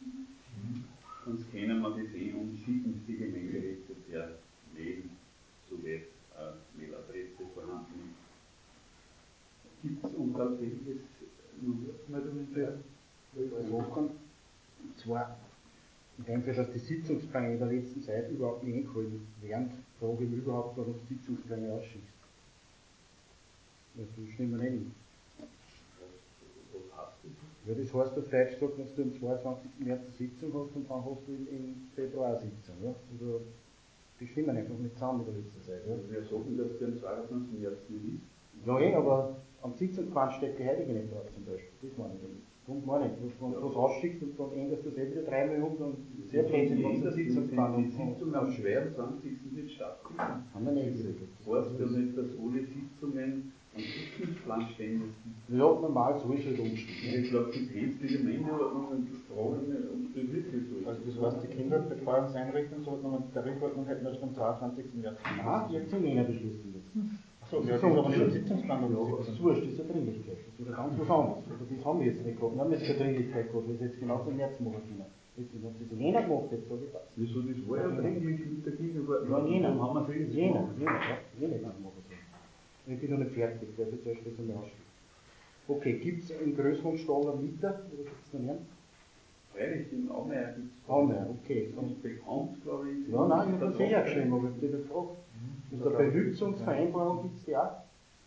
Dann scannen wir das und schicken es die Gemeindehälfte per Mail, soweit Mailadresse vorhanden ist. Gibt es untatsächlich noch Wortmeldungen für Und zwar, in dem Fall, dass die Sitzungspläne der letzten Zeit überhaupt nicht eingehalten werden, frage ich mich überhaupt, warum die Sitzungspläne ausschießt. Ja, das stimmt mir nicht. Was heißt das? Ja, das heißt auf Deutsch gesagt, dass du am 22. März eine Sitzung hast und dann hast du im Februar eine Sitzung. Ja? Also, die stimmen einfach nicht zusammen in der letzten Zeit. Ja? Wir sagen, dass der am 22. März nicht ist. Ja, aber am Sitzungsplan steht die Heilige nicht drauf zum Beispiel. Das meine ich nicht. Darum meine ich, wenn du was rausschickst und dann änderst du das wieder dreimal um, dann sehr blödsinn, wenn du den Sitzungsplan Die Sitzung am 22. wird stattfinden. Haben wir nicht gesagt. Das heißt ja nicht, dass alle Sitzungen am Sitzungsplan stehen müssen. Ja, normal so ist halt umstehen. Ich glaube, das hängt die Gemeindeordnung und die Fragen, ob das wirklich so ist. Also das heißt, die Kinderbetreuungseinrichtung sollten wir mit der Tarifordnung hätten erst am 22. März. Nein, die Aktionäre beschließen jetzt. Achso, ja, das ist aber nicht im Sitzungsplan. Ja, das ist wurscht, das ist eine Dringlichkeit. Das ist wieder ganz was anderes. Also das haben wir jetzt nicht gehabt. Wir haben jetzt keine Dringlichkeit gehabt, weil es jetzt genau im März machen können. Jetzt, wenn sie es in Jena gemacht hätte, sage ich das. Wieso, das war ja dringlich mit der Kindergarten. Ja, in Jena. Haben wir viel Jena das machen sollen. Ich bin noch nicht fertig, der wird zuerst das einmal ausschließen. Okay, gibt es einen größeren Stall am Mieter? Oder gibt es noch mehr? Freilich, in Aumeier gibt es Okay. das ist bekannt, glaube ich. Ja, nein, ich habe das eh geschrieben, aber ich habe dich gefragt. Und eine Benutzungsvereinbarung gibt es die auch?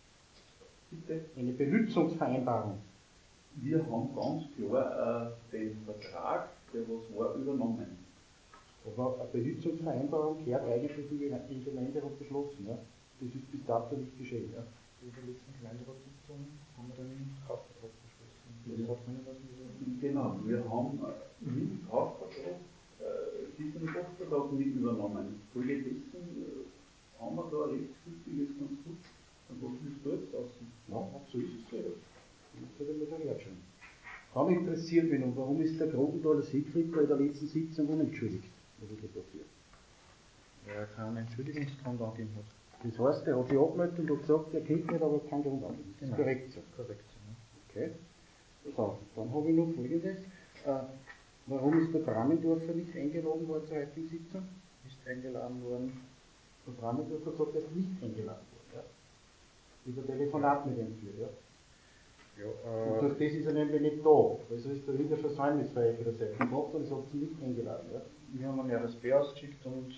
Bitte? Eine Benutzungsvereinbarung. Wir haben ganz klar den Vertrag, der was war, übernommen. Aber eine Benutzungsvereinbarung gehört eigentlich im Gemeinderat beschlossen. Ja? Das ist bis dato nicht geschehen. Ja? In der letzten Gemeinderatssitzung haben wir den Kaufvertrag beschlossen. Das hat man was mit Genau, wir haben mit Kaufvertrag diesen Kaufvertrag nicht übernommen. Folgedessen haben wir da ein rechtsgültiges Konstrukt. Und was willst du jetzt aussehen? Ja, so ist es selber. Das hat mir schon hergeschrieben. Dann interessiert mich noch, warum ist der Grobenthaler Siegfried bei der letzten Sitzung unentschuldigt? Was ist da passiert? Weil er keinen Entschuldigungsgrund angegeben hat. Das heißt, er hat sich abgemeldet und hat gesagt, er kennt nicht, aber keinen Grund angegeben. Das ist Genau. korrekt so. Korrekt, ja. Okay. So, dann habe ich noch Folgendes. Warum ist der Bramendorfer nicht eingeladen worden zur heutigen Sitzung? Ist eingeladen worden. Der Bramit hat gesagt, er ist nicht eingeladen worden. Ja. Über Telefonat mit ihm führt. Ja. Und durch das ist er nämlich nicht da. Also ist da irgendeine Versäumnisfreiheit für der Seite gemacht und ich habe ihn nicht eingeladen. Ja. Wir haben einen RSB ausgeschickt und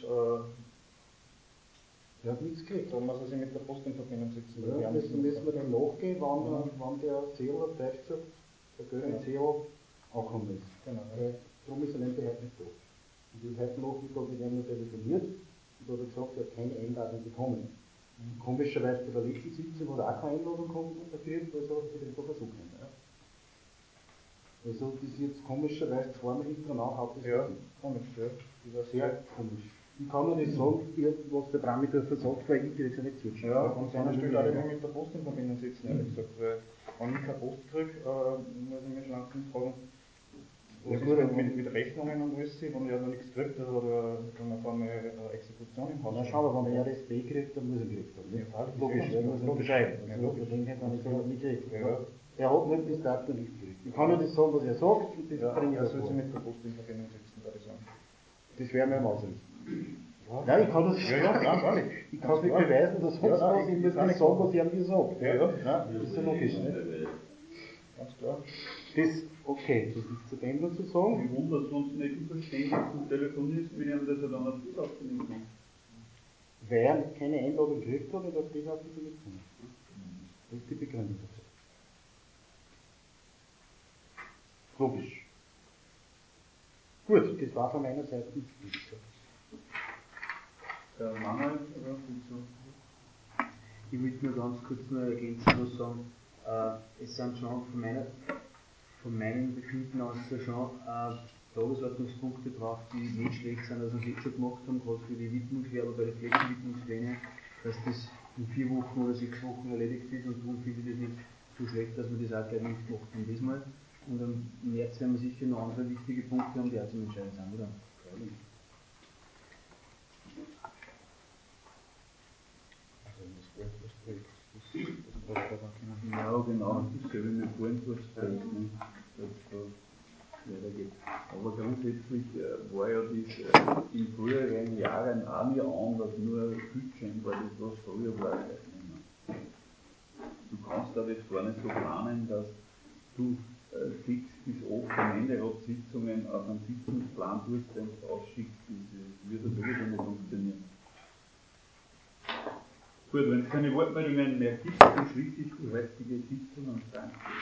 er hat nichts gekriegt. da muss er sich mit der Post in Verbindung setzen. Ja, müssen wir dann nachgehen, wann der Zähler, der grüne Zähler angekommen ist. Genau. Darum ist er nämlich heute nicht da. Und ich habe heute Nachmittag mit ihm noch telefoniert und da hat er gesagt, er hat keine Einladung bekommen. Komischerweise bei der letzten Sitzung hat er auch keine Einladung dafür, also hat er sich den da versucht. Ja. Also das ist jetzt komischerweise zweimal hintereinander hat das komisch, ja. Das war sehr komisch. Ich kann nur nicht sagen, was der Bramit dafür sagt, weil ich kriege es ja nicht zwischen. Ja, und seiner Stelle auch immer mit der Post in Verbindung setzen, ehrlich gesagt, weil wenn ich keine Post kriege, muss ich mich schon langsam fragen, was ist mit Rechnungen und alles, wenn ich noch nichts kriegt, oder dann auf einmal eine Exekution im Haus. Na schau mal, wenn er RSB kriegt, dann muss er kriegt. Ja, logisch, er muss unterschreiben. Also den hätte man nicht gekriegt. Ja. Er hat nicht bis dato nicht gekriegt. Ich kann nur das sagen, was er sagt, und das bringe ich er soll sich mit der Post in Verbindung setzen, würde ich sagen. Das wäre mir am Ausrichten. Ja. Nein, ich kann das ich kann es nicht beweisen, dass sonst was, ich muss nicht sagen, was er mir sagt. Ja. Das ist ja logisch. Ne? Ganz klar. Okay, das ist zu dem nur zu sagen. Ich wundere es, wenn du nicht verstehst, dass du telefonierst, wie ihm das er dann auf das aufgenommen hat. Weil er keine Einladung gekriegt hat und auf das auf die gekommen. Das ist die Begründung dafür. Logisch. Gut, das war von meiner Seite nicht so. Manuel, ich würde nur ganz kurz noch ergänzen was sagen. Es sind schon von meinem Befinden aus schon Tagesordnungspunkte drauf, die nicht schlecht sind, als wir es jetzt schon gemacht haben, gerade für die Widmungslehre, bei der Flächenwidmungspläne, dass das in 4 Wochen oder 6 Wochen erledigt ist, und darum finde ich das nicht so schlecht, dass wir das auch gleich nicht gemacht haben diesmal. Und im März werden wir sicher noch andere wichtige Punkte haben, die auch zum Entscheiden sind, oder? Ja, genau, dasselbe mit Vorentwurfsprojekt, weitergeht. Aber grundsätzlich war ja das in früheren Jahren auch nicht anders, nur Hütchen war das, was früher war. Du kannst da das gar nicht so planen, dass du 6 bis 8 Gemeinderatssitzungen auf einen Sitzungsplan tust und ausschickst, das würde sowieso nicht funktionieren. Gut, wenn es keine Wortmeldungen mehr gibt, dann schließe ich die heutige Sitzung und danke.